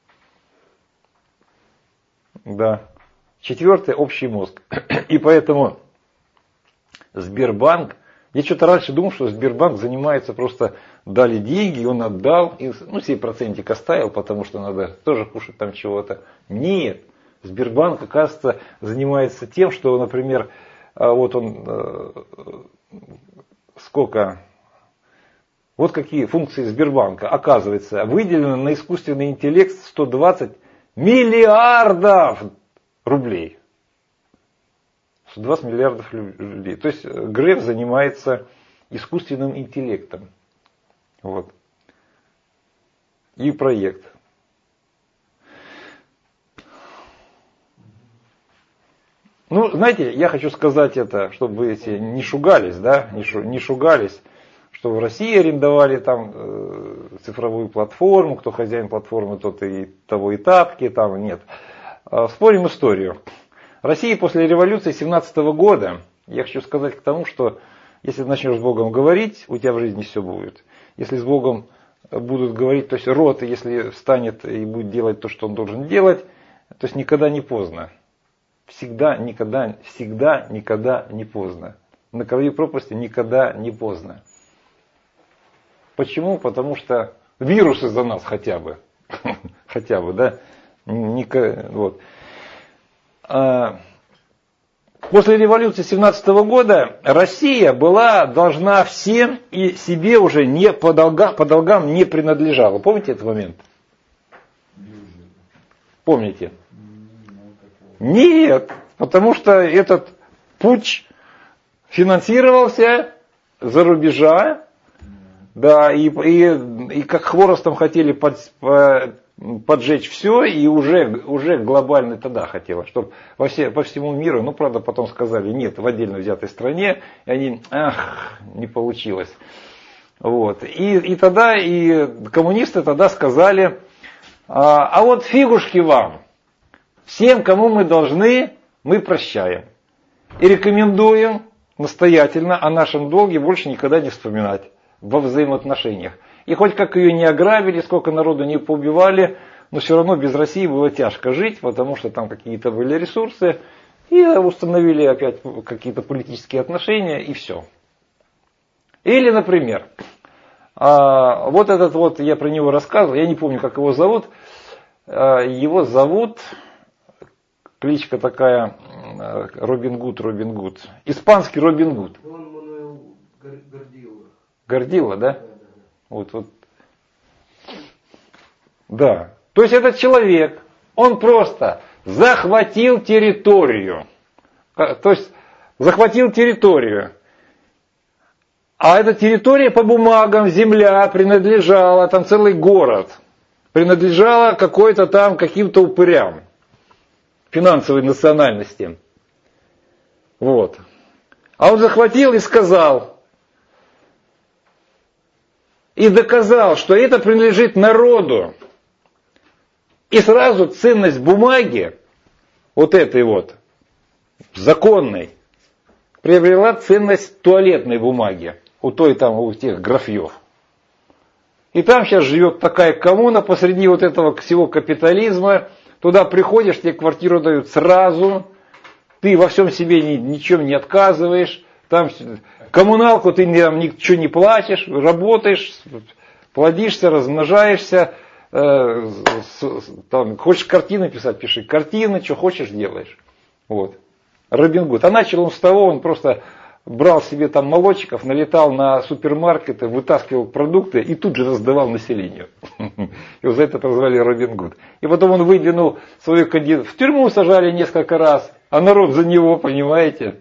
Speaker 1: Да. Четвертый. Общий мозг. И поэтому Сбербанк. Я что-то раньше думал, что Сбербанк занимается просто дали деньги, он отдал. И, ну, себе процентик оставил, потому что надо тоже кушать там чего-то. Нет. Сбербанк, оказывается, занимается тем, что, например, вот он, сколько, вот какие функции Сбербанка. Оказывается, выделено на искусственный интеллект сто двадцать миллиардов рублей. сто двадцать миллиардов рублей. То есть Греф занимается искусственным интеллектом. Вот. И проект. Ну, знаете, я хочу сказать это, чтобы вы эти не шугались, да, не, шу, не шугались, что в России арендовали там э, цифровую платформу, кто хозяин платформы, тот и того и тапки, там нет. Э, вспомним историю. Россия после революции семнадцатого года, я хочу сказать к тому, что если ты начнешь с Богом говорить, у тебя в жизни все будет. Если с Богом будут говорить, то есть род, если встанет и будет делать то, что он должен делать, то есть никогда не поздно. Всегда, никогда, всегда, никогда не поздно. На краю пропасти никогда не поздно. Почему? Потому что вирус из-за нас хотя бы. Хотя бы, да? Вот. После революции семнадцатого года Россия была должна всем и себе уже не по долгам, по долгам не принадлежала. Помните этот момент? Помните? Нет, потому что этот путч финансировался за рубежа, да, и, и, и как хворостом хотели под, поджечь все, и уже, уже глобально тогда хотела, чтобы во все, по всему миру, ну, правда, потом сказали, нет, в отдельно взятой стране, и они, ах, не получилось. Вот. И, и тогда, и коммунисты тогда сказали, а, а вот фигушки вам. Всем, кому мы должны, мы прощаем. И рекомендуем настоятельно о нашем долге больше никогда не вспоминать во взаимоотношениях. И хоть как ее не ограбили, сколько народу не поубивали, но все равно без России было тяжко жить, потому что там какие-то были ресурсы, и установили опять какие-то политические отношения, и все. Или, например, вот этот вот, я про него рассказывал, я не помню, как его зовут, его зовут... Кличка такая Робин Гуд, Робин Гуд. Испанский Робин Гуд.
Speaker 3: Он
Speaker 1: Гордила, да? Вот, вот. Да. То есть этот человек, он просто захватил территорию. То есть захватил территорию. А эта территория по бумагам, земля принадлежала, там целый город, принадлежала какой-то там каким-то упырям финансовой национальности. Вот. А он захватил и сказал, и доказал, что это принадлежит народу. И сразу ценность бумаги, вот этой вот, законной, приобрела ценность туалетной бумаги. У той там, у тех графьев. И там сейчас живет такая коммуна посреди вот этого всего капитализма. Туда приходишь, тебе квартиру дают сразу. Ты во всем себе ни, ничем не отказываешь. Там коммуналку ты там ничего не платишь. Работаешь, плодишься, размножаешься. Э, с, там, хочешь картины писать, пиши картины, что хочешь делаешь. Вот. Робин Гуд. А начал он с того, он просто брал себе там молодчиков, налетал на супермаркеты, вытаскивал продукты и тут же раздавал населению. Его за это прозвали Робин Гуд. И потом он выдвинул свою кандидатуру. В тюрьму сажали несколько раз, а народ за него, понимаете.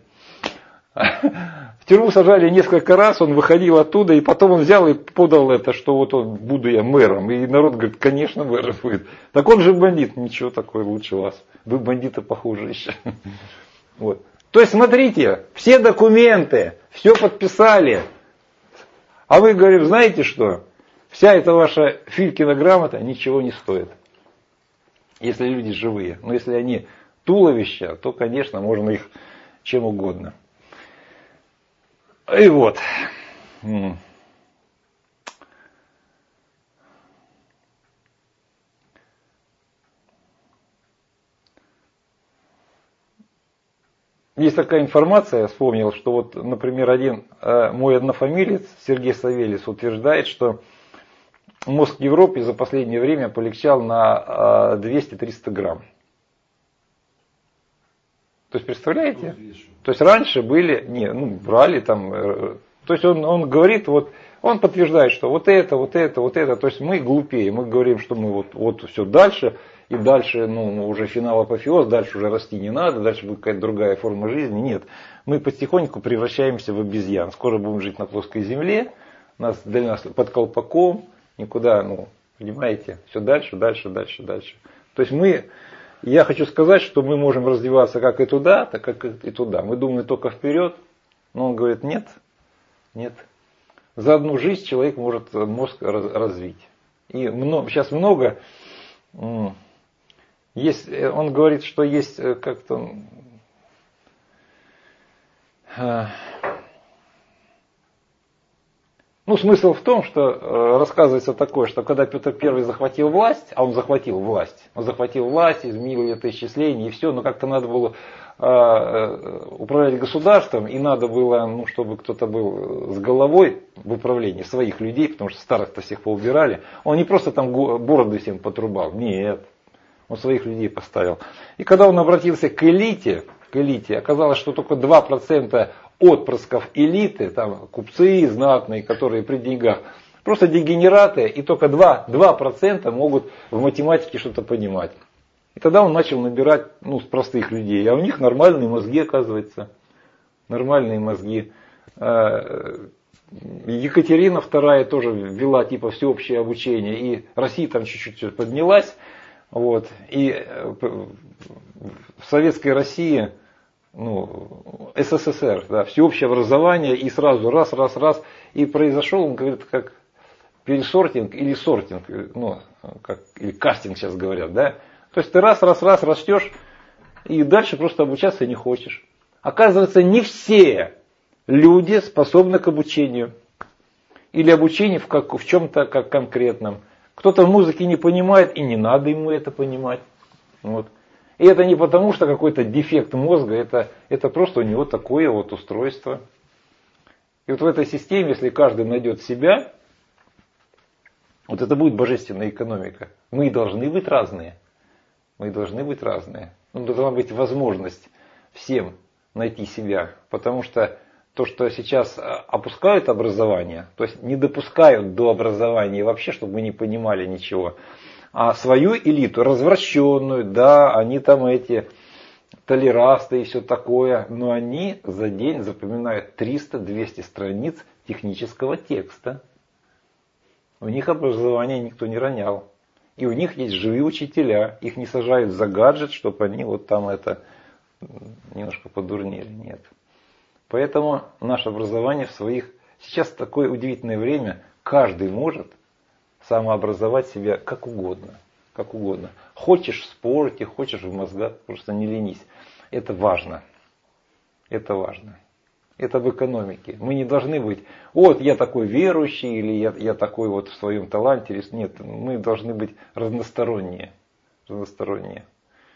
Speaker 1: В тюрьму сажали несколько раз, он выходил оттуда, и потом он взял и подал это, что вот он, буду я мэром. И народ говорит, конечно, мэром будет. Так он же бандит, ничего такое лучше вас. Вы бандиты похуже еще. Вот. То есть, смотрите, все документы, все подписали. А вы говорим, знаете что? Вся эта ваша Филькина грамота ничего не стоит. Если люди живые. Но если они туловища, то, конечно, можно их чем угодно. И вот. Есть такая информация, я вспомнил, что вот, например, один э, мой однофамилец, Сергей Савельев, утверждает, что мозг Европы за последнее время полегчал на э, двести-триста грамм. То есть, представляете? То есть, раньше были, не, ну, брали там, э, то есть, он, он говорит, вот, он подтверждает, что вот это, вот это, вот это, то есть, мы глупее, мы говорим, что мы вот, вот все дальше, и дальше, ну, уже финал апофеоз, дальше уже расти не надо, дальше будет какая-то другая форма жизни. Нет, мы потихоньку превращаемся в обезьян. Скоро будем жить на плоской земле, нас, для нас под колпаком, никуда, ну, понимаете, все дальше, дальше, дальше, дальше. То есть мы, я хочу сказать, что мы можем развиваться как и туда, так как и туда. Мы думаем только вперед, но он говорит, нет, нет. За одну жизнь человек может мозг развить. И много, сейчас много... Есть, он говорит, что есть как-то... Ну, смысл в том, что рассказывается такое, что когда Петр Первый захватил власть, а он захватил власть, он захватил власть, изменил это исчисление и все, но как-то надо было управлять государством, и надо было, ну, чтобы кто-то был с головой в управлении своих людей, потому что старых-то всех поубирали. Он не просто там бороды всем потрубал, нет. Он своих людей поставил. И когда он обратился к элите, к элите, оказалось, что только два процента отпрысков элиты, там купцы знатные, которые при деньгах, просто дегенераты, и только два процента могут в математике что-то понимать. И тогда он начал набирать, ну, с простых людей. А у них нормальные мозги, оказывается. Нормальные мозги. Екатерина Вторая тоже ввела типа всеобщее обучение. И Россия там чуть-чуть поднялась. Вот. И в Советской России, ну, СССР, да, всеобщее образование, и сразу раз, раз, раз, и произошел, он говорит, как пересортинг или сортинг, ну, как, или кастинг сейчас говорят, да. То есть ты раз, раз, раз растешь, и дальше просто обучаться не хочешь. Оказывается, не все люди способны к обучению. Или обучению в, как, в чем-то как конкретном. Кто-то в музыке не понимает, и не надо ему это понимать. Вот. И это не потому, что какой-то дефект мозга, это, это просто у него такое вот устройство. И вот в этой системе, если каждый найдет себя, вот это будет божественная экономика. Мы должны быть разные. Мы должны быть разные. Ну, должна быть возможность всем найти себя. Потому что то, что сейчас опускают образование, то есть не допускают до образования вообще, чтобы мы не понимали ничего, а свою элиту, развращенную, да, они там эти толерасты и все такое, но они за день запоминают триста-двести страниц технического текста. У них образование никто не ронял. И у них есть живые учителя, их не сажают за гаджет, чтобы они вот там это немножко подурнели, нет. Поэтому наше образование в своих... Сейчас такое удивительное время, каждый может самообразовать себя как угодно. Как угодно. Хочешь в спорте, хочешь в мозгах, просто не ленись. Это важно. Это важно. Это в экономике. Мы не должны быть, вот я такой верующий, или я, я такой вот в своем таланте. Нет, мы должны быть разносторонние. Разносторонние.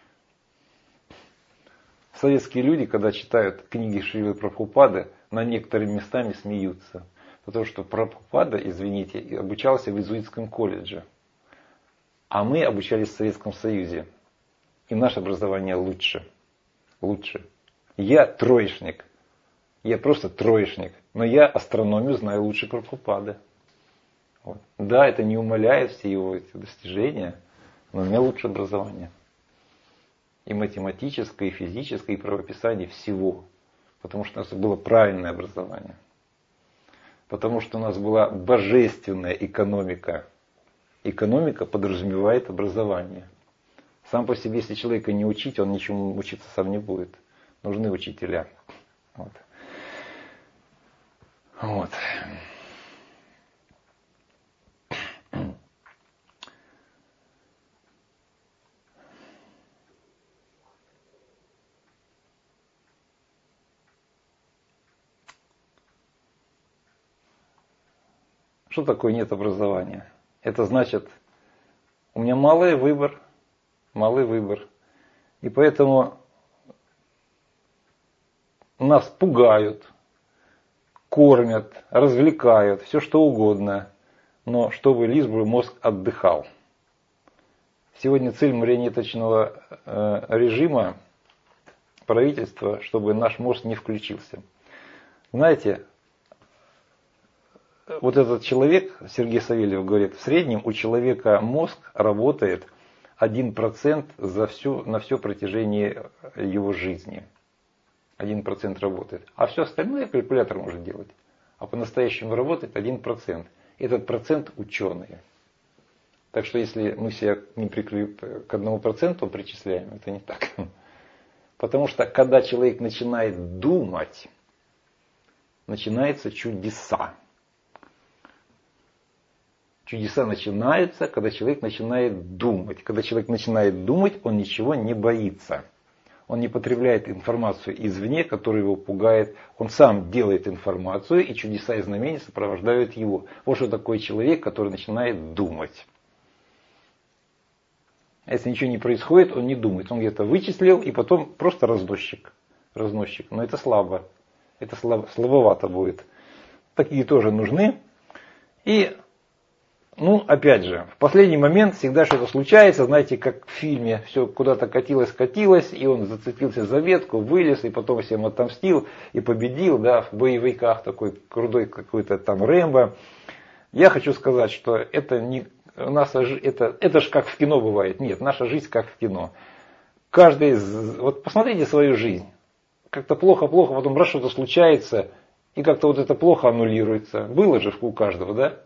Speaker 1: Советские люди, когда читают книги Шрилы Прабхупады, на некоторыми местами смеются. Потому что Прабхупада, извините, обучался в иезуитском колледже. А мы обучались в Советском Союзе. И наше образование лучше. Лучше. Я троечник. Я просто троечник. Но я астрономию знаю лучше Прабхупады. Вот. Да, это не умаляет все его эти достижения, но у меня лучше образование. И математическое, и физическое, и правописание всего. Потому что у нас было правильное образование. Потому что у нас была божественная экономика. Экономика подразумевает образование. Сам по себе, если человека не учить, он ничему учиться сам не будет. Нужны учителя. Вот. Вот. Что такое нет образования? Это значит, у меня малый выбор, малый выбор. И поэтому нас пугают, кормят, развлекают, все что угодно, но чтобы лишь бы мозг отдыхал. Сегодня цель марионеточного э, режима правительства, чтобы наш мозг не включился. Знаете, вот этот человек, Сергей Савельев говорит, в среднем у человека мозг работает один процент за всю, на все протяжение его жизни. один процент работает. А все остальное калькулятор может делать. А по-настоящему работает один процент. Этот процент ученые. Так что если мы себя не к одному проценту причисляем, это не так. Потому что когда человек начинает думать, начинаются чудеса. Чудеса начинаются, когда человек начинает думать. Когда человек начинает думать, он ничего не боится. Он не потребляет информацию извне, которая его пугает. Он сам делает информацию, и чудеса и знамения сопровождают его. Вот что такое человек, который начинает думать. А если ничего не происходит, он не думает. Он где-то вычислил, и потом просто разносчик. Разносчик. Но это слабо. Это слабо, слабовато будет. Такие тоже нужны. И... Ну, опять же, в последний момент всегда что-то случается, знаете, как в фильме, все куда-то катилось-катилось, и он зацепился за ветку, вылез, и потом всем отомстил, и победил, да, в боевиках такой крутой какой-то там Рэмбо. Я хочу сказать, что это не наша, это, это же как в кино бывает. Нет, наша жизнь как в кино. Каждый из, вот посмотрите свою жизнь. Как-то плохо-плохо, потом раз что-то случается, и как-то вот это плохо аннулируется. Было же у каждого, да?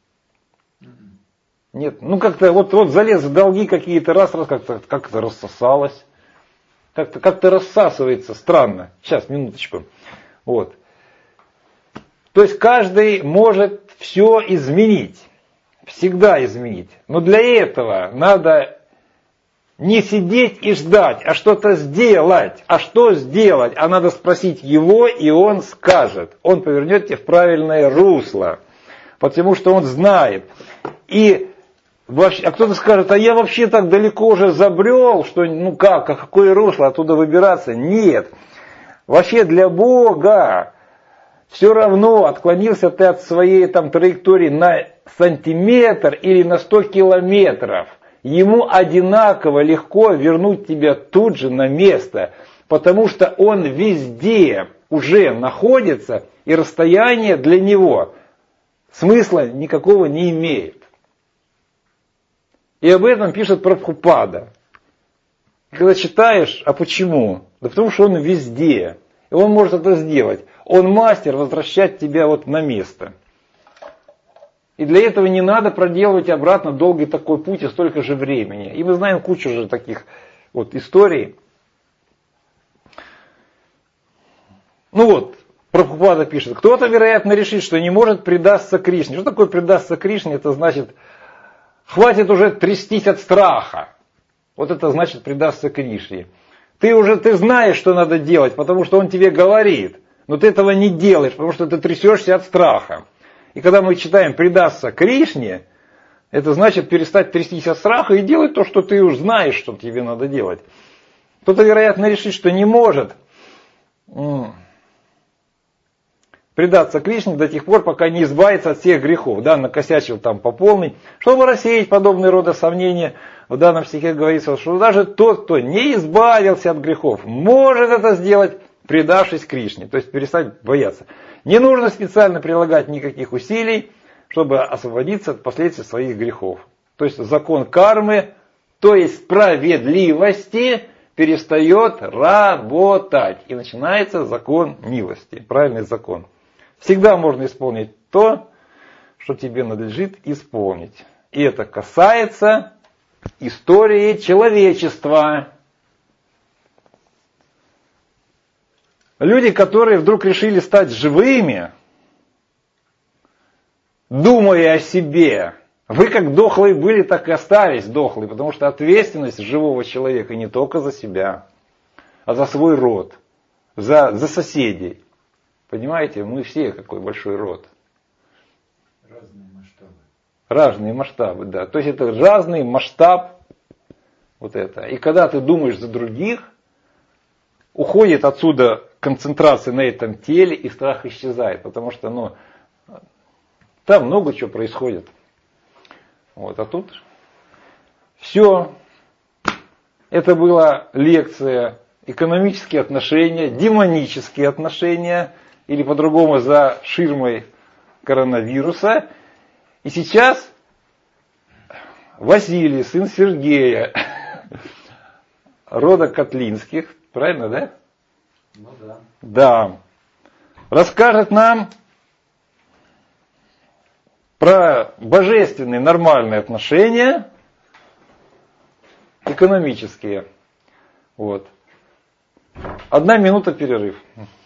Speaker 1: Нет, ну как-то вот, вот залез в долги какие-то, раз, раз как-то, как-то рассосалось. Как-то, как-то рассасывается, странно. Сейчас, минуточку. Вот. То есть каждый может все изменить. Всегда изменить. Но для этого надо не сидеть и ждать, а что-то сделать. А что сделать? А надо спросить его, и он скажет. Он повернет тебя в правильное русло. Потому что он знает. И вообще, а кто-то скажет, а я вообще так далеко уже забрел, что ну как, а какое русло оттуда выбираться? Нет. Вообще для Бога все равно, отклонился ты от своей там траектории на сантиметр или на сто километров. Ему одинаково легко вернуть тебя тут же на место, потому что он везде. уже находится, и расстояние для него смысла никакого не имеет. И об этом пишет Прабхупада. Когда читаешь, а почему? Да потому что он везде. И он может это сделать. Он мастер возвращать тебя вот на место. И для этого не надо проделывать обратно долгий такой путь и столько же времени. И мы знаем кучу же таких вот историй. Ну вот, Прабхупада пишет, кто-то, вероятно, решит, что не может предаться Кришне. Что такое предаться Кришне? Это значит, хватит уже трястись от страха. Вот это значит предаться Кришне. Ты уже ты знаешь, что надо делать, потому что он тебе говорит. Но ты этого не делаешь, потому что ты трясешься от страха. И когда мы читаем «предаться Кришне», это значит перестать трястись от страха и делать то, что ты уже знаешь, что тебе надо делать. Кто-то, вероятно, решит, что не может предаться Кришне до тех пор, пока не избавится от всех грехов. Да, накосячил там по полной. Чтобы рассеять подобные рода сомнения, в данном стихе говорится, что даже тот, кто не избавился от грехов, может это сделать, предавшись Кришне. То есть перестать бояться. Не нужно специально прилагать никаких усилий, чтобы освободиться от последствий своих грехов. То есть закон кармы, то есть справедливости, перестает работать. И начинается закон милости, правильный закон. Всегда можно исполнить то, что тебе надлежит исполнить. И это касается истории человечества. Люди, которые вдруг решили стать живыми, думая о себе, вы как дохлые были, так и остались дохлые, потому что ответственность живого человека не только за себя, а за свой род, за, за соседей. Понимаете, мы все какой большой род.
Speaker 2: Разные масштабы.
Speaker 1: Разные масштабы, да. То есть это разный масштаб вот это. И когда ты думаешь за других, уходит отсюда концентрация на этом теле, и страх исчезает, потому что, ну, там много чего происходит. Вот, а тут все. Это была лекция «Экономические отношения», демонические отношения, или по-другому за ширмой коронавируса. И сейчас Василий, сын Сергея, рода Котлинских, правильно, да?
Speaker 5: Ну да.
Speaker 1: Да. Расскажет нам про божественные нормальные отношения, экономические. Вот. Одна минута перерыв.